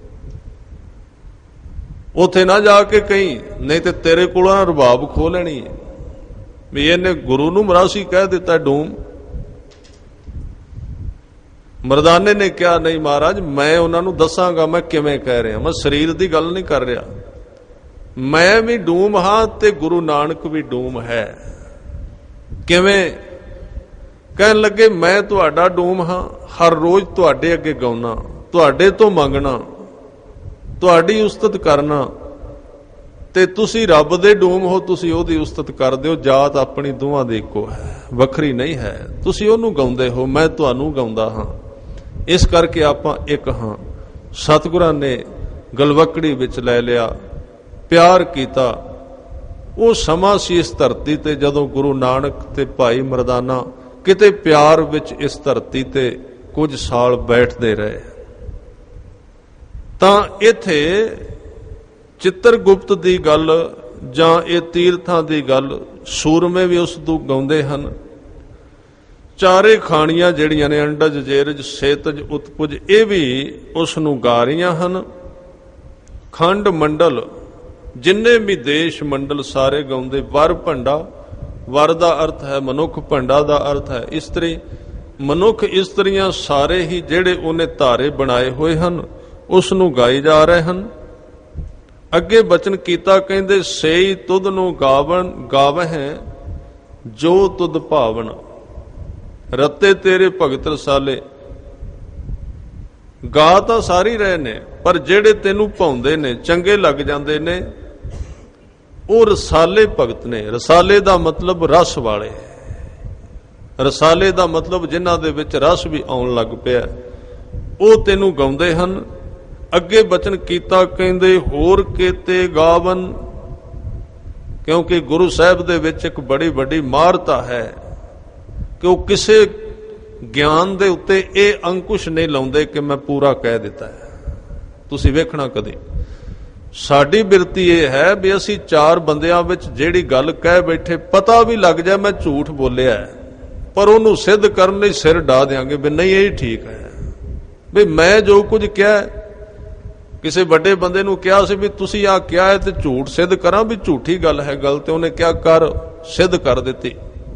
ਉੱਥੇ ਨਾ ਜਾ ਕੇ ਕਹੀਂ, ਨਹੀਂ ਤੇ ਤੇਰੇ ਕੋਲੋਂ ਰਬਾਬ ਖੋਹ ਲੈਣੀ ਹੈ ਵੀ ਇਹਨੇ ਗੁਰੂ ਨੂੰ ਮਰਾਸੀ ਕਹਿ ਦਿੱਤਾ, ਡੂਮ। ਮਰਦਾਨੇ ਨੇ ਕਿਹਾ ਨਹੀਂ ਮਹਾਰਾਜ ਮੈਂ ਉਹਨਾਂ ਨੂੰ ਦੱਸਾਂਗਾ ਮੈਂ ਕਿਵੇਂ ਕਹਿ ਰਿਹਾ, ਮੈਂ ਸਰੀਰ ਦੀ ਗੱਲ ਨਹੀਂ ਕਰ ਰਿਹਾ। ਮੈਂ ਵੀ ਡੂਮ ਹਾਂ ਤੇ ਗੁਰੂ ਨਾਨਕ ਵੀ ਡੂਮ ਹੈ। ਕਿਵੇਂ? ਕਹਿਣ ਲੱਗੇ ਮੈਂ ਤੁਹਾਡਾ ਡੂਮ ਹਾਂ, ਹਰ ਰੋਜ਼ ਤੁਹਾਡੇ ਅੱਗੇ ਗਾਉਣਾ, ਤੁਹਾਡੇ ਤੋਂ ਮੰਗਣਾ, ਤੁਹਾਡੀ ਉਸਤਤ ਕਰਨਾ, ਤੇ ਤੁਸੀਂ ਰੱਬ ਦੇ ਡੂਮ ਹੋ, ਤੁਸੀਂ ਉਹਦੀ ਉਸਤਤ ਕਰਦੇ ਹੋ। ਜਾਤ ਆਪਣੀ ਦੋਵਾਂ ਦੀ ਇੱਕੋ ਹੈ, ਵੱਖਰੀ ਨਹੀਂ ਹੈ। ਤੁਸੀਂ ਉਹਨੂੰ ਗਾਉਂਦੇ ਹੋ, ਮੈਂ ਤੁਹਾਨੂੰ ਗਾਉਂਦਾ ਹਾਂ, ਇਸ ਕਰਕੇ ਆਪਾਂ ਇੱਕ ਹਾਂ। ਸਤਿਗੁਰਾਂ ਨੇ ਗਲਵਕੜੀ ਵਿੱਚ ਲੈ ਲਿਆ, ਪਿਆਰ ਕੀਤਾ। ਉਹ ਸਮਾਂ ਸੀ ਇਸ ਧਰਤੀ ਤੇ ਜਦੋਂ ਗੁਰੂ ਨਾਨਕ ਤੇ ਭਾਈ ਮਰਦਾਨਾ ਕਿਤੇ ਪਿਆਰ ਵਿੱਚ ਇਸ ਧਰਤੀ ਤੇ ਕੁਝ ਸਾਲ ਬੈਠਦੇ ਰਹੇ। ਤਾਂ ਇੱਥੇ ਚਿੱਤਰਗੁਪਤ ਦੀ ਗੱਲ ਜਾਂ ਇਹ ਤੀਰਥਾਂ ਦੀ ਗੱਲ ਸੂਰਮੇ ਵੀ ਉਸ ਤੋਂ ਗਾਉਂਦੇ ਹਨ। ਚਾਰੇ ਖਾਣੀਆਂ ਜਿਹੜੀਆਂ ਨੇ ਅੰਡਜ ਜੇਰਜ ਸੇਤਜ ਉਤਪੁਜ, ਇਹ ਵੀ ਉਸ ਨੂੰ ਗਾ ਰਹੀਆਂ ਹਨ। ਖੰਡ ਮੰਡਲ ਜਿੰਨੇ ਵੀ ਦੇਸ਼ ਮੰਡਲ ਸਾਰੇ ਗਾਉਂਦੇ। ਵਰ ਭੰਡਾ, ਵਰ ਦਾ ਅਰਥ ਹੈ ਮਨੁੱਖ, ਭੰਡਾ ਦਾ ਅਰਥ ਹੈ ਇਸਤਰੀ। ਮਨੁੱਖ ਇਸਤਰੀਆਂ ਸਾਰੇ ਹੀ ਜਿਹੜੇ ਉਹਨੇ ਧਾਰੇ ਬਣਾਏ ਹੋਏ ਹਨ ਉਸ ਨੂੰ ਗਾਈ ਜਾ ਰਹੇ ਹਨ। ਅੱਗੇ ਬਚਨ ਕੀਤਾ ਕਹਿੰਦੇ ਸੇਈ ਤੁਧ ਨੂੰ ਗਾਵਣ ਗਾਵਹਿ ਜੋ ਤੁਧ ਭਾਵਨ, ਰੱਤੇ ਤੇਰੇ ਭਗਤ ਰਸਾਲੇ। ਗਾ ਤਾਂ ਸਾਰੀ ਰਹੇ ਨੇ ਪਰ ਜਿਹੜੇ ਤੈਨੂੰ ਭਾਉਂਦੇ ਨੇ, ਚੰਗੇ ਲੱਗ ਜਾਂਦੇ ਨੇ, ਉਹ ਰਸਾਲੇ ਭਗਤ ਨੇ। ਰਸਾਲੇ ਦਾ ਮਤਲਬ ਰਸ ਵਾਲੇ, ਰਸਾਲੇ ਦਾ ਮਤਲਬ ਜਿਨ੍ਹਾਂ ਦੇ ਵਿੱਚ ਰਸ ਵੀ ਆਉਣ ਲੱਗ ਪਿਆ, ਉਹ ਤੈਨੂੰ ਗਾਉਂਦੇ ਹਨ। ਅੱਗੇ ਬਚਨ ਕੀਤਾ ਕਹਿੰਦੇ ਹੋਰ ਕੀਤੇ ਗਾਵਨ, ਕਿਉਂਕਿ ਗੁਰੂ ਸਾਹਿਬ ਦੇ ਵਿੱਚ ਇੱਕ ਬੜੀ ਵੱਡੀ ਮਾਰਤਾ ਹੈ ਕਿ ਉਹ ਕਿਸੇ ਗਿਆਨ ਦੇ ਉੱਤੇ ਇਹ ਅੰਕੁਸ਼ ਨਹੀਂ ਲਾਉਂਦੇ ਕਿ ਮੈਂ ਪੂਰਾ ਕਹਿ ਦਿੱਤਾ ਹੈ। ਤੁਸੀਂ ਵੇਖਣਾ ਕਦੇ ਸਾਡੀ ਬਿਰਤੀ ਇਹ ਹੈ ਵੀ ਅਸੀਂ ਚਾਰ ਬੰਦਿਆਂ ਵਿੱਚ ਜਿਹੜੀ ਗੱਲ ਕਹਿ ਬੈਠੇ, ਪਤਾ ਵੀ ਲੱਗ ਜਾਏ ਮੈਂ ਝੂਠ ਬੋਲਿਆ, ਪਰ ਉਹਨੂੰ ਸਿੱਧ ਕਰਨ ਲਈ ਸਿਰ ਢਾ ਦਿਆਂਗੇ ਵੀ ਨਹੀਂ ਇਹ ਠੀਕ ਹੈ, ਵੀ ਮੈਂ ਜੋ ਕੁਝ ਕਿਹਾ। ਕਿਸੇ ਵੱਡੇ ਬੰਦੇ ਨੂੰ ਕਿਹਾ ਸੀ ਵੀ ਤੁਸੀਂ ਆਹ ਕਿਹਾ ਹੈ ਤੇ ਝੂਠ ਸਿੱਧ ਕਰਾਂ ਵੀ ਝੂਠੀ ਗੱਲ ਹੈ ਗੱਲ, ਤੇ ਉਹਨੇ ਕਿਹਾ ਕਰ, ਸਿੱਧ ਕਰ ਦਿੱਤੀ।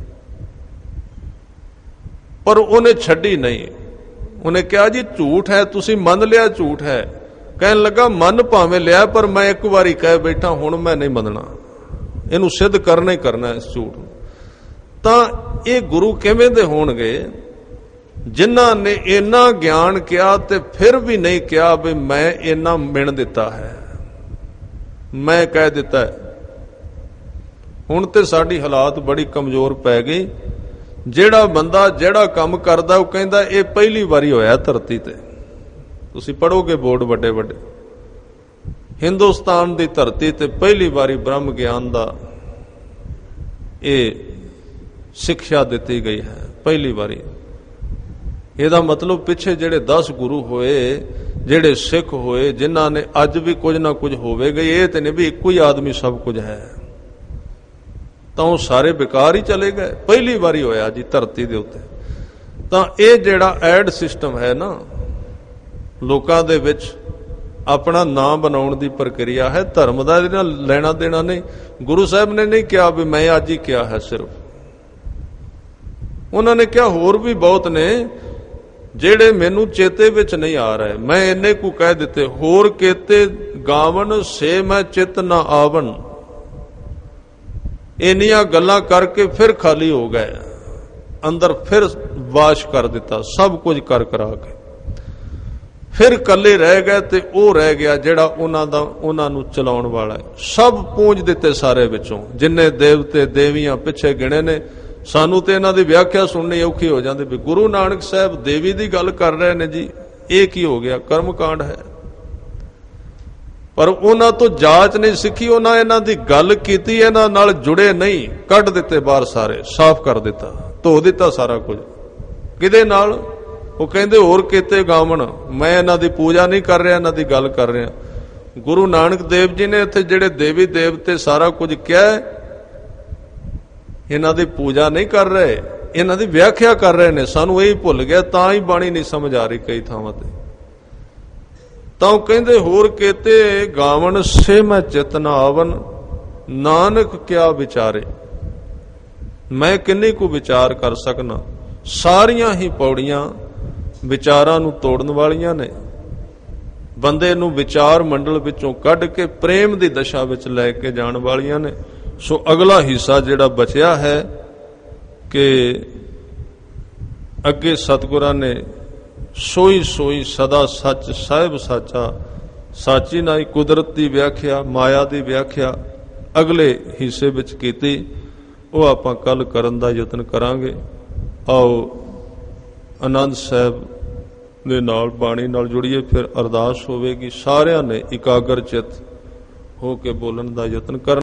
ਪਰ ਉਹਨੇ ਛੱਡੀ ਨਹੀਂ, ਉਹਨੇ ਕਿਹਾ ਜੀ ਝੂਠ ਹੈ, ਤੁਸੀਂ ਮੰਨ ਲਿਆ ਝੂਠ ਹੈ। ਕਹਿਣ ਲੱਗਾ ਮੰਨ ਭਾਵੇਂ ਲਿਆ, ਪਰ ਮੈਂ ਇੱਕ ਵਾਰੀ ਕਹਿ ਬੈਠਾ, ਹੁਣ ਮੈਂ ਨਹੀਂ ਮੰਨਣਾ। ਇਹਨੂੰ ਸਿੱਧ ਕਰਨਾ ਹੀ ਕਰਨਾ ਇਸ ਝੂਠ ਨੂੰ। ਤਾਂ ਇਹ ਗੁਰੂ ਕਿਵੇਂ ਦੇ ਹੋਣਗੇ ਜਿਨ੍ਹਾਂ ਨੇ ਇੰਨਾ ਗਿਆਨ ਕਿਹਾ ਤੇ ਫਿਰ ਵੀ ਨਹੀਂ ਕਿਹਾ ਵੀ ਮੈਂ ਇੰਨਾ ਮਿਣ ਦਿੱਤਾ ਹੈ, ਮੈਂ ਕਹਿ ਦਿੱਤਾ। ਹੁਣ ਤੇ ਸਾਡੀ ਹਾਲਾਤ ਬੜੀ ਕਮਜ਼ੋਰ ਪੈ ਗਈ। ਜਿਹੜਾ ਬੰਦਾ ਜਿਹੜਾ ਕੰਮ ਕਰਦਾ ਉਹ ਕਹਿੰਦਾ ਇਹ ਪਹਿਲੀ ਵਾਰੀ ਹੋਇਆ ਧਰਤੀ ਤੇ। ਤੁਸੀਂ ਪੜ੍ਹੋਗੇ ਬੋਰਡ ਵੱਡੇ ਵੱਡੇ, ਹਿੰਦੁਸਤਾਨ ਦੀ ਧਰਤੀ ਤੇ ਪਹਿਲੀ ਵਾਰੀ ਬ੍ਰਹਮ ਗਿਆਨ ਦਾ ਇਹ ਸਿੱਖਿਆ ਦਿੱਤੀ ਗਈ ਹੈ, ਪਹਿਲੀ ਵਾਰੀ। ਇਹਦਾ ਮਤਲਬ ਪਿੱਛੇ ਜਿਹੜੇ ਦਸ ਗੁਰੂ ਹੋਏ, ਜਿਹੜੇ ਸਿੱਖ ਹੋਏ, ਜਿਨ੍ਹਾਂ ਨੇ ਅੱਜ ਵੀ ਕੁਝ ਨਾ ਕੁਝ ਹੋਵੇਗਾ, ਇਹ ਤੇ ਨਹੀਂ ਵੀ ਇੱਕੋ ਹੀ ਆਦਮੀ ਸਭ ਕੁਝ ਹੈ, ਤਾਂ ਉਹ ਸਾਰੇ ਬੇਕਾਰ ਹੀ ਚਲੇ ਗਏ। ਪਹਿਲੀ ਵਾਰੀ ਹੋਇਆ ਜੀ ਧਰਤੀ ਦੇ ਉੱਤੇ। ਤਾਂ ਇਹ ਜਿਹੜਾ ਐਡ ਸਿਸਟਮ ਹੈ ਨਾ, ਲੋਕਾਂ ਦੇ ਵਿੱਚ ਆਪਣਾ ਨਾਂ ਬਣਾਉਣ ਦੀ ਪ੍ਰਕਿਰਿਆ ਹੈ, ਧਰਮ ਦਾ ਇਹਦੇ ਨਾਲ ਲੈਣਾ ਦੇਣਾ ਨਹੀਂ। ਗੁਰੂ ਸਾਹਿਬ ਨੇ ਨਹੀਂ ਕਿਹਾ ਵੀ ਮੈਂ ਅੱਜ ਹੀ ਕਿਹਾ ਹੈ ਸਿਰਫ, ਉਹਨਾਂ ਨੇ ਕਿਹਾ ਹੋਰ ਵੀ ਬਹੁਤ ਨੇ ਜਿਹੜੇ ਮੈਨੂੰ ਚੇਤੇ ਵਿੱਚ ਨਹੀਂ ਆ ਰਹੇ, ਮੈਂ ਇੰਨੇ ਕੁ ਕਹਿ ਦਿੱਤੇ। ਹੋਰ ਕੇਤੇ ਗਾਵਨ ਸੇ ਮੈਂ ਚਿਤ ਨਾ ਆਵਨ, ਇੰਨੀਆਂ ਗੱਲਾਂ ਕਰਕੇ ਫਿਰ ਖਾਲੀ ਹੋ ਗਏ, ਅੰਦਰ ਫਿਰ ਵਾਸ਼ ਕਰ ਦਿੱਤਾ ਸਭ ਕੁਝ ਕਰ ਕਰਾ ਕੇ, ਫਿਰ ਇਕੱਲੇ ਰਹਿ ਗਏ। ਤੇ ਉਹ ਰਹਿ ਗਿਆ ਜਿਹੜਾ ਉਹਨਾਂ ਦਾ ਉਹਨਾਂ ਨੂੰ ਚਲਾਉਣ ਵਾਲਾ ਹੈ। ਸਭ ਪੂੰਝ ਦਿੱਤੇ ਸਾਰੇ ਵਿੱਚੋਂ, ਜਿੰਨੇ ਦੇਵਤੇ ਦੇਵੀਆਂ ਪਿੱਛੇ ਗਿਣੇ ਨੇ। ਸਾਨੂੰ ਤੇ ਇਹਨਾਂ ਦੀ ਵਿਆਖਿਆ ਸੁਣਨੀ ਔਖੀ ਹੋ ਜਾਂਦੀ ਵੀ ਗੁਰੂ ਨਾਨਕ ਸਾਹਿਬ ਦੇਵੀ ਦੀ ਗੱਲ ਕਰ ਰਹੇ ਨੇ ਜੀ, ਇਹ ਕੀ ਹੋ ਗਿਆ? ਕਰਮਕਾਂਡ ਹੈ। ਪਰ ਉਹਨਾਂ ਤੋਂ ਜਾਂਚ ਨਹੀਂ ਸਿੱਖੀ, ਉਹਨਾਂ ਇਹਨਾਂ ਦੀ ਗੱਲ ਕੀਤੀ, ਇਹਨਾਂ ਨਾਲ ਜੁੜੇ ਨਹੀਂ, ਕੱਢ ਦਿੱਤੇ ਬਾਹਰ, ਸਾਰੇ ਸਾਫ਼ ਕਰ ਦਿੱਤਾ, ਧੋ ਦਿੱਤਾ ਸਾਰਾ ਕੁਝ। ਕਿਹਦੇ ਨਾਲ? ਉਹ ਕਹਿੰਦੇ ਹੋਰ ਕਿਤੇ ਗਾਵਣ, ਮੈਂ ਇਹਨਾਂ ਦੀ ਪੂਜਾ ਨਹੀਂ ਕਰ ਰਿਹਾ, ਇਹਨਾਂ ਦੀ ਗੱਲ ਕਰ ਰਿਹਾ। ਗੁਰੂ ਨਾਨਕ ਦੇਵ ਜੀ ਨੇ ਇੱਥੇ ਜਿਹੜੇ ਦੇਵੀ ਦੇਵਤੇ ਸਾਰਾ ਕੁਝ ਕਿਹਾ, ਇਹਨਾਂ ਦੀ ਪੂਜਾ ਨਹੀਂ ਕਰ ਰਹੇ, ਇਹਨਾਂ ਦੀ ਵਿਆਖਿਆ ਕਰ ਰਹੇ ਨੇ। ਸਾਨੂੰ ਇਹ ਭੁੱਲ ਗਿਆ, ਤਾਂ ਹੀ ਬਾਣੀ ਨਹੀਂ ਸਮਝ ਆ ਰਹੀ ਕਈ ਥਾਵਾਂ ਤੇ। ਤਾਂ ਉਹ ਕਹਿੰਦੇ ਹੋਰ ਕੇਤੇ ਗਾਵਨ ਸੇ ਮੈਂ ਚਿਤ ਨਾ ਆਵਨ, ਨਾਨਕ ਕਿਆ ਵਿਚਾਰੇ, ਮੈਂ ਕਿੰਨੀ ਕੁ ਵਿਚਾਰ ਕਰ ਸਕਣਾ। ਸਾਰੀਆਂ ਹੀ ਪੌੜੀਆਂ ਵਿਚਾਰਾਂ ਨੂੰ ਤੋੜਨ ਵਾਲੀਆਂ ਨੇ, ਬੰਦੇ ਨੂੰ ਵਿਚਾਰ ਮੰਡਲ ਵਿੱਚੋਂ ਕੱਢ ਕੇ ਪ੍ਰੇਮ ਦੀ ਦਸ਼ਾ ਵਿੱਚ ਲੈ ਕੇ ਜਾਣ ਵਾਲੀਆਂ ਨੇ। ਸੋ ਅਗਲਾ ਹਿੱਸਾ ਜਿਹੜਾ ਬਚਿਆ ਹੈ ਕਿ ਅੱਗੇ ਸਤਿਗੁਰਾਂ ਨੇ ਸੋਈ ਸੋਈ ਸਦਾ ਸੱਚ ਸਾਹਿਬ ਸਾਚਾ, ਸਾਚੀ ਨਾਈ ਕੁਦਰਤ ਦੀ ਵਿਆਖਿਆ, ਮਾਇਆ ਦੀ ਵਿਆਖਿਆ ਅਗਲੇ ਹਿੱਸੇ ਵਿੱਚ ਕੀਤੀ। ਉਹ ਆਪਾਂ ਕੱਲ ਕਰਨ ਦਾ ਯਤਨ ਕਰਾਂਗੇ। ਆਓ ਆਨੰਦ ਸਾਹਿਬ ਦੇ ਨਾਲ ਬਾਣੀ ਨਾਲ ਜੁੜੀਏ, ਫਿਰ ਅਰਦਾਸ ਹੋਵੇਗੀ। ਸਾਰਿਆਂ ਨੇ ਇਕਾਗਰ ਚਿੱਤ ਹੋ ਕੇ ਬੋਲਣ ਦਾ ਯਤਨ ਕਰਨਾ।